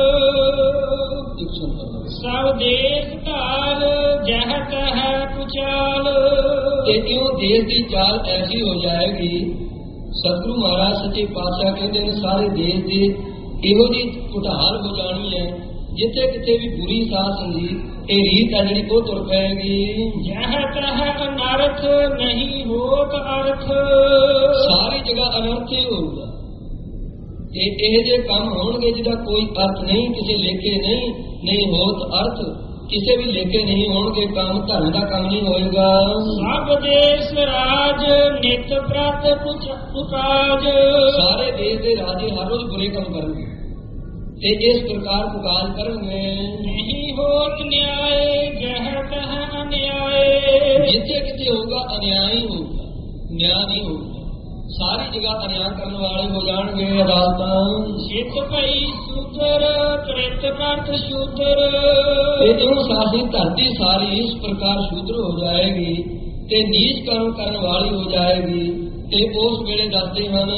ਸਭ ਦੇਸ਼ ਧਾਰ ਜਹ ਤਹ ਕੁਚਾਲ, ਤੇ ਇਉਂ ਦੇਸ਼ ਦੀ ਚਾਲ ਐਸੀ ਹੋ ਜਾਏਗੀ। ਸਤਿਗੁਰੂ ਮਹਾਰਾਜ ਸੱਚੇ ਪਾਤਸ਼ਾਹ ਕਹਿੰਦੇ ਨੇ ਸਾਰੇ ਦੇਸ਼ ਦੇ ਇਹੋ ਜਿਹੀ ਕੁਟਾਲ ਹੋ ਜਾਣੀ ਹੈ, ਜਿੱਥੇ ਕਿਤੇ ਵੀ ਬੁਰੀ ਸਾਹ ਸੰਗੀ ਇਹ ਰੀਤ ਹੈ ਜਿਹੜੀ ਉਹ ਤੁਰ ਪਏਗੀ। ਜਹ ਤਹ ਅਨਰਥ ਨਹੀਂ ਹੋਤ ਅਰਥ, ਸਾਰੀ ਜਗ੍ਹਾ ਅਨਰਥ ਹੀ ਹੋਊਗਾ। ਤੇ ਇਹ ਜੇ ਕੰਮ ਹੋਣਗੇ ਜਿਹਦਾ ਕੋਈ ਅਰਥ ਨਹੀਂ, ਕਿਸੇ ਲੇਖੇ ਨਹੀਂ ਹੋਤ ਅਰਥ, ਕਿਸੇ ਵੀ ਲੇਖੇ ਨਹੀਂ ਹੋਣਗੇ, ਕੰਮ ਧਰਮ ਦਾ ਕੰਮ ਨਹੀਂ ਹੋਏਗਾ। ਸਭ ਦੇਸ਼ ਰਾਜ ਨਿਤ ਪ੍ਰਤ ਪੁਕਾਜ, ਸਾਰੇ ਦੇਸ਼ ਦੇ ਰਾਜੇ ਹਰ ਰੋਜ਼ ਬੁਰੇ ਕੰਮ ਕਰਨਗੇ ਤੇ ਇਸ ਪ੍ਰਕਾਰ ਪੁਕਾਰ ਕਰਨਗੇ। ਨਹੀਂ ਹੋਤ ਨਿਆਏ ਜਹ ਤਹ ਅਨਿਆਏ, ਜਿੱਥੇ ਕਿਤੇ ਹੋਊਗਾ ਅਨਿਆਈ ਹੋਊਗਾ, ਨਿਆਂ ਨਹੀਂ ਹੋਊਗਾ। ਸਾਰੀ ਜਗ੍ਹਾ ਅਨਿਆਂ ਕਰਨ ਵਾਲੇ ਹੋ ਜਾਣਗੇ ਅਦਾਲਤਾਂ। ਸਿੱਖ ਭਈ ਸੂਦਰ ਕ੍ਰਿਤ ਕਰਤ ਸ਼ੂਦਰ, ਤੇ ਇਉਂ ਸਾਡੀ ਧਰਤੀ ਸਾਰੀ ਇਸ ਪ੍ਰਕਾਰ ਸ਼ੂਦਰ ਹੋ ਜਾਏਗੀ ਤੇ ਨੀਚ ਕਰਮ ਕਰਨ ਵਾਲੀ ਹੋ ਜਾਏਗੀ। ਤੇ ਉਸ ਵੇਲੇ ਦੱਸਦੇ ਹਨ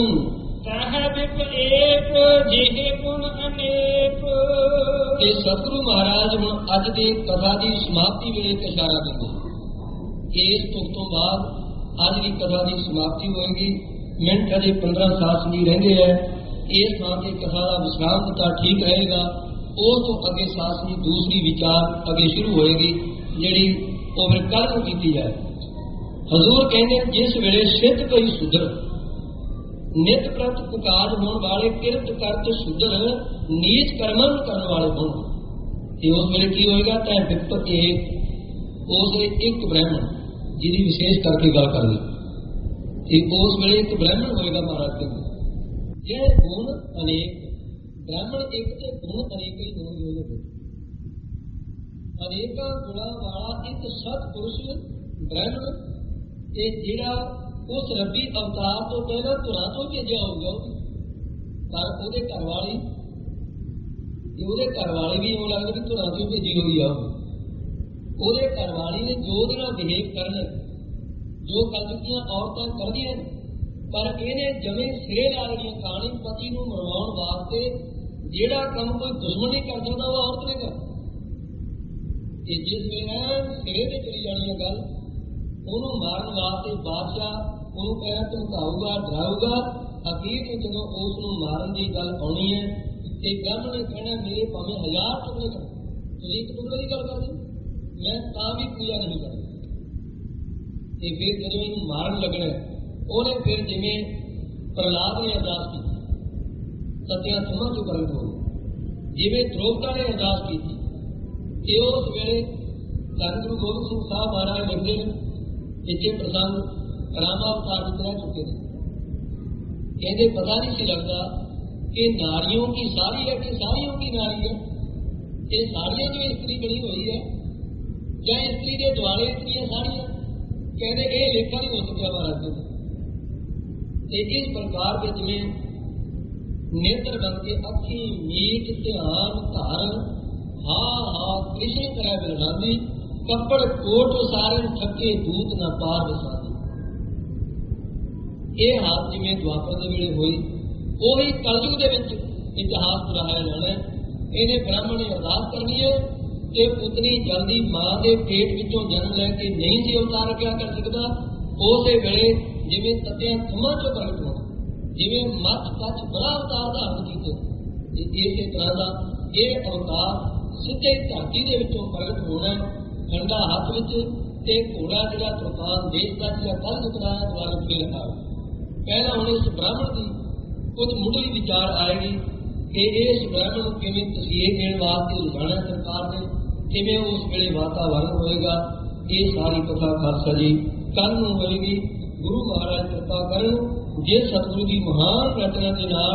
ਤਹ ਵਿਪ ਏਕ ਜਿਹੇ ਗੁਣ ਅਨੇਕ, ਤੇ ਸਤਿਗੁਰੂ ਮਹਾਰਾਜ ਹੁਣ ਅੱਜ ਦੀ ਕਥਾ ਦੀ ਸਮਾਪਤੀ ਵੇਲੇ ਇੱਕ ਇਸ਼ਾਰਾ ਦਿੰਦੇ। ਇਸ ਤੁਕ ਤੋਂ ਬਾਅਦ ਅੱਜ ਦੀ ਕਥਾ ਦੀ ਸਮਾਪਤੀ ਹੋਏਗੀ। ਮਿੰਟ ਅਜੇ 15 ਸਾਲ ਹੀ ਰਹਿੰਦੇ ਹੈ। ਇਸ ਥਾਂ ਤੇ ਕਥਾ ਦਾ ਵਿਸ਼ਰਾਮ ਦਿੱਤਾ ਠੀਕ ਰਹੇਗਾ। ਉਸ ਤੋਂ ਅੱਗੇ ਸਾਸਨੀ ਦੂਸਰੀ ਵਿਚਾਰ ਅੱਗੇ ਸ਼ੁਰੂ ਹੋਏਗੀ, ਜਿਹੜੀ ਉਹ ਫਿਰ ਕੱਲ ਨੂੰ ਕੀਤੀ ਜਾਏ। ਹਜ਼ੂਰ ਕਹਿੰਦੇ ਜਿਸ ਵੇਲੇ ਸਿੱਧ ਕੋਈ ਸੁਧਰ, ਨਿਤ ਪ੍ਰਤ ਪੁਕਾਰ ਹੋਣ ਵਾਲੇ, ਕਿਰਤ ਕਰਤ ਸੁਧਰ, ਨੀਚ ਕਰਮਾਂ ਕਰਨ ਵਾਲੇ ਹੋਣ, ਤੇ ਉਸ ਵੇਲੇ ਕੀ ਹੋਏਗਾ? ਤੈ ਵਿਪਤ ਏਕ, ਉਸ ਵੇਲੇ ਇੱਕ ਬ੍ਰਾਹਮਣ ਜਿਹਦੀ ਵਿਸ਼ੇਸ਼ ਕਰਕੇ ਗੱਲ ਕਰਨੀ, ਤੇ ਉਸ ਵੇਲੇ ਇੱਕ ਬ੍ਰਾਹਮਣ ਹੋਏਗਾ ਮਹਾਰਾਜ ਕਹਿੰਦੇ। ਇਹ ਗੁਣ ਅਨੇਕ, ਬ੍ਰਾਹਮਣ ਇੱਕ ਤੇ ਗੁਣ ਅਨੇਕ ਹੀ ਹੋਣਗੇ ਉਹਦੇ ਵਿੱਚ। ਅਨੇਕਾਂ ਗੁਣਾਂ ਵਾਲਾ ਇੱਕ ਸਤਿਪੁਰਸ਼ ਬ੍ਰਾਹਮਣ, ਇਹ ਜਿਹੜਾ ਉਸ ਰੱਬੀ ਅਵਤਾਰ ਤੋਂ ਪਹਿਲਾਂ ਧੁਰਾਂ ਤੋਂ ਭੇਜਿਆ ਹੋਊਗਾ, ਪਰ ਉਹਦੇ ਘਰ ਵਾਲੀ ਵੀ ਇਉਂ ਲੱਗਦਾ ਵੀ ਧੁਰਾਂ ਤੋਂ ਭੇਜੀ ਹੋਈ ਆ। ਉਹਦੇ ਘਰ ਵਾਲੀ ਨੇ ਜੋ ਉਹਦੇ ਨਾਲ ਬਿਹੇਵ ਕਰਨ, ਜੋ ਕਰ ਚੁੱਕੀਆਂ ਔਰਤਾਂ ਕਰਦੀਆਂ, ਪਰ ਇਹਨੇ ਜਮੇ ਸਿਰੇ ਲਾ ਲਈਆਂ ਕਹਾਣੀ ਪਤੀ ਨੂੰ ਮਰਵਾਉਣ ਵਾਸਤੇ। ਜਿਹੜਾ ਕੰਮ ਕੋਈ ਦੁਸ਼ਮਣ ਨਹੀਂ ਕਰ ਸਕਦਾ ਉਹ ਔਰਤ ਨੇ ਕਰ, ਤੇ ਜਿਸ ਵੇਲੇ ਸਿਰੇ ਤੇ ਚਲੀ ਜਾਣੀ ਹੈ ਗੱਲ, ਉਹਨੂੰ ਮਾਰਨ ਵਾਸਤੇ ਬਾਦਸ਼ਾਹ ਉਹਨੂੰ ਕਹਿਣਾ ਧਮਕਾਊਗਾ, ਡਰਾਊਗਾ। ਅਖੀਰ ਨੂੰ ਜਦੋਂ ਉਸ ਨੂੰ ਮਾਰਨ ਦੀ ਗੱਲ ਆਉਣੀ ਹੈ ਤੇ ਬ੍ਰਾਹਮਣ ਨੇ ਕਹਿਣਾ ਮੇਰੇ ਭਾਵੇਂ 1000 ਟੁਕੜੇ ਕਰ, ਤੁਸੀਂ ਇੱਕ ਟੁਕੜੇ ਦੀ ਗੱਲ ਕਰਦੇ, ਮੈਂ ਤਾਂ ਵੀ ਪੂਜਾ ਨਹੀਂ ਕਰਦਾ। ਤੇ ਫਿਰ ਜਦੋਂ ਇਹਨੂੰ ਮਾਰਨ ਲੱਗਣਾ, ਉਹਨੇ ਫਿਰ ਜਿਵੇਂ ਪ੍ਰਹਲਾਦ ਨੇ ਅਰਦਾਸ ਕੀਤੀ, ਸਤਿਆਂ ਥੰਮਾਂ ਚੋਂ ਪ੍ਰਗਟ ਹੋ, ਜਿਵੇਂ ਦ੍ਰੋਪਦਾ ਨੇ ਅਰਦਾਸ ਕੀਤੀ, ਤੇ ਉਸ ਵੇਲੇ ਧੰਨ ਗੁਰੂ ਗੋਬਿੰਦ ਸਿੰਘ ਸਾਹਿਬ ਮਹਾਰਾਜ ਲਿਖਦੇ ਨੇ, ਇੱਥੇ ਪ੍ਰਸੰਗ ਰਾਮਾਵਤਾਰ ਵਿੱਚ ਰਹਿ ਚੁੱਕੇ ਨੇ। ਕਹਿੰਦੇ ਪਤਾ ਨਹੀਂ ਸੀ ਲੱਗਦਾ ਕਿ ਨਾਰੀਆਂ ਕੀ ਸਾਰੀ ਹੈ ਕਿ ਸਾਰੀਆਂ ਕੀ ਨਾਰੀ ਹੈ। ਇਹ ਸਾਰੀਆਂ ਜੋ ਇਸਤਰੀ ਬਣੀ ਹੋਈ ਹੈ ਜਾਂ ਇਸਤਰੀ ਦੇ ਦੁਆਲੇ ਇਸਤਰੀਆਂ ਸਾਰੀਆਂ, ਕਹਿੰਦੇ ਇਹ ਲੇਖਾ ਨਹੀਂ ਹੋ ਸਕਿਆ ਮਹਾਰਾਜ ਜੀ। ਤੇ ਇਸ ਪ੍ਰਕਾਰ ਦੇ ਜਿਵੇਂ ਨੇਤਰ ਬਣ ਕੇ ਅੱਖੀ ਮੀਟ ਧਿਆਨ ਧਾਰਨ, ਹਾ ਕ੍ਰਿਸ਼ਨ ਕਰਾ ਬਿਰਨਾਦੀ, ਕੱਪੜ ਕੋਟ ਸਾਰਨ ਥੱਕੇ ਦੂਤ ਨਾ ਪਾਰ ਵਸਾਦੀ। ਇਹ ਹਾਲ ਜਿਵੇਂ ਦੁਆਪਰ ਦੇ ਵੇਲੇ ਹੋਈ, ਉਹੀ ਕਲਯੁਗ ਦੇ ਵਿੱਚ ਇਤਿਹਾਸ ਦੁਹਰਾਇਆ ਜਾਣਾ। ਇਹਨੇ ਬ੍ਰਾਹਮਣ ਨੇ ਅਰਦਾਸ ਕਰਨੀ ਹੈ ਕਿ ਪੁੱਤਰੀ ਜਲਦੀ ਮਾਂ ਦੇ ਪੇਟ ਵਿੱਚੋਂ ਜਨਮ ਲੈ ਕੇ ਨਹੀਂ ਸੀ ਅਵਤਾਰ ਰੱਖਿਆ ਕਰ ਸਕਦਾ। ਉਸੇ ਵੇਲੇ ਜਿਵੇਂ ਤੱਤਿਆਂ ਥੰਮਾਂ ਚੋਂ ਪ੍ਰਗਟ ਹੋਣਾ, ਜਿਵੇਂ ਮੱਛ ਕੱਛ ਬੜਾ ਅਵਤਾਰ ਧਾਰਨ ਕੀਤੇ, ਇਸੇ ਤਰ੍ਹਾਂ ਦਾ ਇਹ ਅਵਤਾਰ ਸਿੱਧੇ ਧਰਤੀ ਦੇ ਵਿੱਚੋਂ ਪ੍ਰਗਟ ਹੋਣਾ। ਖੰਡਾ ਹੱਥ ਵਿੱਚ ਤੇ ਘੋੜਾ ਜਿਹੜਾ ਤੁਰਪਾਨ ਦੇਸ਼ ਦਾ ਜਿਹੜਾ ਕੱਲ ਨਿਕਲਾਇਆ ਦੁਆਰਾ ਫੇਰ ਆਵੇ। ਪਹਿਲਾਂ ਹੁਣ ਇਸ ਬ੍ਰਾਹਮਣ ਦੀ ਕੁਝ ਮੁੱਢਲੀ ਵਿਚਾਰ ਆਏਗੀ ਕਿ ਇਸ ਬ੍ਰਾਹਮਣ ਨੂੰ ਕਿਵੇਂ ਤਸੀਹੇ ਦੇਣ ਵਾਸਤੇ ਲਿਜਾਣਾ ਸਰਕਾਰ ਨੇ, ਕਿਵੇਂ ਉਸ ਵੇਲੇ ਵਾਤਾਵਰਨ ਹੋਏਗਾ। ਇਹ ਸਾਰੀ ਕਥਾ ਖਾਲਸਾ ਜੀ ਕੱਲ ਨੂੰ ਹੋਏਗੀ। ਗੁਰੂ ਮਹਾਰਾਜ ਕਿਰਪਾ ਕਰਨ, ਜੇ ਸਤਿਗੁਰੂ ਦੀ ਮਹਾਨ ਰਚਨਾ ਦੇ ਨਾਲ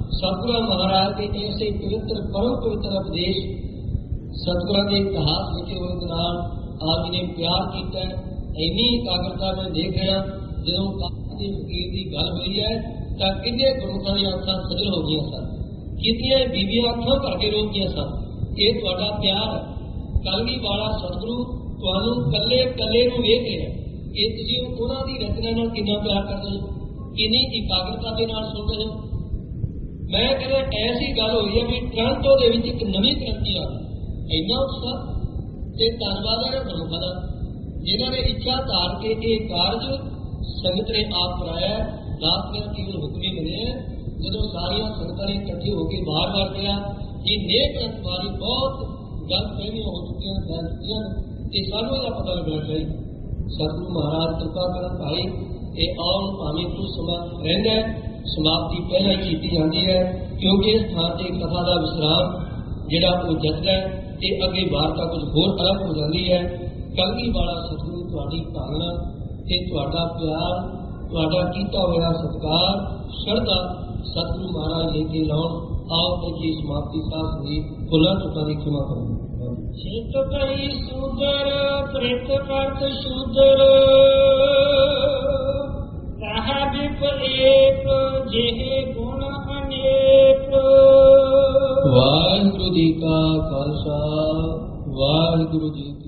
सतगुरु महाराज के ऐसे पवित्र परम पवित्र उपदेश सतगुरु के इतिहास लिखे हुए के नाल आप जी ने प्यार किया। इन्नी एकाग्रता में देख रहा जो फकीर की गल हुई है तो किन्ने गुरमुखां दी अखां सजल हो गई सन, कितनियां बीबियां अखां भर के रो गई सन। ये तुहाडा प्यार कलगी वाला सतगुरु तुहानू कल्ले कल्ले नूं वेख रहा कि तुसीं उन्हां दी रचना नाल किन्ना प्यार करदे हो, किन्नी एकाग्रता दे नाल सुणदे हो। मैं कहना ऐसी गल हुई है भी टोरंटो दे विच एक नवीं क्रांति आ गई। इन्ना उत्साह ते धन्नवाद है गुरमुखां दा जिन्हां ने इच्छा धार के ये कारज संगत ने आप कराया। दास ने केवल हुक्म ही मिले हैं जो सारिया संगतां ने इकट्ठे होकर बार बार कहा कि नेक ग्रंथ वाली बहुत गलत फहमियां हो चुकी हैं, फैल चुकी हैं, ये सानू इसका पता लगना चाहिए। सतगुरु महाराज कृपा करन भाई ये आउन भावें कुछ समा रहिंदा है, समाप्ति पहले ही की जाती है क्योंकि इस स्थान से कथा का विश्राम जिहड़ा वो जचदा है ते अगे वार्ता कुछ होर आरंभ हो जाती है। कलगी वाला सतगुरु तुहाडी पालना ते तुहाडा प्यार तुहाडा कीता होया सत्कार श्रद्धा सतगुरु महाराज लेके लाउण। आओ इसकी समाप्ति साथ हुई भुला चुका की क्षमा करो। चित कही सुदर प्रेत करत शूदर कहा विपरीत जेहे गुण अनेक। वाहिगुरु जी का खालसा वाहिगुरु जी